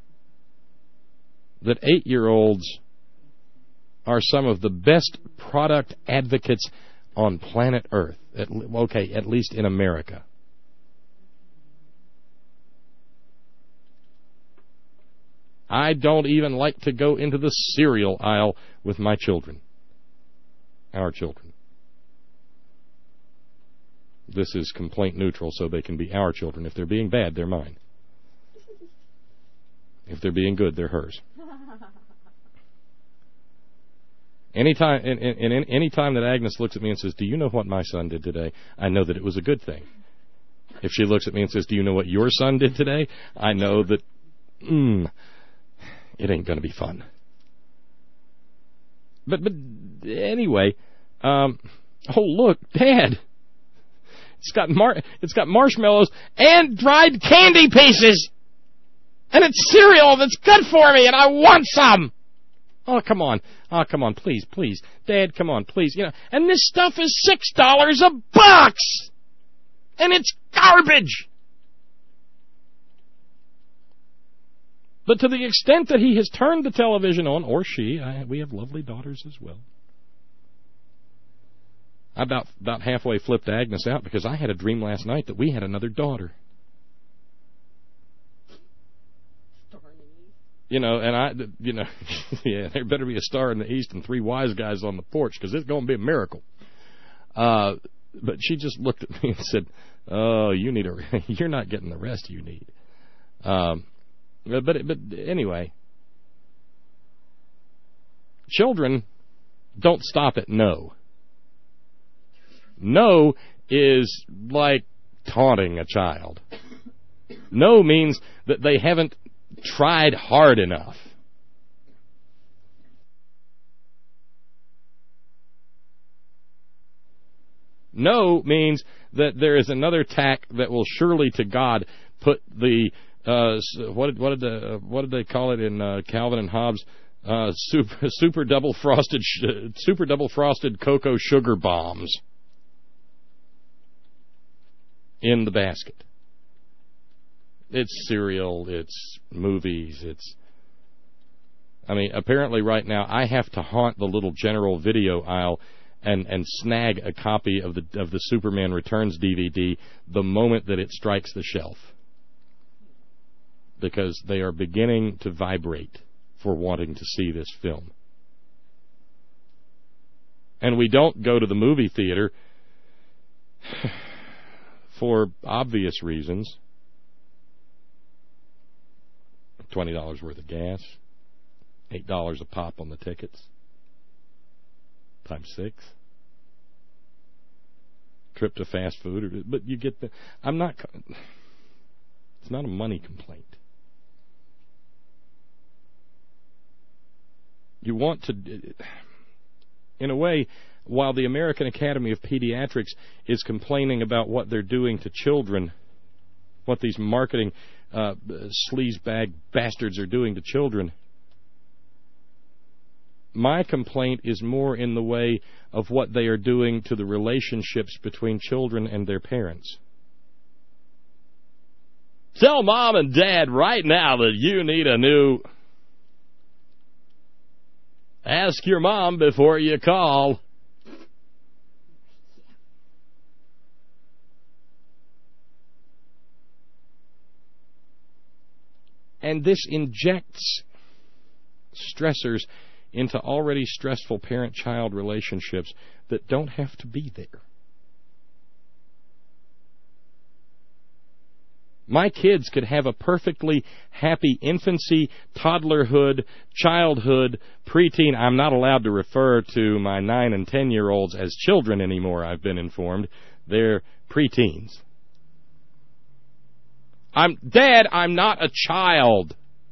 That 8-year-olds are some of the best product advocates on planet Earth. At least in America. I don't even like to go into the cereal aisle with my children. Our children. This is complaint neutral, so they can be our children. If they're being bad, they're mine. If they're being good, they're hers. Anytime that Agnes looks at me and says, "Do you know what my son did today?" I know that it was a good thing. If she looks at me and says, "Do you know what your son did today?" I know that it ain't going to be fun. But anyway, oh look, Dad, it's got marshmallows and dried candy pieces, and it's cereal that's good for me, and I want some. Oh, come on, please, Dad, come on, please, And this stuff is $6 a box, and it's garbage. But to the extent that he has turned the television on, or she, we have lovely daughters as well. I about halfway flipped Agnes out because I had a dream last night that we had another daughter. And yeah, there better be a star in the east and 3 wise guys on the porch because it's going to be a miracle. But she just looked at me and said, "Oh, you're not getting the rest you need." But anyway, children don't stop at no. No is like taunting a child. No means that they haven't tried hard enough. No means that there is another tack that will surely to God put the what did they call it in Calvin and Hobbes? Super double frosted cocoa sugar bombs in the basket. It's cereal, it's movies, apparently right now I have to haunt the little general video aisle and snag a copy of the Superman Returns DVD the moment that it strikes the shelf. Because they are beginning to vibrate for wanting to see this film. And we don't go to the movie theater for obvious reasons. $20 worth of gas, $8 a pop on the tickets, times 6. Trip to fast food, but you get the. It's not a money complaint. You want to, in a way, while the American Academy of Pediatrics is complaining about what they're doing to children, what these marketing sleazebag bastards are doing to children, my complaint is more in the way of what they are doing to the relationships between children and their parents. Tell Mom and Dad right now that you need a new... Ask your mom before you call. And this injects stressors into already stressful parent-child relationships that don't have to be there. My kids could have a perfectly happy infancy, toddlerhood, childhood, preteen. I'm not allowed to refer to my 9 and 10-year-olds as children anymore, I've been informed. They're preteens. Dad, I'm not a child.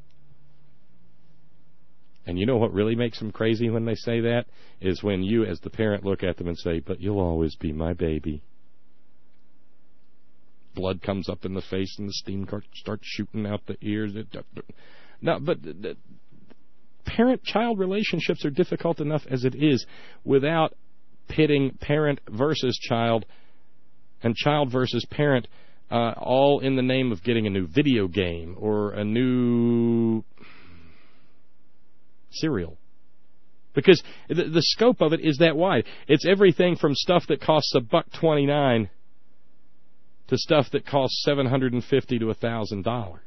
And you know what really makes them crazy when they say that? Is when you, as the parent, look at them and say, "But you'll always be my baby." Blood comes up in the face and the steam starts shooting out the ears. No, but parent-child relationships are difficult enough as it is without pitting parent versus child and child versus parent, all in the name of getting a new video game or a new cereal. Because the scope of it is that wide. It's everything from stuff that costs $1.29 to stuff that costs $750 to $1,000.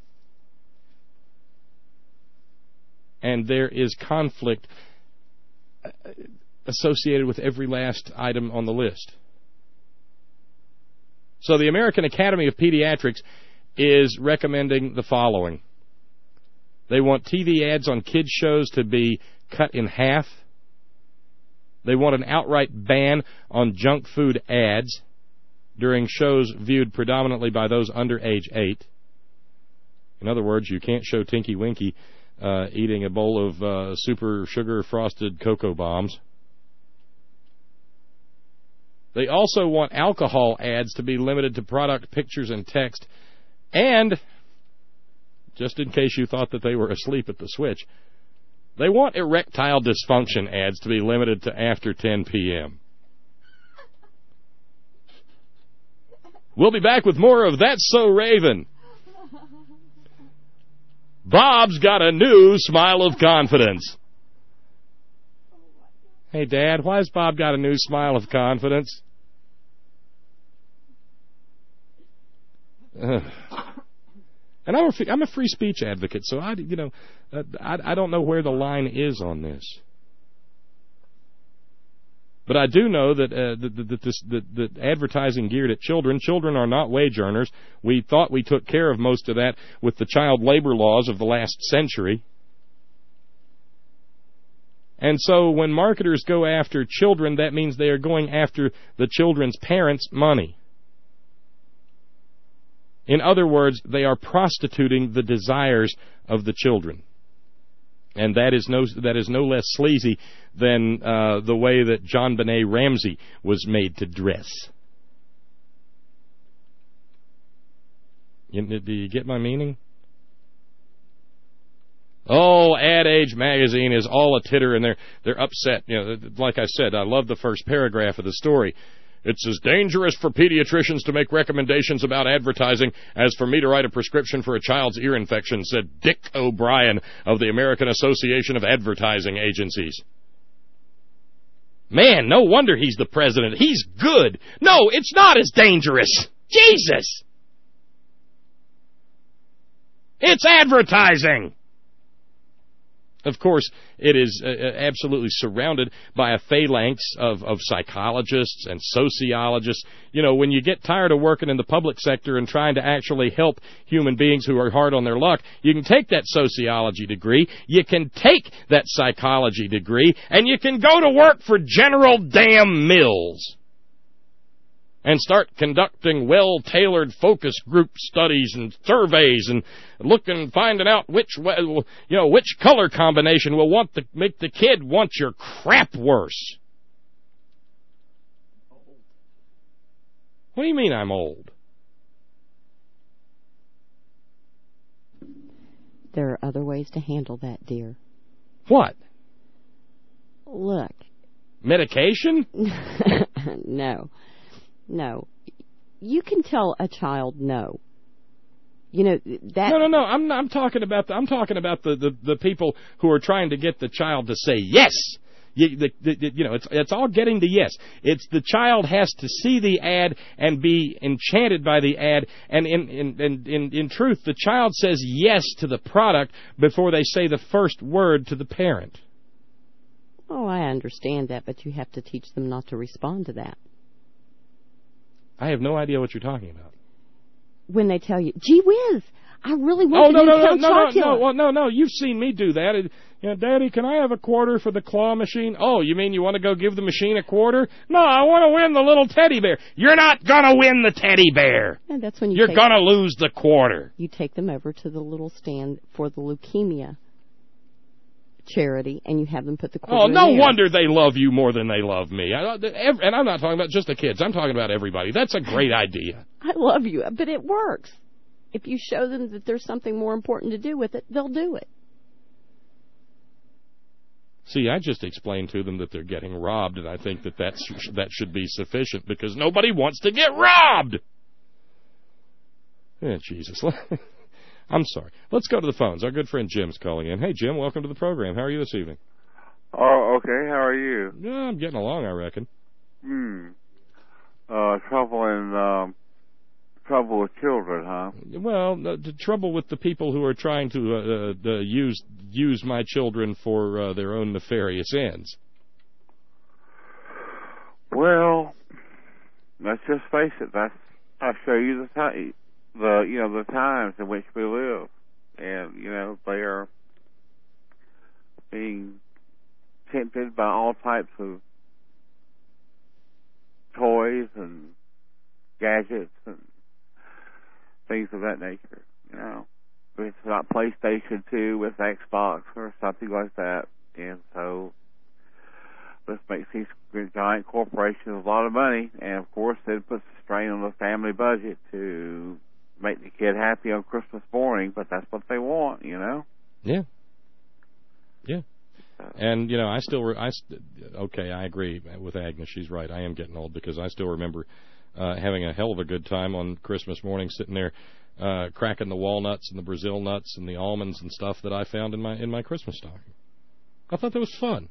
And there is conflict associated with every last item on the list. So the American Academy of Pediatrics is recommending the following. They want TV ads on kids' shows to be cut in half. They want an outright ban on junk food ads during shows viewed predominantly by those under age 8. In other words, you can't show Tinky Winky eating a bowl of super sugar frosted cocoa bombs. They also want alcohol ads to be limited to product pictures and text. And, just in case you thought that they were asleep at the switch, they want erectile dysfunction ads to be limited to after 10 p.m. We'll be back with more of That's So Raven. Bob's got a new smile of confidence. Hey, Dad, why's Bob got a new smile of confidence? And I'm a free speech advocate, so I don't know where the line is on this. But I do know that advertising geared at children are not wage earners. We thought we took care of most of that with the child labor laws of the last century. And so when marketers go after children, that means they are going after the children's parents' money. In other words, they are prostituting the desires of the children. And that is no less sleazy than the way that JonBenet Ramsey was made to dress. Do you get my meaning? Oh, Ad Age magazine is all a titter, and they're upset. Like I said, I love the first paragraph of the story. It's as dangerous for pediatricians to make recommendations about advertising as for me to write a prescription for a child's ear infection, said Dick O'Brien of the American Association of Advertising Agencies. Man, no wonder he's the president. He's good. No, it's not as dangerous. Jesus! It's advertising! Of course, it is absolutely surrounded by a phalanx of psychologists and sociologists. When you get tired of working in the public sector and trying to actually help human beings who are hard on their luck, you can take that sociology degree, you can take that psychology degree, and you can go to work for General damn Mills and start conducting well-tailored focus group studies and surveys and finding out which color combination will make the kid want your crap worse. What do you mean I'm old? There are other ways to handle that, dear. What? Look. Medication? No. You can tell a child no. That. No. I'm talking about the people who are trying to get the child to say yes. It's all getting to yes. It's the child has to see the ad and be enchanted by the ad, and in truth, the child says yes to the product before they say the first word to the parent. Oh, I understand that, but you have to teach them not to respond to that. I have no idea what you're talking about. When they tell you, gee whiz, I really want No, you've seen me do that. Daddy, can I have a quarter for the claw machine? Oh, you mean you want to go give the machine a quarter? No, I want to win the little teddy bear. You're not going to win the teddy bear. And that's when you're going to lose the quarter. You take them over to the little stand for the leukemia charity, and you have them put the quarter in there. Wonder they love you more than they love me. And I'm not talking about just the kids. I'm talking about everybody. That's a great idea. I love you, but it works. If you show them that there's something more important to do with it, they'll do it. See, I just explained to them that they're getting robbed, and I think that should be sufficient because nobody wants to get robbed. Jesus. I'm sorry. Let's go to the phones. Our good friend Jim's calling in. Hey, Jim, welcome to the program. How are you this evening? Oh, okay. How are you? Yeah, I'm getting along, I reckon. Trouble with children, huh? Well, the trouble with the people who are trying to use my children for their own nefarious ends. Well, let's just face it. I show you the times in which we live, and they are being tempted by all types of toys and gadgets and things of that nature. It's not PlayStation 2 with Xbox or something like that, and so this makes these giant corporations a lot of money, and of course it puts a strain on the family budget to make the kid happy on Christmas morning, but that's what they want, Yeah. And I agree with Agnes. She's right. I am getting old because I still remember having a hell of a good time on Christmas morning, sitting there cracking the walnuts and the Brazil nuts and the almonds and stuff that I found in my Christmas stocking. I thought that was fun.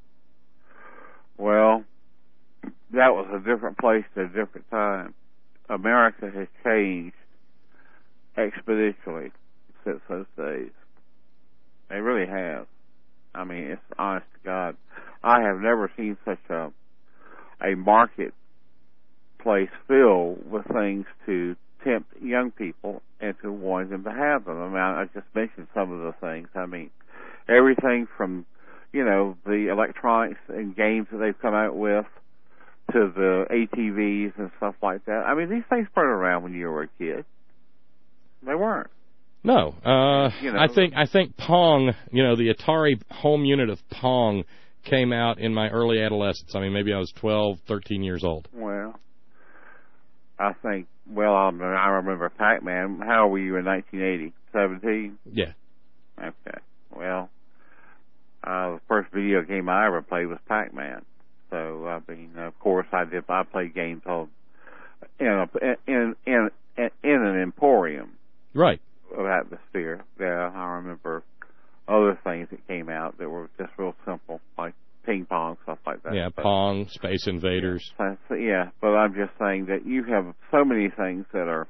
Well, that was a different place at a different time. America has changed exponentially since those days. They really have. I mean, it's honest to God. I have never seen such a marketplace filled with things to tempt young people into wanting them to have them. I mean, I just mentioned some of the things. I mean, everything from, the electronics and games that they've come out with to the ATVs and stuff like that. I mean, these things weren't around when you were a kid. They weren't. No, I think Pong, the Atari home unit of Pong came out in my early adolescence. I mean, maybe I was 12, 13 years old. Well, I remember Pac-Man. How old were you in 1980? 17? Yeah. Okay. Well, the first video game I ever played was Pac-Man. So, I mean, of course, I played games in an emporium. Right. Of atmosphere. Yeah, I remember other things that came out that were just real simple, like ping pong, stuff like that. Yeah, Pong, Space Invaders. Yeah, but I'm just saying that you have so many things that are,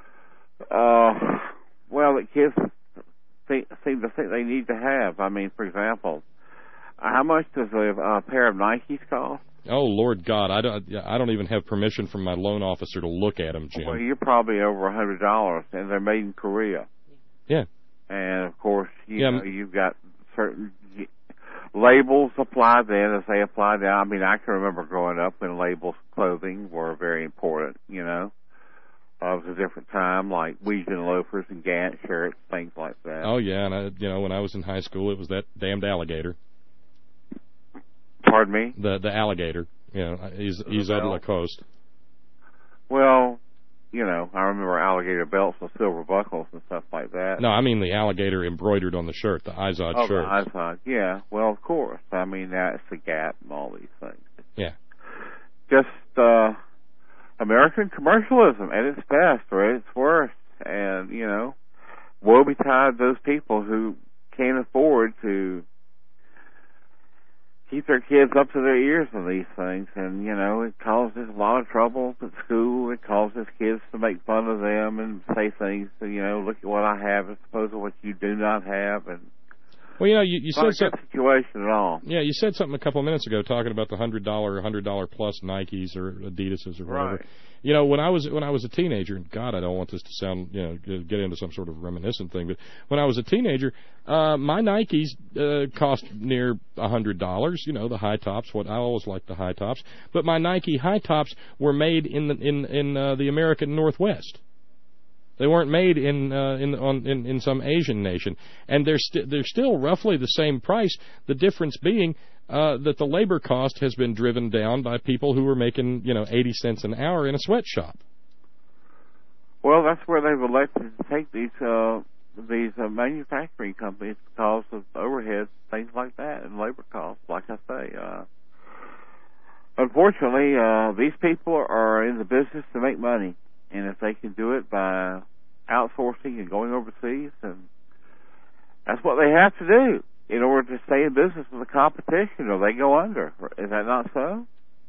that kids seem to think they need to have. I mean, for example, how much does a pair of Nikes cost? Oh, Lord God, I don't even have permission from my loan officer to look at them, Jim. Well, you're probably over $100, and they're made in Korea. Yeah. And, of course, you've got certain labels applied then as they apply now. I mean, I can remember growing up when labels clothing were very important, It was a different time, like Weezen loafers and Gant shirts, things like that. Oh, yeah, and, when I was in high school, it was that damned alligator. Pardon me? The alligator, Isotta Lacoste. Well, I remember alligator belts with silver buckles and stuff like that. No, I mean the alligator embroidered on the shirt, the Izod shirt. Oh, the Izod, yeah. Well, of course. I mean, that's the Gap and all these things. Yeah. Just American commercialism at its best or at its worst. And, woe betide those people who can't afford to keep their kids up to their ears on these things, and it causes a lot of trouble at school. It causes kids to make fun of them and say things, look at what I have as opposed to what you do not have, and well, you said something. Situation at all. Yeah, you said something a couple of minutes ago talking about the $100 plus Nikes or Adidas's or whatever. Right. When I was a teenager, and God, I don't want this to sound, get into some sort of reminiscent thing, but when I was a teenager, my Nikes cost near $100. The high tops. I always liked the high tops, but my Nike high tops were made in the American Northwest. They weren't made in some Asian nation, and they're still roughly the same price. The difference being that the labor cost has been driven down by people who were making 80 cents an hour in a sweatshop. Well, that's where they've elected to take these these manufacturing companies because of overhead, things like that, and labor costs. Like I say, unfortunately, these people are in the business to make money, and if they can do it by outsourcing and going overseas, and that's what they have to do in order to stay in business with the competition, or they go under. Is that not so?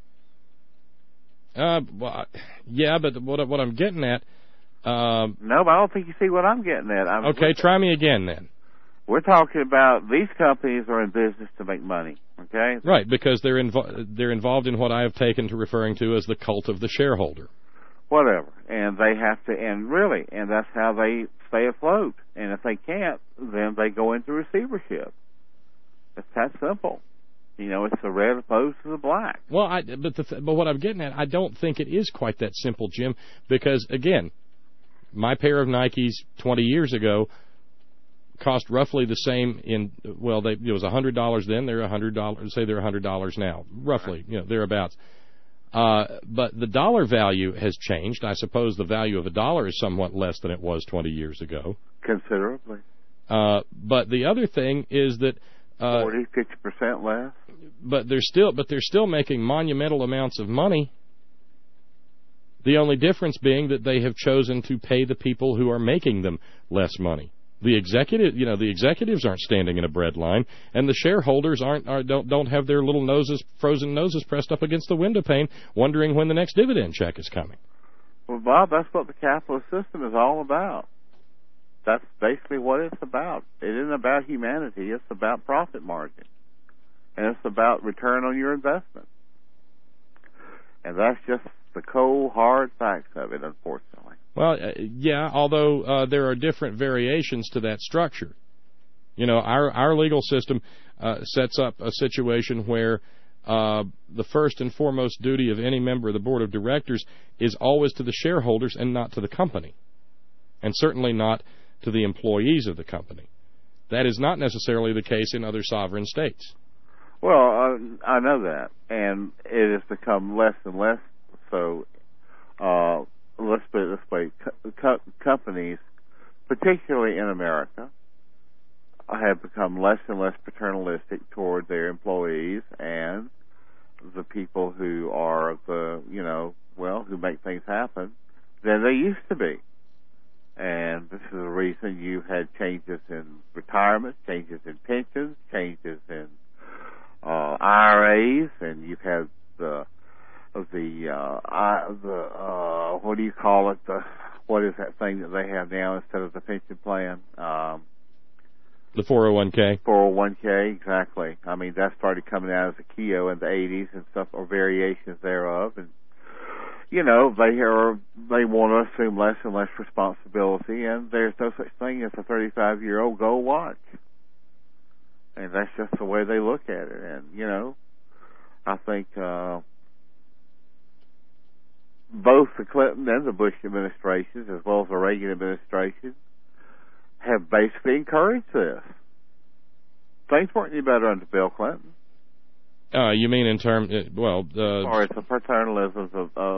Well, yeah, but what I'm getting at. No, but I don't think you see what I'm getting at. Okay, try me again then. We're talking about these companies are in business to make money, okay? Right, because they're involved in what I have taken to referring to as the cult of the shareholder. Whatever, and they have to, and that's how they stay afloat. And if they can't, then they go into receivership. It's that simple. You know, it's the red opposed to the black. Well, but what I'm getting at, I don't think it is quite that simple, Jim, because again, my pair of Nikes 20 years ago cost roughly the same it was $100 then, they're $100, say they're $100 now, roughly, thereabouts. But the dollar value has changed. I suppose the value of a dollar is somewhat less than it was 20 years ago. Considerably. But the other thing is that 40-50% less. But they're still making monumental amounts of money. The only difference being that they have chosen to pay the people who are making them less money. The executives aren't standing in a bread line, and the shareholders don't have their little frozen noses pressed up against the window pane, wondering when the next dividend check is coming. Well, Bob, that's what the capitalist system is all about. That's basically what it's about. It isn't about humanity. It's about profit margin. And it's about return on your investment. And that's just the cold, hard facts of it, unfortunately. Well, yeah, although there are different variations to that structure. Our legal system sets up a situation where the first and foremost duty of any member of the board of directors is always to the shareholders and not to the company. And certainly not to the employees of the company. That is not necessarily the case in other sovereign states. Well, I know that, and it has become less and less so. Let's put it this way: companies, particularly in America, have become less and less paternalistic toward their employees and the people who are who make things happen than they used to be. And this is the reason you had changes in retirement, changes in pensions, changes in IRAs, and you've had the what do you call it? What is that thing that they have now instead of the pension plan? The 401k. 401k, exactly. I mean, that started coming out as a KEO in the 80s and stuff, or variations thereof, and they want to assume less and less responsibility, and there's no such thing as a 35-year-old gold watch. And that's just the way they look at it. And, I think both the Clinton and the Bush administrations, as well as the Reagan administration, have basically encouraged this. Things weren't any better under Bill Clinton. You mean in terms, or it's the paternalisms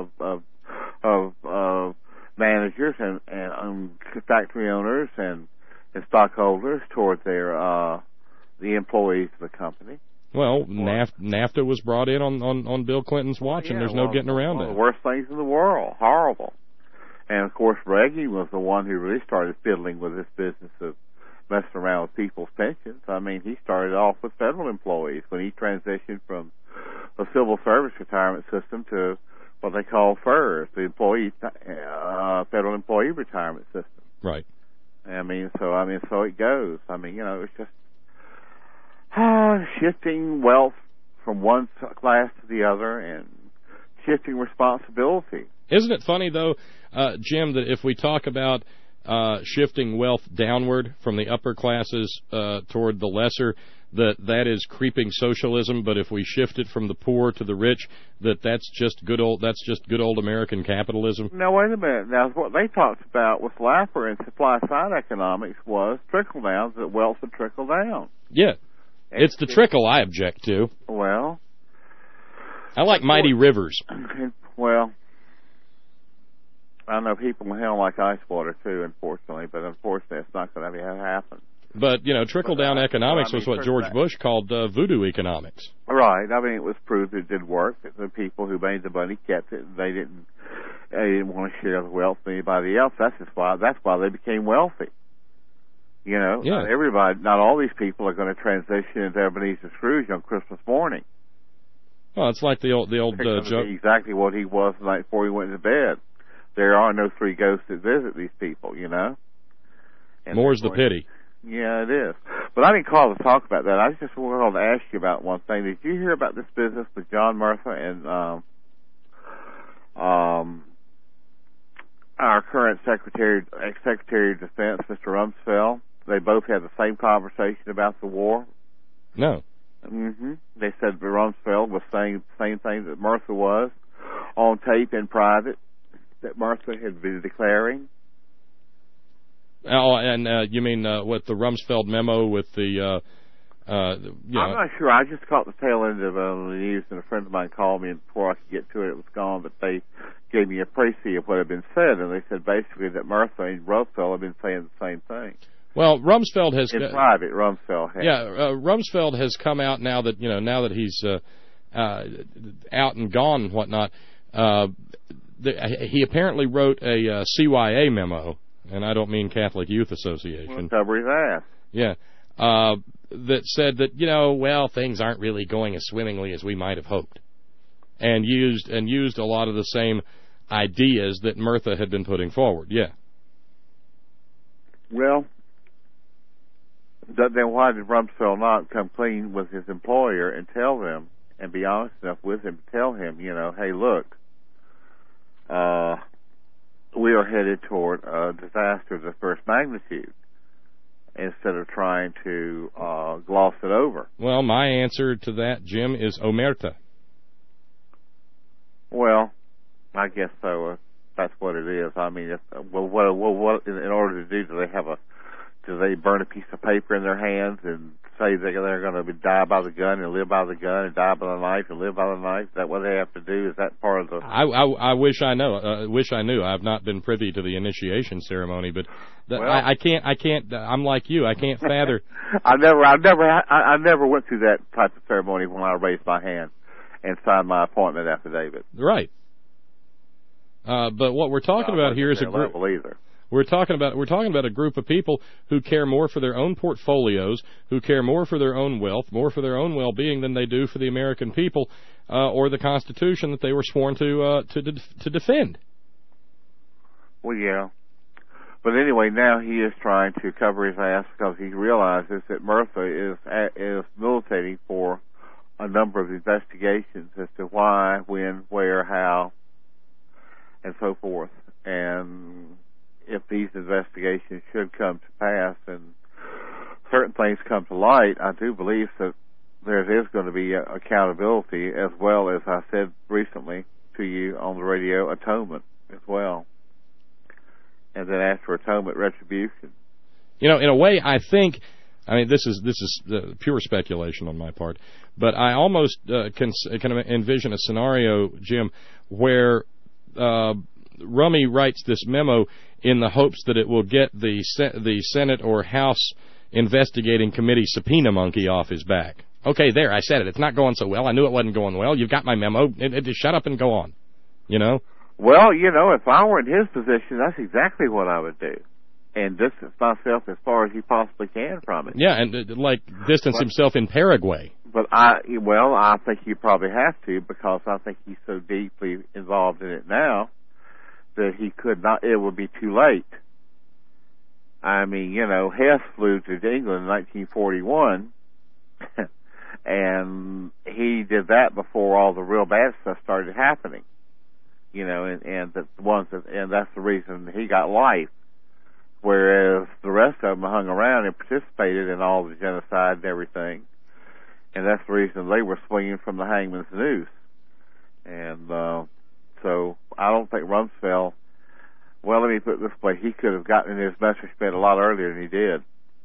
of managers and factory owners and stockholders toward their the employees of the company. Well, NAFTA was brought in on Bill Clinton's watch, and there's no getting around it. One of the worst things in the world. Horrible. And, of course, Reagan was the one who really started fiddling with this business of messing around with people's pensions. I mean, he started off with federal employees when he transitioned from a civil service retirement system to what they call FERS, the Federal Employee Retirement System. Right. So it goes. It's just shifting wealth from one class to the other and shifting responsibility. Isn't it funny, though, Jim, that if we talk about shifting wealth downward from the upper classes toward the lesser, that is creeping socialism, but if we shift it from the poor to the rich, that's just good old American capitalism? Now, wait a minute. Now, what they talked about with Laffer and supply-side economics was trickle-down, that wealth would trickle down. Yeah. It's the trickle I object to. Well, I like mighty rivers. Well, I know people in hell like ice water too, unfortunately, but unfortunately it's not going to happen. But, trickle-down economics was what George Bush called voodoo economics. Right. I mean, it was proved it did work. The people who made the money kept it. They didn't want to share the wealth with anybody else. That's why they became wealthy. Not everybody, not all these people are going to transition into Ebenezer Scrooge on Christmas morning. Well, it's like the old joke. Exactly what he was the night before he went to bed. There are no three ghosts that visit these people, And more's the pity. Yeah, it is. But I didn't call to talk about that. I just wanted to ask you about one thing. Did you hear about this business with John Murtha and our current Secretary of Defense, Mr. Rumsfeld? They both had the same conversation about the war. No. They said Rumsfeld was saying the same thing that Murtha was on tape in private, that Murtha had been declaring. Oh, and you mean with the Rumsfeld memo with the, I'm not sure. I just caught the tail end of the news, and a friend of mine called me, and before I could get to it, it was gone, but they gave me a précis of what had been said, and they said basically that Murtha and Rumsfeld have been saying the same thing. Well, Rumsfeld has... In private, Rumsfeld has. Yeah, Rumsfeld has come out now that he's out and gone and whatnot. He apparently wrote a CYA memo, and I don't mean Catholic Youth Association. Well, cover his ass. Yeah. That said that, things aren't really going as swimmingly as we might have hoped. And used a lot of the same ideas that Murtha had been putting forward, yeah. Well, then why did Rumsfeld not come clean with his employer and tell them, and be honest enough with him to tell him, hey, look, we are headed toward a disaster of the first magnitude, instead of trying to gloss it over? Well, my answer to that, Jim, is omerta. Well, I guess so. That's what it is. I mean, what in order to do they burn a piece of paper in their hands and say they're going to die by the gun and live by the gun and die by the knife and live by the knife? Is that what they have to do? Is that part of the... I wish I knew. I've not been privy to the initiation ceremony, but I can't. I'm like you. I can't fathom. I never went through that type of ceremony when I raised my hand and signed my appointment affidavit. Right. But what we're talking about here is a group. We're talking about a group of people who care more for their own portfolios, who care more for their own wealth, more for their own well-being than they do for the American people or the Constitution that they were sworn to defend. Well, yeah. But anyway, now he is trying to cover his ass because he realizes that Murtha is militating for a number of investigations as to why, when, where, how, and so forth. And if these investigations should come to pass and certain things come to light, I do believe that there is going to be accountability, as well as I said recently to you on the radio, atonement as well. And then after atonement, retribution. In a way, I think, this is pure speculation on my part, but I almost can envision a scenario, Jim, where Rummy writes this memo in the hopes that it will get the Senate or House investigating committee subpoena monkey off his back. Okay, there, I said it. It's not going so well. I knew it wasn't going well. You've got my memo. Just shut up and go on. Well, if I were in his position, that's exactly what I would do. And distance myself as far as he possibly can from it. Yeah, and distance himself in Paraguay. But I think you probably have to, because I think he's so deeply involved in it now that he could not. It would be too late. I mean, Hess flew to England in 1941, and he did that before all the real bad stuff started happening. And that's the reason he got life. Whereas the rest of them hung around and participated in all the genocide and everything. And that's the reason they were swinging from the hangman's noose. And so I don't think Rumsfeld, well, let me put it this way, he could have gotten in his Messerschmitt a lot earlier than he did.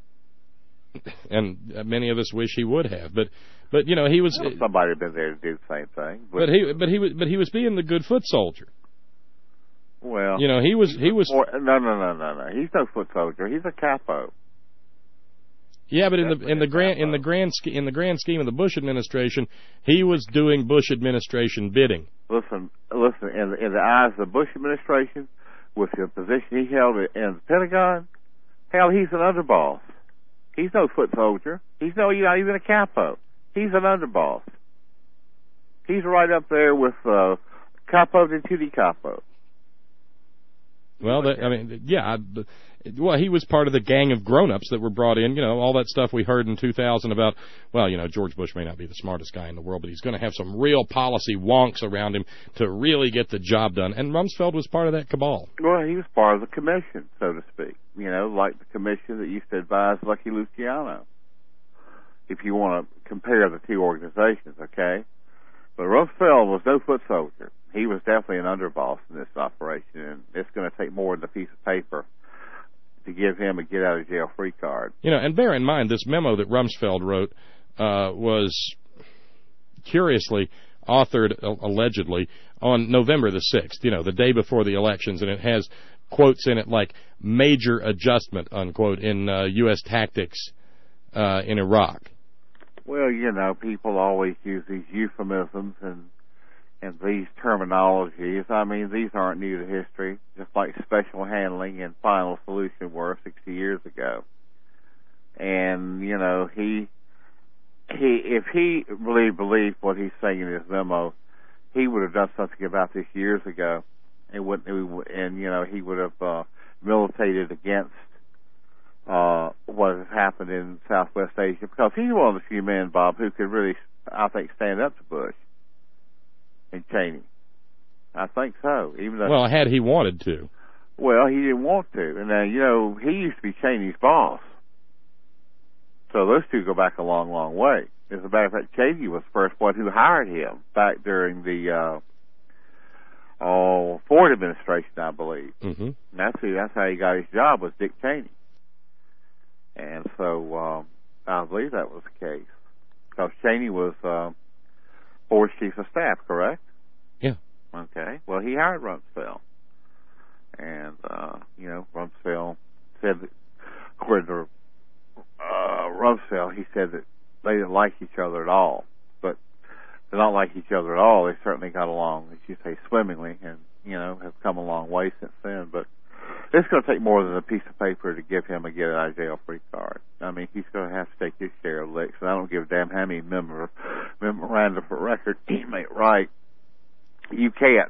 And many of us wish he would have. But he was... Well, somebody had been there to do the same thing. But he was being the good foot soldier. Well, You know, he was. No. He's no foot soldier. He's a capo. Yeah, but in the grand scheme of the Bush administration, he was doing Bush administration bidding. Listen. In the eyes of the Bush administration, with the position he held in the Pentagon, hell, he's an underboss. He's no foot soldier. He's not even a capo. He's an underboss. He's right up there with capo de tutti capo. Well, well, he was part of the gang of grown-ups that were brought in. You know, all that stuff we heard in 2000 about, well, you know, George Bush may not be the smartest guy in the world, but he's going to have some real policy wonks around him to really get the job done. And Rumsfeld was part of that cabal. Well, he was part of the commission, so to speak. You know, like the commission that used to advise Lucky Luciano. If you want to compare the two organizations, okay? But Rumsfeld was no foot soldier. He was definitely an underboss in this operation, and it's going to take more than a piece of paper to give him a get-out-of-jail-free card. You know, and bear in mind, this memo that Rumsfeld wrote was curiously authored, allegedly, on November the 6th, you know, the day before the elections, and it has quotes in it like major adjustment, unquote, in U.S. tactics in Iraq. Well, you know, people always use these euphemisms and these terminologies. I mean, these aren't new to history, just like special handling and final solution were 60 years ago. And, you know, if he really believed what he's saying in his memo, he would have done something about this years ago. He would have militated against what has happened in Southwest Asia, because he's one of the few men, Bob, who could really, I think, stand up to Bush and Cheney. I think so. Even though, well, had he wanted to. Well, he didn't want to. And, you know, he used to be Cheney's boss. So those two go back a long, long way. As a matter of fact, Cheney was the first one who hired him back during the Ford administration, I believe. Mm-hmm. And that's how he got his job, was Dick Cheney. And so I believe that was the case. Because Cheney was Ford's chief of staff, correct? Yeah. Okay. Well, he hired Rumsfeld. And, you know, Rumsfeld said that, according to Rumsfeld, he said that they didn't like each other at all. But they don't like each other at all. They certainly got along, as you say, swimmingly, and, you know, have come a long way since then. But it's going to take more than a piece of paper to give him a get-out-of-jail-free card. I mean, he's going to have to take his share of licks, and I don't give a damn how many memoranda for record he may write. You can't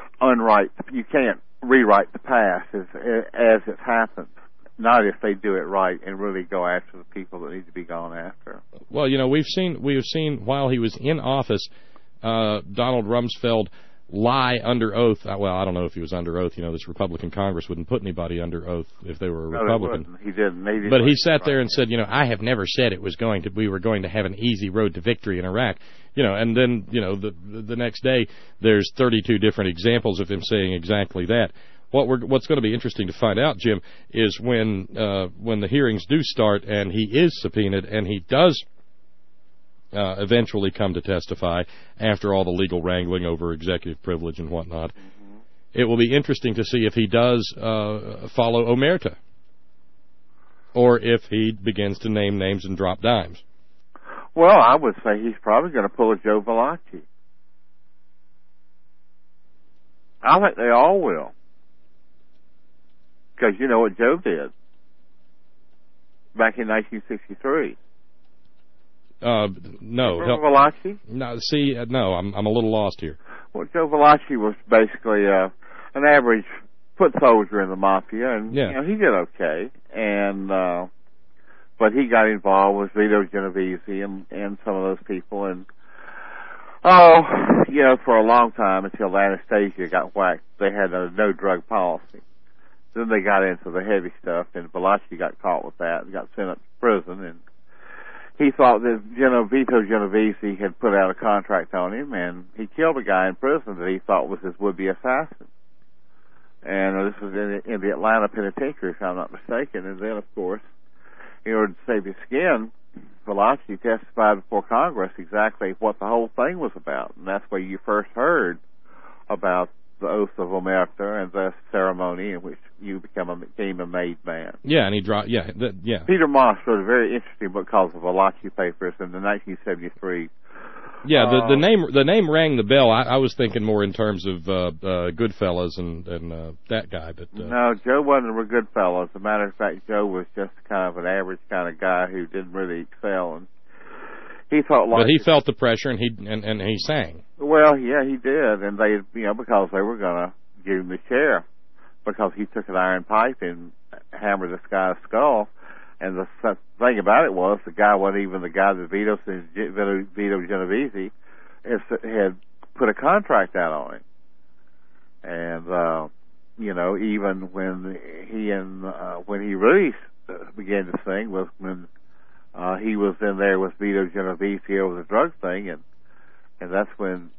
rewrite the past as it happens. Not if they do it right and really go after the people that need to be gone after. Well, you know, we have seen while he was in office, Donald Rumsfeld lie under oath. Well, I don't know if he was under oath. You know, this Republican Congress wouldn't put anybody under oath if they were a Republican. He didn't. But he sat there and said, you know, I have never said we were going to have an easy road to victory in Iraq. You know, and then, you know, the next day there's 32 different examples of him saying exactly that. What's going to be interesting to find out, Jim, is when the hearings do start and he is subpoenaed and he does eventually come to testify after all the legal wrangling over executive privilege and whatnot. Mm-hmm. It will be interesting to see if he does follow omerta or if he begins to name names and drop dimes. Well, I would say he's probably going to pull a Joe Valachi. I think they all will. Because you know what Joe did back in 1963. No. Remember Valachi? No, see, no, I'm a little lost here. Well, Joe Valachi was basically an average foot soldier in the mafia, and you know, he did okay. And but he got involved with Vito Genovese and some of those people, and you know, for a long time until Anastasia got whacked, they had a no drug policy. Then they got into the heavy stuff, and Valachi got caught with that and got sent up to prison. And he thought that Vito Genovese had put out a contract on him, and he killed a guy in prison that he thought was his would-be assassin. And this was in the Atlanta penitentiary, if I'm not mistaken. And then, of course, in order to save his skin, Valachi testified before Congress exactly what the whole thing was about. And that's where you first heard about the oath of omerta and the ceremony in which you became a made man. Yeah, and he dropped. Yeah. Peter Moss wrote a very interesting book called the Valachi Papers in the 1973. Yeah, the name rang the bell. I was thinking more in terms of Goodfellas and that guy, but no, Joe wasn't a good fellow. As a matter of fact, Joe was just kind of an average kind of guy who didn't really excel, and he thought. But he felt the pressure, and he sang. Well, yeah, he did, and they, because they were going to give him the chair, because he took an iron pipe and hammered this guy's skull. And the thing about it was, the guy wasn't even the guy that Vito Genovese had put a contract out on him. And, even when he really began to sing was when he was in there with Vito Genovese over the drug thing, and that's when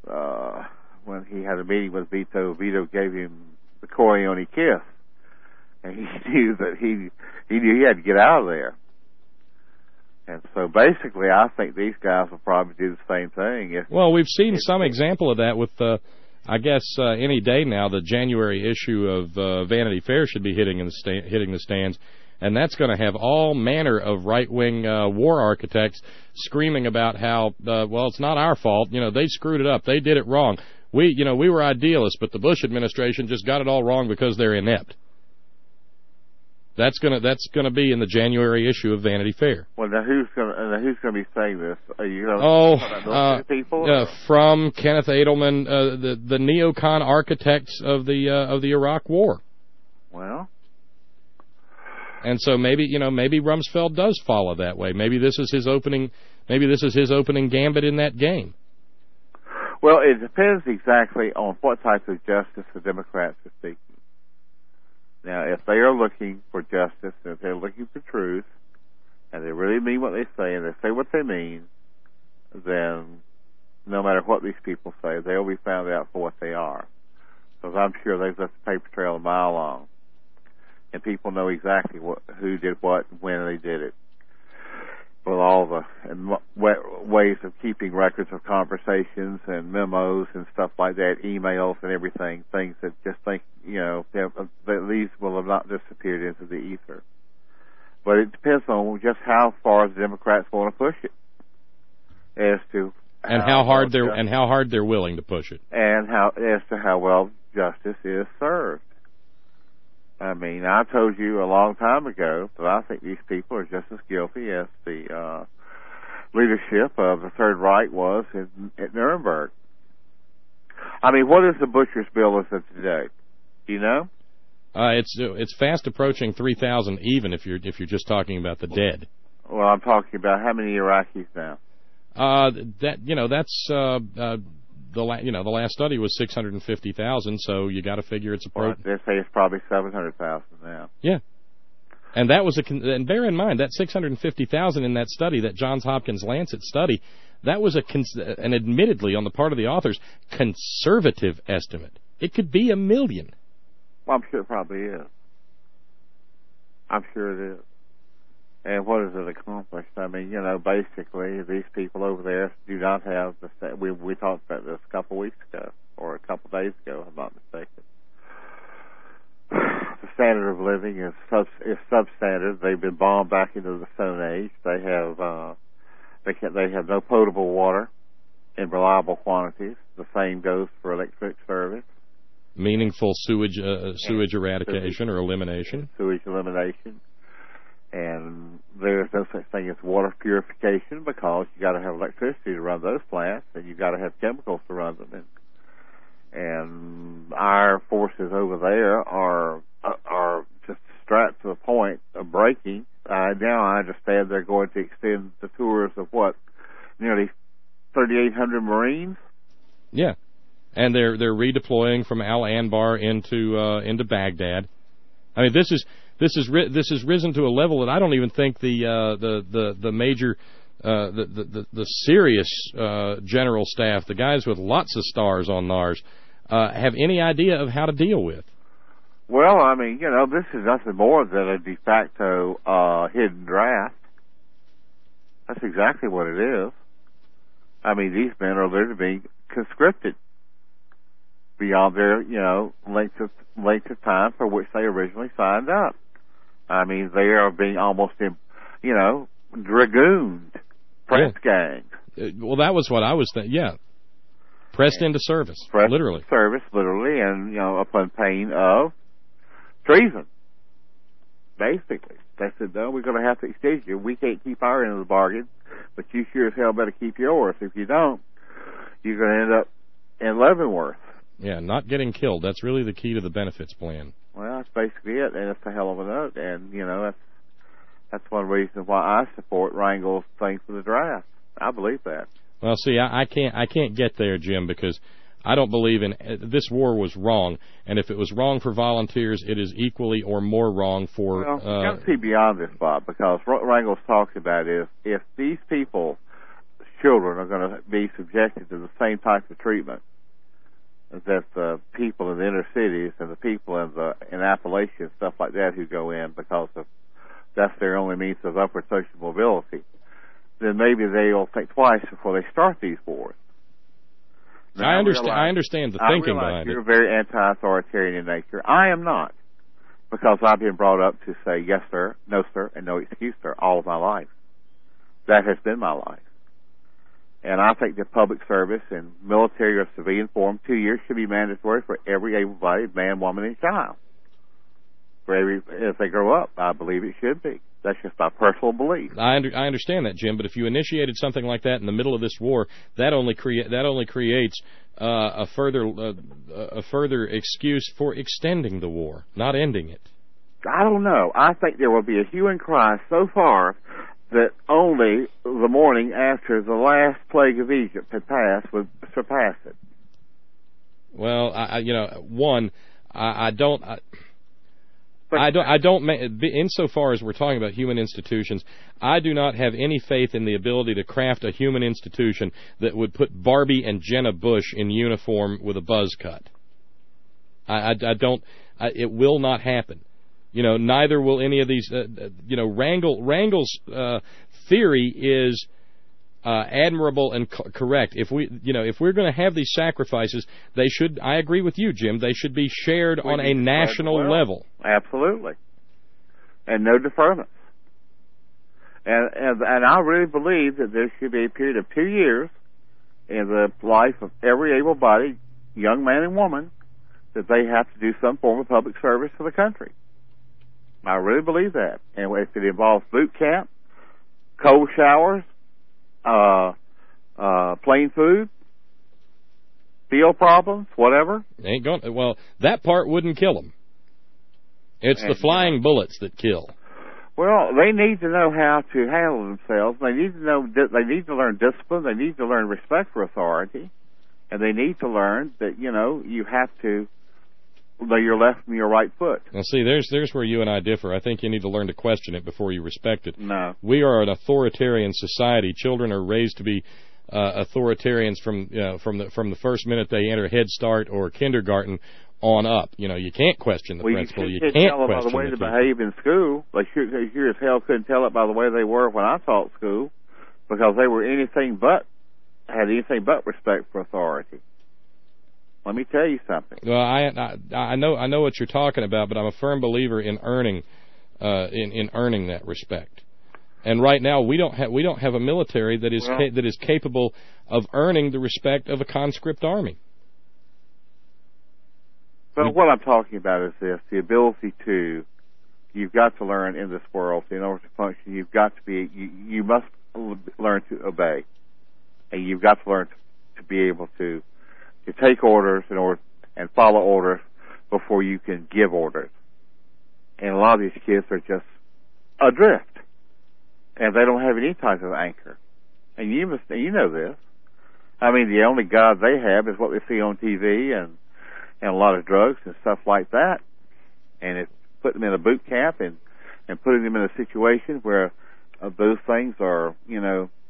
he had a meeting with Vito gave him the Corleone kiss. And he knew that he had to get out of there. And so basically, I think these guys will probably do the same thing. Well, we've seen some example of that with, I guess, any day now. The January issue of Vanity Fair should be hitting the stands, and that's going to have all manner of right-wing war architects screaming about how, it's not our fault. They screwed it up. They did it wrong. We were idealists, but the Bush administration just got it all wrong because they're inept. That's gonna be in the January issue of Vanity Fair. Well, now who's gonna be saying this? Are you gonna people? From Kenneth Edelman, the neocon architects of the Iraq War. Well, and so maybe Rumsfeld does follow that way. Maybe this is his opening gambit in that game. Well, it depends exactly on what type of justice the Democrats are seeking. Now, if they are looking for justice, if they're looking for truth, and they really mean what they say, and they say what they mean, then no matter what these people say, they'll be found out for what they are. Because I'm sure they've left the paper trail a mile long. And people know exactly who did what and when they did it. With all the ways of keeping records of conversations and memos and stuff like that, emails and everything, things that just think, these will have not disappeared into the ether. But it depends on just how far the Democrats want to push it, as to how hard they're willing to push it, and as to how well justice is served. I mean, I told you a long time ago that I think these people are just as guilty as the leadership of the Third Reich was at Nuremberg. I mean, what is the butcher's bill as of today? Do you know? It's fast approaching 3,000 even if you're just talking about the dead. Well, I'm talking about how many Iraqis now? The last study was 650,000, so you got to figure it's approaching. They say it's probably 700,000 now. Yeah, and that was and bear in mind that 650,000 in that study, that Johns Hopkins Lancet study, that was an admittedly on the part of the authors conservative estimate. It could be 1 million. Well, I'm sure it probably is. I'm sure it is. And what has it accomplished? I mean, basically, these people over there do not have we talked about this a couple of weeks ago, or a couple of days ago, if I'm not mistaken. The standard of living is substandard. They've been bombed back into the Stone Age. They have no potable water in reliable quantities. The same goes for electric service. Meaningful sewage eradication or elimination. Sewage elimination. And there's no such thing as water purification, because you got to have electricity to run those plants, and you got to have chemicals to run them. And our forces over there are just strapped to the point of breaking. Now I understand they're going to extend the tours of nearly 3,800 Marines. Yeah, and they're redeploying from Al Anbar into Baghdad. I mean, this has risen to a level that I don't even think the major the serious general staff, the guys with lots of stars on theirs, have any idea of how to deal with. Well, I mean, this is nothing more than a de facto hidden draft. That's exactly what it is. I mean, these men are literally being conscripted. beyond their, length of time for which they originally signed up. I mean, they are being almost, dragooned, press gangs. Well, that was what I was thinking. Yeah, pressed into service, literally. And upon pain of treason. Basically, they said, "No, we're going to have to exchange you. We can't keep our end of the bargain, but you sure as hell better keep yours. If you don't, you're going to end up in Leavenworth." Yeah, not getting killed. That's really the key to the benefits plan. Well, that's basically it, and it's a hell of a note. And that's one reason why I support Rangel's thing for the draft. I believe that. Well, see, I can't get there, Jim, because I don't believe in this war was wrong, and if it was wrong for volunteers, it is equally or more wrong for. Well, you got to see beyond this, Bob, because what Rangel's talks about is if these people, children, are going to be subjected to the same type of treatment that the people in the inner cities and the people in Appalachia and stuff like that who go in because of that's their only means of upward social mobility, then maybe they'll think twice before they start these wars. Now, I understand the thinking behind it. You're very anti-authoritarian in nature. I am not, because I've been brought up to say yes, sir, no, sir, and no excuse, sir, all of my life. That has been my life. And I think that public service in military or civilian form, 2 years should be mandatory for every able-bodied man, woman, and child. If they grow up, I believe it should be. That's just my personal belief. I understand that, Jim. But if you initiated something like that in the middle of this war, that only creates a further excuse for extending the war, not ending it. I don't know. I think there will be a hue and cry so far that only the morning after the last plague of Egypt had passed would surpass it. Well, I don't. Insofar as we're talking about human institutions, I do not have any faith in the ability to craft a human institution that would put Barbie and Jenna Bush in uniform with a buzz cut. I don't. It will not happen. Neither will any of these. Rangel's theory is admirable and correct. If we're going to have these sacrifices, they should. I agree with you, Jim. They should be shared on a national level. Absolutely, and no deferments. And I really believe that there should be a period of 2 years in the life of every able-bodied young man and woman that they have to do some form of public service for the country. I really believe that. And if it involves boot camp, cold showers, plain food, field problems, whatever. Well, that part wouldn't kill them. It's the flying bullets that kill. Well, they need to know how to handle themselves. They need to know. They need to learn discipline. They need to learn respect for authority, and they need to learn that you have to lay your left and your right foot. Now, see, there's where you and I differ. I think you need to learn to question it before you respect it. No, we are an authoritarian society. Children are raised to be authoritarians from the first minute they enter Head Start or kindergarten on up. You can't question the principal. You can't tell question by the way they behave in school. They sure as hell couldn't tell it by the way they were when I taught school, because they were had anything but respect for authority. Let me tell you something. Well, I know what you're talking about, but I'm a firm believer in earning that respect. And right now we don't have a military that is capable of earning the respect of a conscript army. But what I'm talking about is this: the ability to, you've got to learn in this world in order to function. You've got to be, you must learn to obey, and you've got to learn to be able to take orders and follow orders before you can give orders. And a lot of these kids are just adrift, and they don't have any type of anchor. And you know this. I mean, the only God they have is what they see on TV and a lot of drugs and stuff like that. And it's putting them in a boot camp and putting them in a situation where those things are,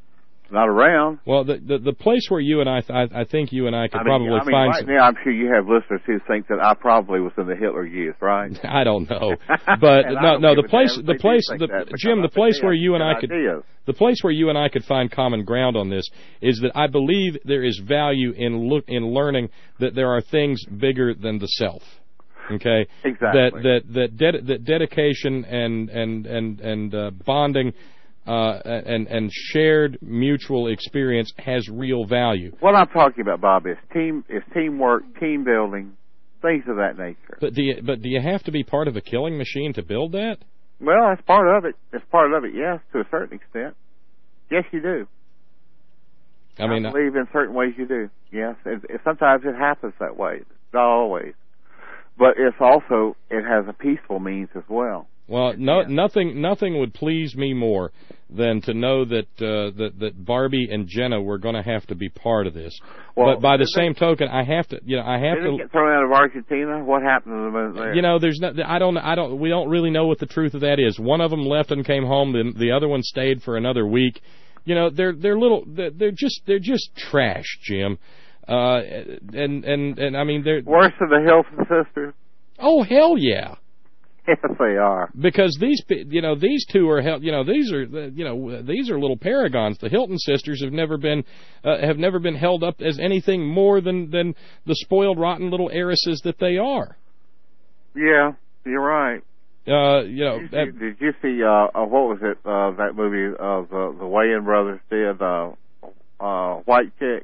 not around. Well, the place where you and I think you and I could probably find. Right now, I'm sure you have listeners who think that I probably was in the Hitler Youth, right? I don't know, but no, the place, Jim, the place where you and I could, the place where you and I could find common ground on this is that I believe there is value in learning that there are things bigger than the self. Okay, exactly. That dedication and bonding. And shared mutual experience has real value. What I'm talking about, Bob, is teamwork, team building, things of that nature. But do you have to be part of a killing machine to build that? Well, that's part of it. It's part of it, yes, to a certain extent. Yes, you do. I believe in certain ways you do. Yes, sometimes it happens that way. Not always, but it has a peaceful means as well. Well, nothing would please me more than to know that Barbie and Jenna were going to have to be part of this. Well, but by the same token, I have to. Did they get thrown out of Argentina? What happened to them there? There's no. We don't really know what the truth of that is. One of them left and came home. The other one stayed for another week. They're just trash, Jim. And I mean they're worse than the Hilton sisters. Oh hell yeah. Yes, they are. Because these two are, these are little paragons. The Hilton sisters have never been held up as anything more than the spoiled, rotten little heiresses that they are. Yeah, you're right. Did you see what was it? That movie of the Wayans brothers did, White Chicks.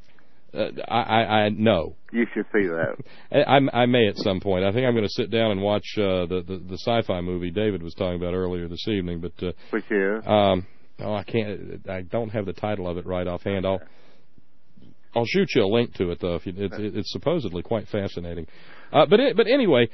I know. You should see that. I may at some point. I think I'm going to sit down and watch the sci-fi movie David was talking about earlier this evening. But which is? I can't. I don't have the title of it right offhand. I'll shoot you a link to it though. It's supposedly quite fascinating. But anyway,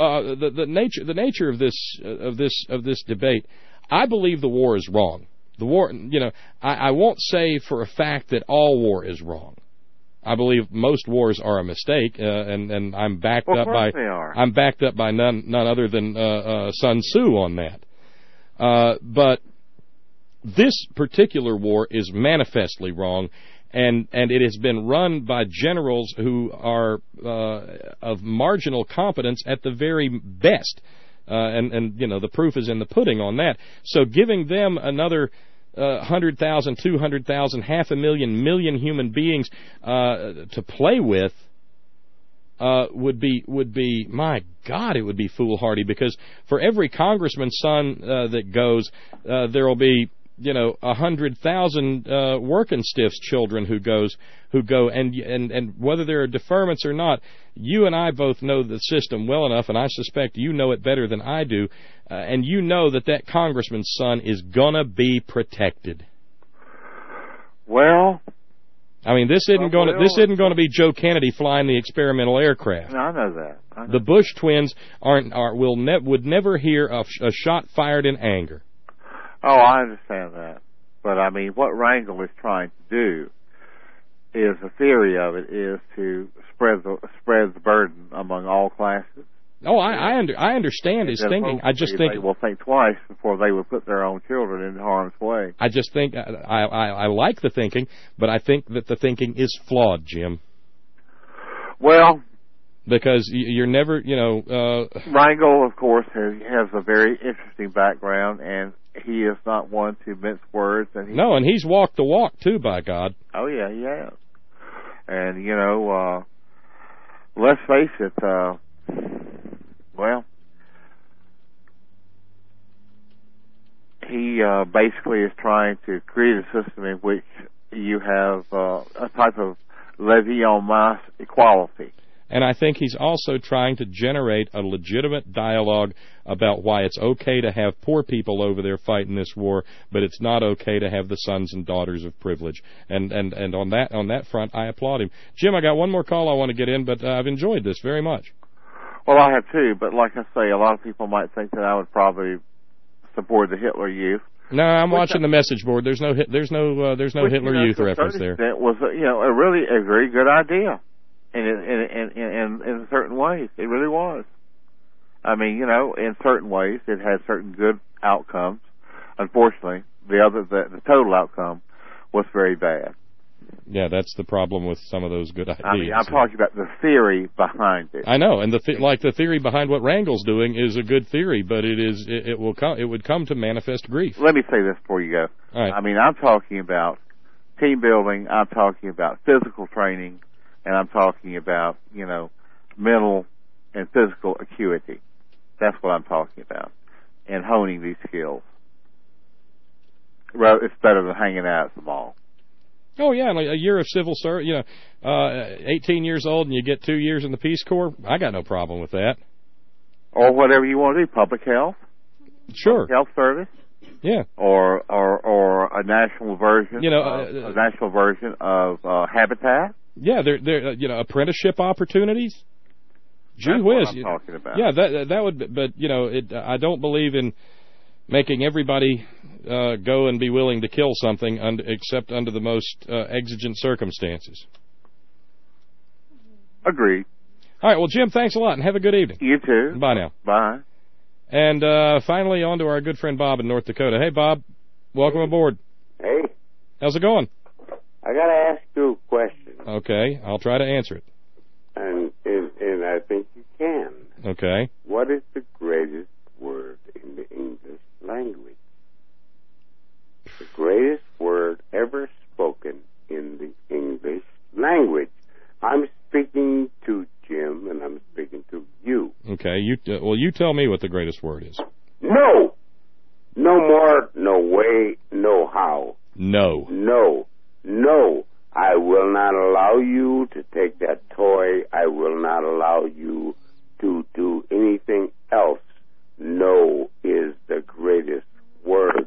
the nature of this debate. I believe the war is wrong. The war. I won't say for a fact that all war is wrong. I believe most wars are a mistake, and I'm backed up by none other than Sun Tzu on that. But this particular war is manifestly wrong, and it has been run by generals who are of marginal competence at the very best, and the proof is in the pudding on that. So giving them another 100,000, 200,000, 500,000, million human beings to play with would be my God, it would be foolhardy, because for every congressman's son that goes, there will be 100,000 working stiffs children who go and whether there are deferments or not, you and I both know the system well enough, and I suspect you know it better than I do, and you know that congressman's son is gonna be protected. Well, I mean, this isn't going to be Joe Kennedy flying the experimental aircraft. No, I know that. The Bush twins would never hear a shot fired in anger. Oh, I understand that. But, I mean, what Rangel is trying to do is, the theory of it is to spread the burden among all classes. Oh, I understand his thinking. I just think they will think twice before they would put their own children in harm's way. I just think I like the thinking, but I think that the thinking is flawed, Jim. Well, because you're never, Rangel, of course, has a very interesting background, and he is not one to mince words. And he's walked the walk too, by God. Oh yeah, he has. And let's face it. Well, he basically is trying to create a system in which you have a type of levée-en-masse equality. And I think he's also trying to generate a legitimate dialogue about why it's okay to have poor people over there fighting this war, but it's not okay to have the sons and daughters of privilege. And on that front, I applaud him. Jim, I got one more call I want to get in, but I've enjoyed this very much. Well, I have too, but like I say, a lot of people might think that I would probably support the Hitler Youth. No, I'm watching the message board. There's no Hitler Youth reference there. That was a very good idea. In certain ways, it really was. I mean, in certain ways, it had certain good outcomes. Unfortunately, the total outcome was very bad. Yeah, that's the problem with some of those good ideas. I mean, I'm talking about the theory behind it. I know, and the theory behind what Wrangel's doing is a good theory, but it would come to manifest grief. Let me say this before you go. All right. I mean, I'm talking about team building. I'm talking about physical training, and I'm talking about mental and physical acuity. That's what I'm talking about, and honing these skills. Well, it's better than hanging out at the mall. Oh, yeah, like a year of civil service, 18 years old and you get 2 years in the Peace Corps, I got no problem with that. Or whatever you want to do, public health. Sure. Public health service. Yeah. Or a national version, a national version of Habitat. Yeah, they're apprenticeship opportunities. Gee whiz. That's what I'm talking about. Yeah, that would, but, I don't believe in making everybody go and be willing to kill something except under the most exigent circumstances. Agreed. All right, well, Jim, thanks a lot, and have a good evening. You too. Bye now. Bye. And finally, on to our good friend Bob in North Dakota. Hey, Bob, welcome aboard. Hey. How's it going? I got to ask you a question. Okay, I'll try to answer it. And I think you can. Okay. What is the greatest word in the English language? The greatest word ever spoken in the English language. I'm speaking to Jim, and I'm speaking to you. Okay, you tell me what the greatest word is. No! No more, no way, no how. No. No. No. I will not allow you to take that toy. I will not allow you to do anything else. No is the greatest word.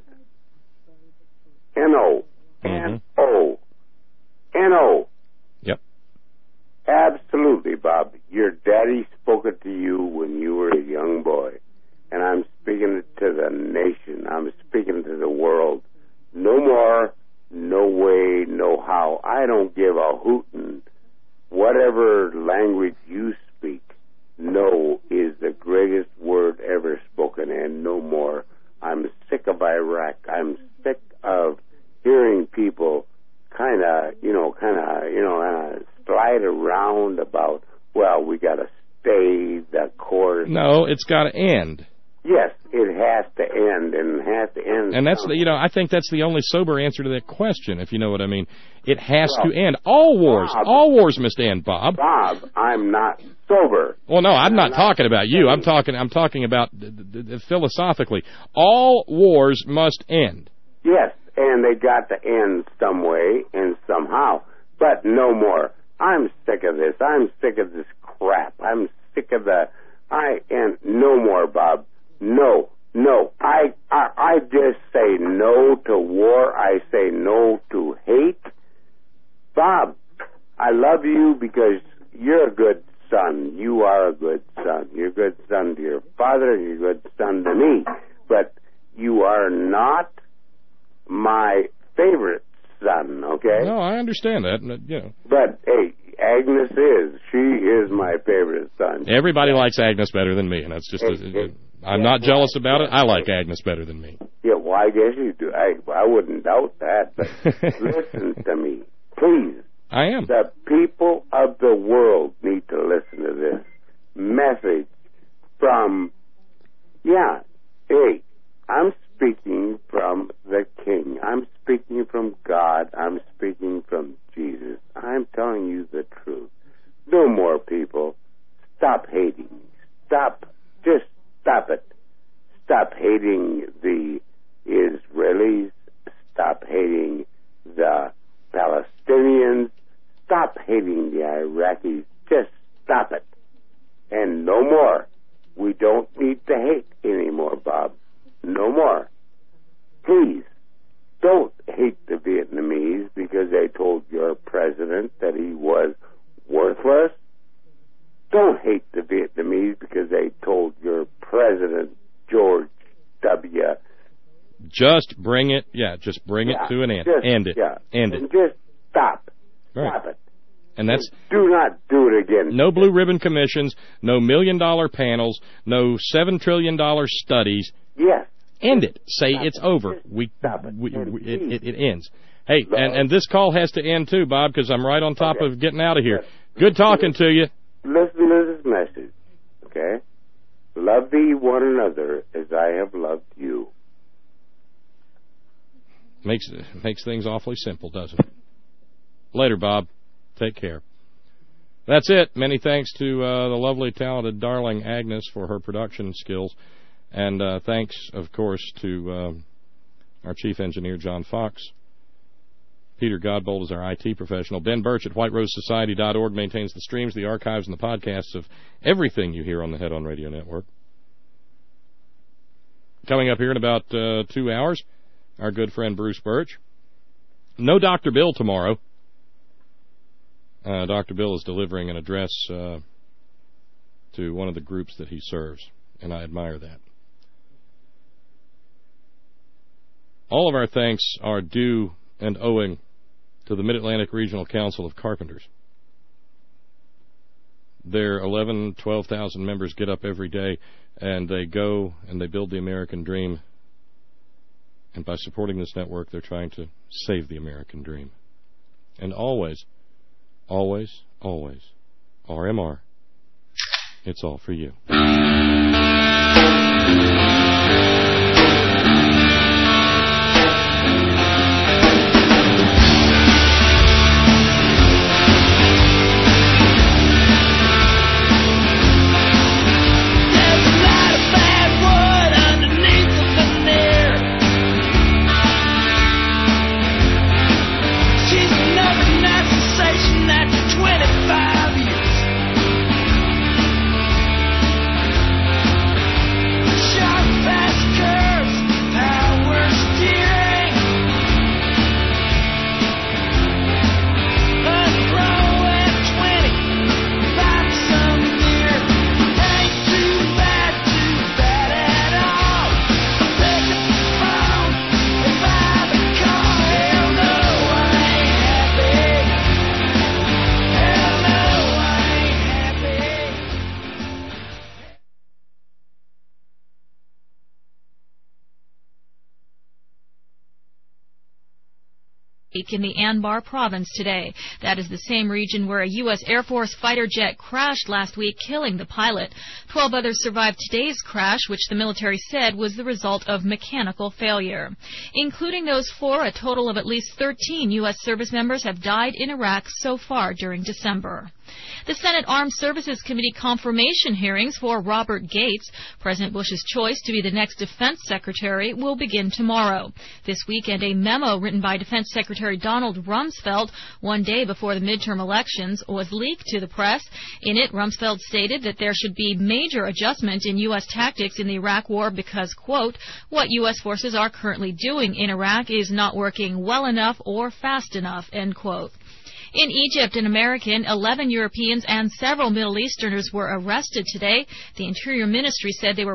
N-O. N-O. N-O. Yep. Absolutely, Bob. Your daddy spoke it to you when you were a young boy. And I'm speaking it to the nation. I'm speaking to the world. No more, no way, no how. I don't give a hootin'. Whatever language you speak, no is the greatest word ever spoken, and no more. I'm sick of Iraq. I'm sick of hearing people kind of slide around about, well, we got to stay the course. No, it's got to end. Yes, it has to end, and it has to end. And that's I think that's the only sober answer to that question, if you know what I mean. It has to end. All wars must end, Bob. Bob, I'm not sober. Well, no, I'm not talking about you. I'm talking about philosophically. All wars must end. Yes, and they got to end some way and somehow, but no more. I'm sick of this. I'm sick of this crap. I'm sick of and no more, Bob. No. I just say no to war. I say no to hate. Bob, I love you because you're a good son. You are a good son. You're a good son to your father. You're a good son to me. But you are not my favorite son, okay? No, I understand that. But, hey, Agnes is. She is my favorite son. Everybody likes Agnes better than me, and that's just... I'm not jealous about it. I like Agnes better than me. Yeah, well, I guess you do. I wouldn't doubt that, but listen to me. Please. I am. The people of the world need to listen to this message from, I'm speaking from the King. I'm speaking from God. I'm speaking from Jesus. I'm telling you the truth. No more, people. Stop hating. Just stop it. Stop hating the Israelis. Stop hating the Palestinians. Stop hating the Iraqis. Just stop it. And no more. We don't need to hate anymore, Bob. No more. Please, don't hate the Vietnamese because they told your president that he was worthless. Don't hate the Vietnamese because they told your president, George W. Just bring it, bring it to an end. End it. End it. And just stop. Right. Stop it. And that's... Do not do it again. No blue ribbon commissions, no $1 million panels, no $7 trillion studies. Yes. End it. Say it's over. Stop it. It ends. Hey, and this call has to end too, Bob, because I'm right on top of getting out of here. Good talking to you. Listen to this message, okay? Love thee one another as I have loved you. Makes things awfully simple, doesn't it? Later, Bob. Take care. That's it. Many thanks to the lovely, talented, darling Agnes for her production skills. And thanks, of course, to our chief engineer, John Fox. Peter Godbold is our IT professional. Ben Birch at WhiteRoseSociety.org maintains the streams, the archives, and the podcasts of everything you hear on the Head On Radio Network. Coming up here in about 2 hours, our good friend Bruce Birch. No Dr. Bill tomorrow. Dr. Bill is delivering an address to one of the groups that he serves, and I admire that. All of our thanks are due and owing to the Mid-Atlantic Regional Council of Carpenters. Their 11,000, 12,000 members get up every day, and they go and they build the American dream. And by supporting this network, they're trying to save the American dream. And always, always, always, RMR, it's all for you. In the Anbar province today. That is the same region where a U.S. Air Force fighter jet crashed last week, killing the pilot. 12 others survived today's crash, which the military said was the result of mechanical failure. Including those 4, a total of at least 13 U.S. service members have died in Iraq so far during December. The Senate Armed Services Committee confirmation hearings for Robert Gates, President Bush's choice to be the next defense secretary, will begin tomorrow. This weekend, a memo written by Defense Secretary Donald Rumsfeld 1 day before the midterm elections was leaked to the press. In it, Rumsfeld stated that there should be major adjustment in U.S. tactics in the Iraq war because, quote, what U.S. forces are currently doing in Iraq is not working well enough or fast enough, end quote. In Egypt, an American, 11 Europeans, and several Middle Easterners were arrested today. The Interior Ministry said they were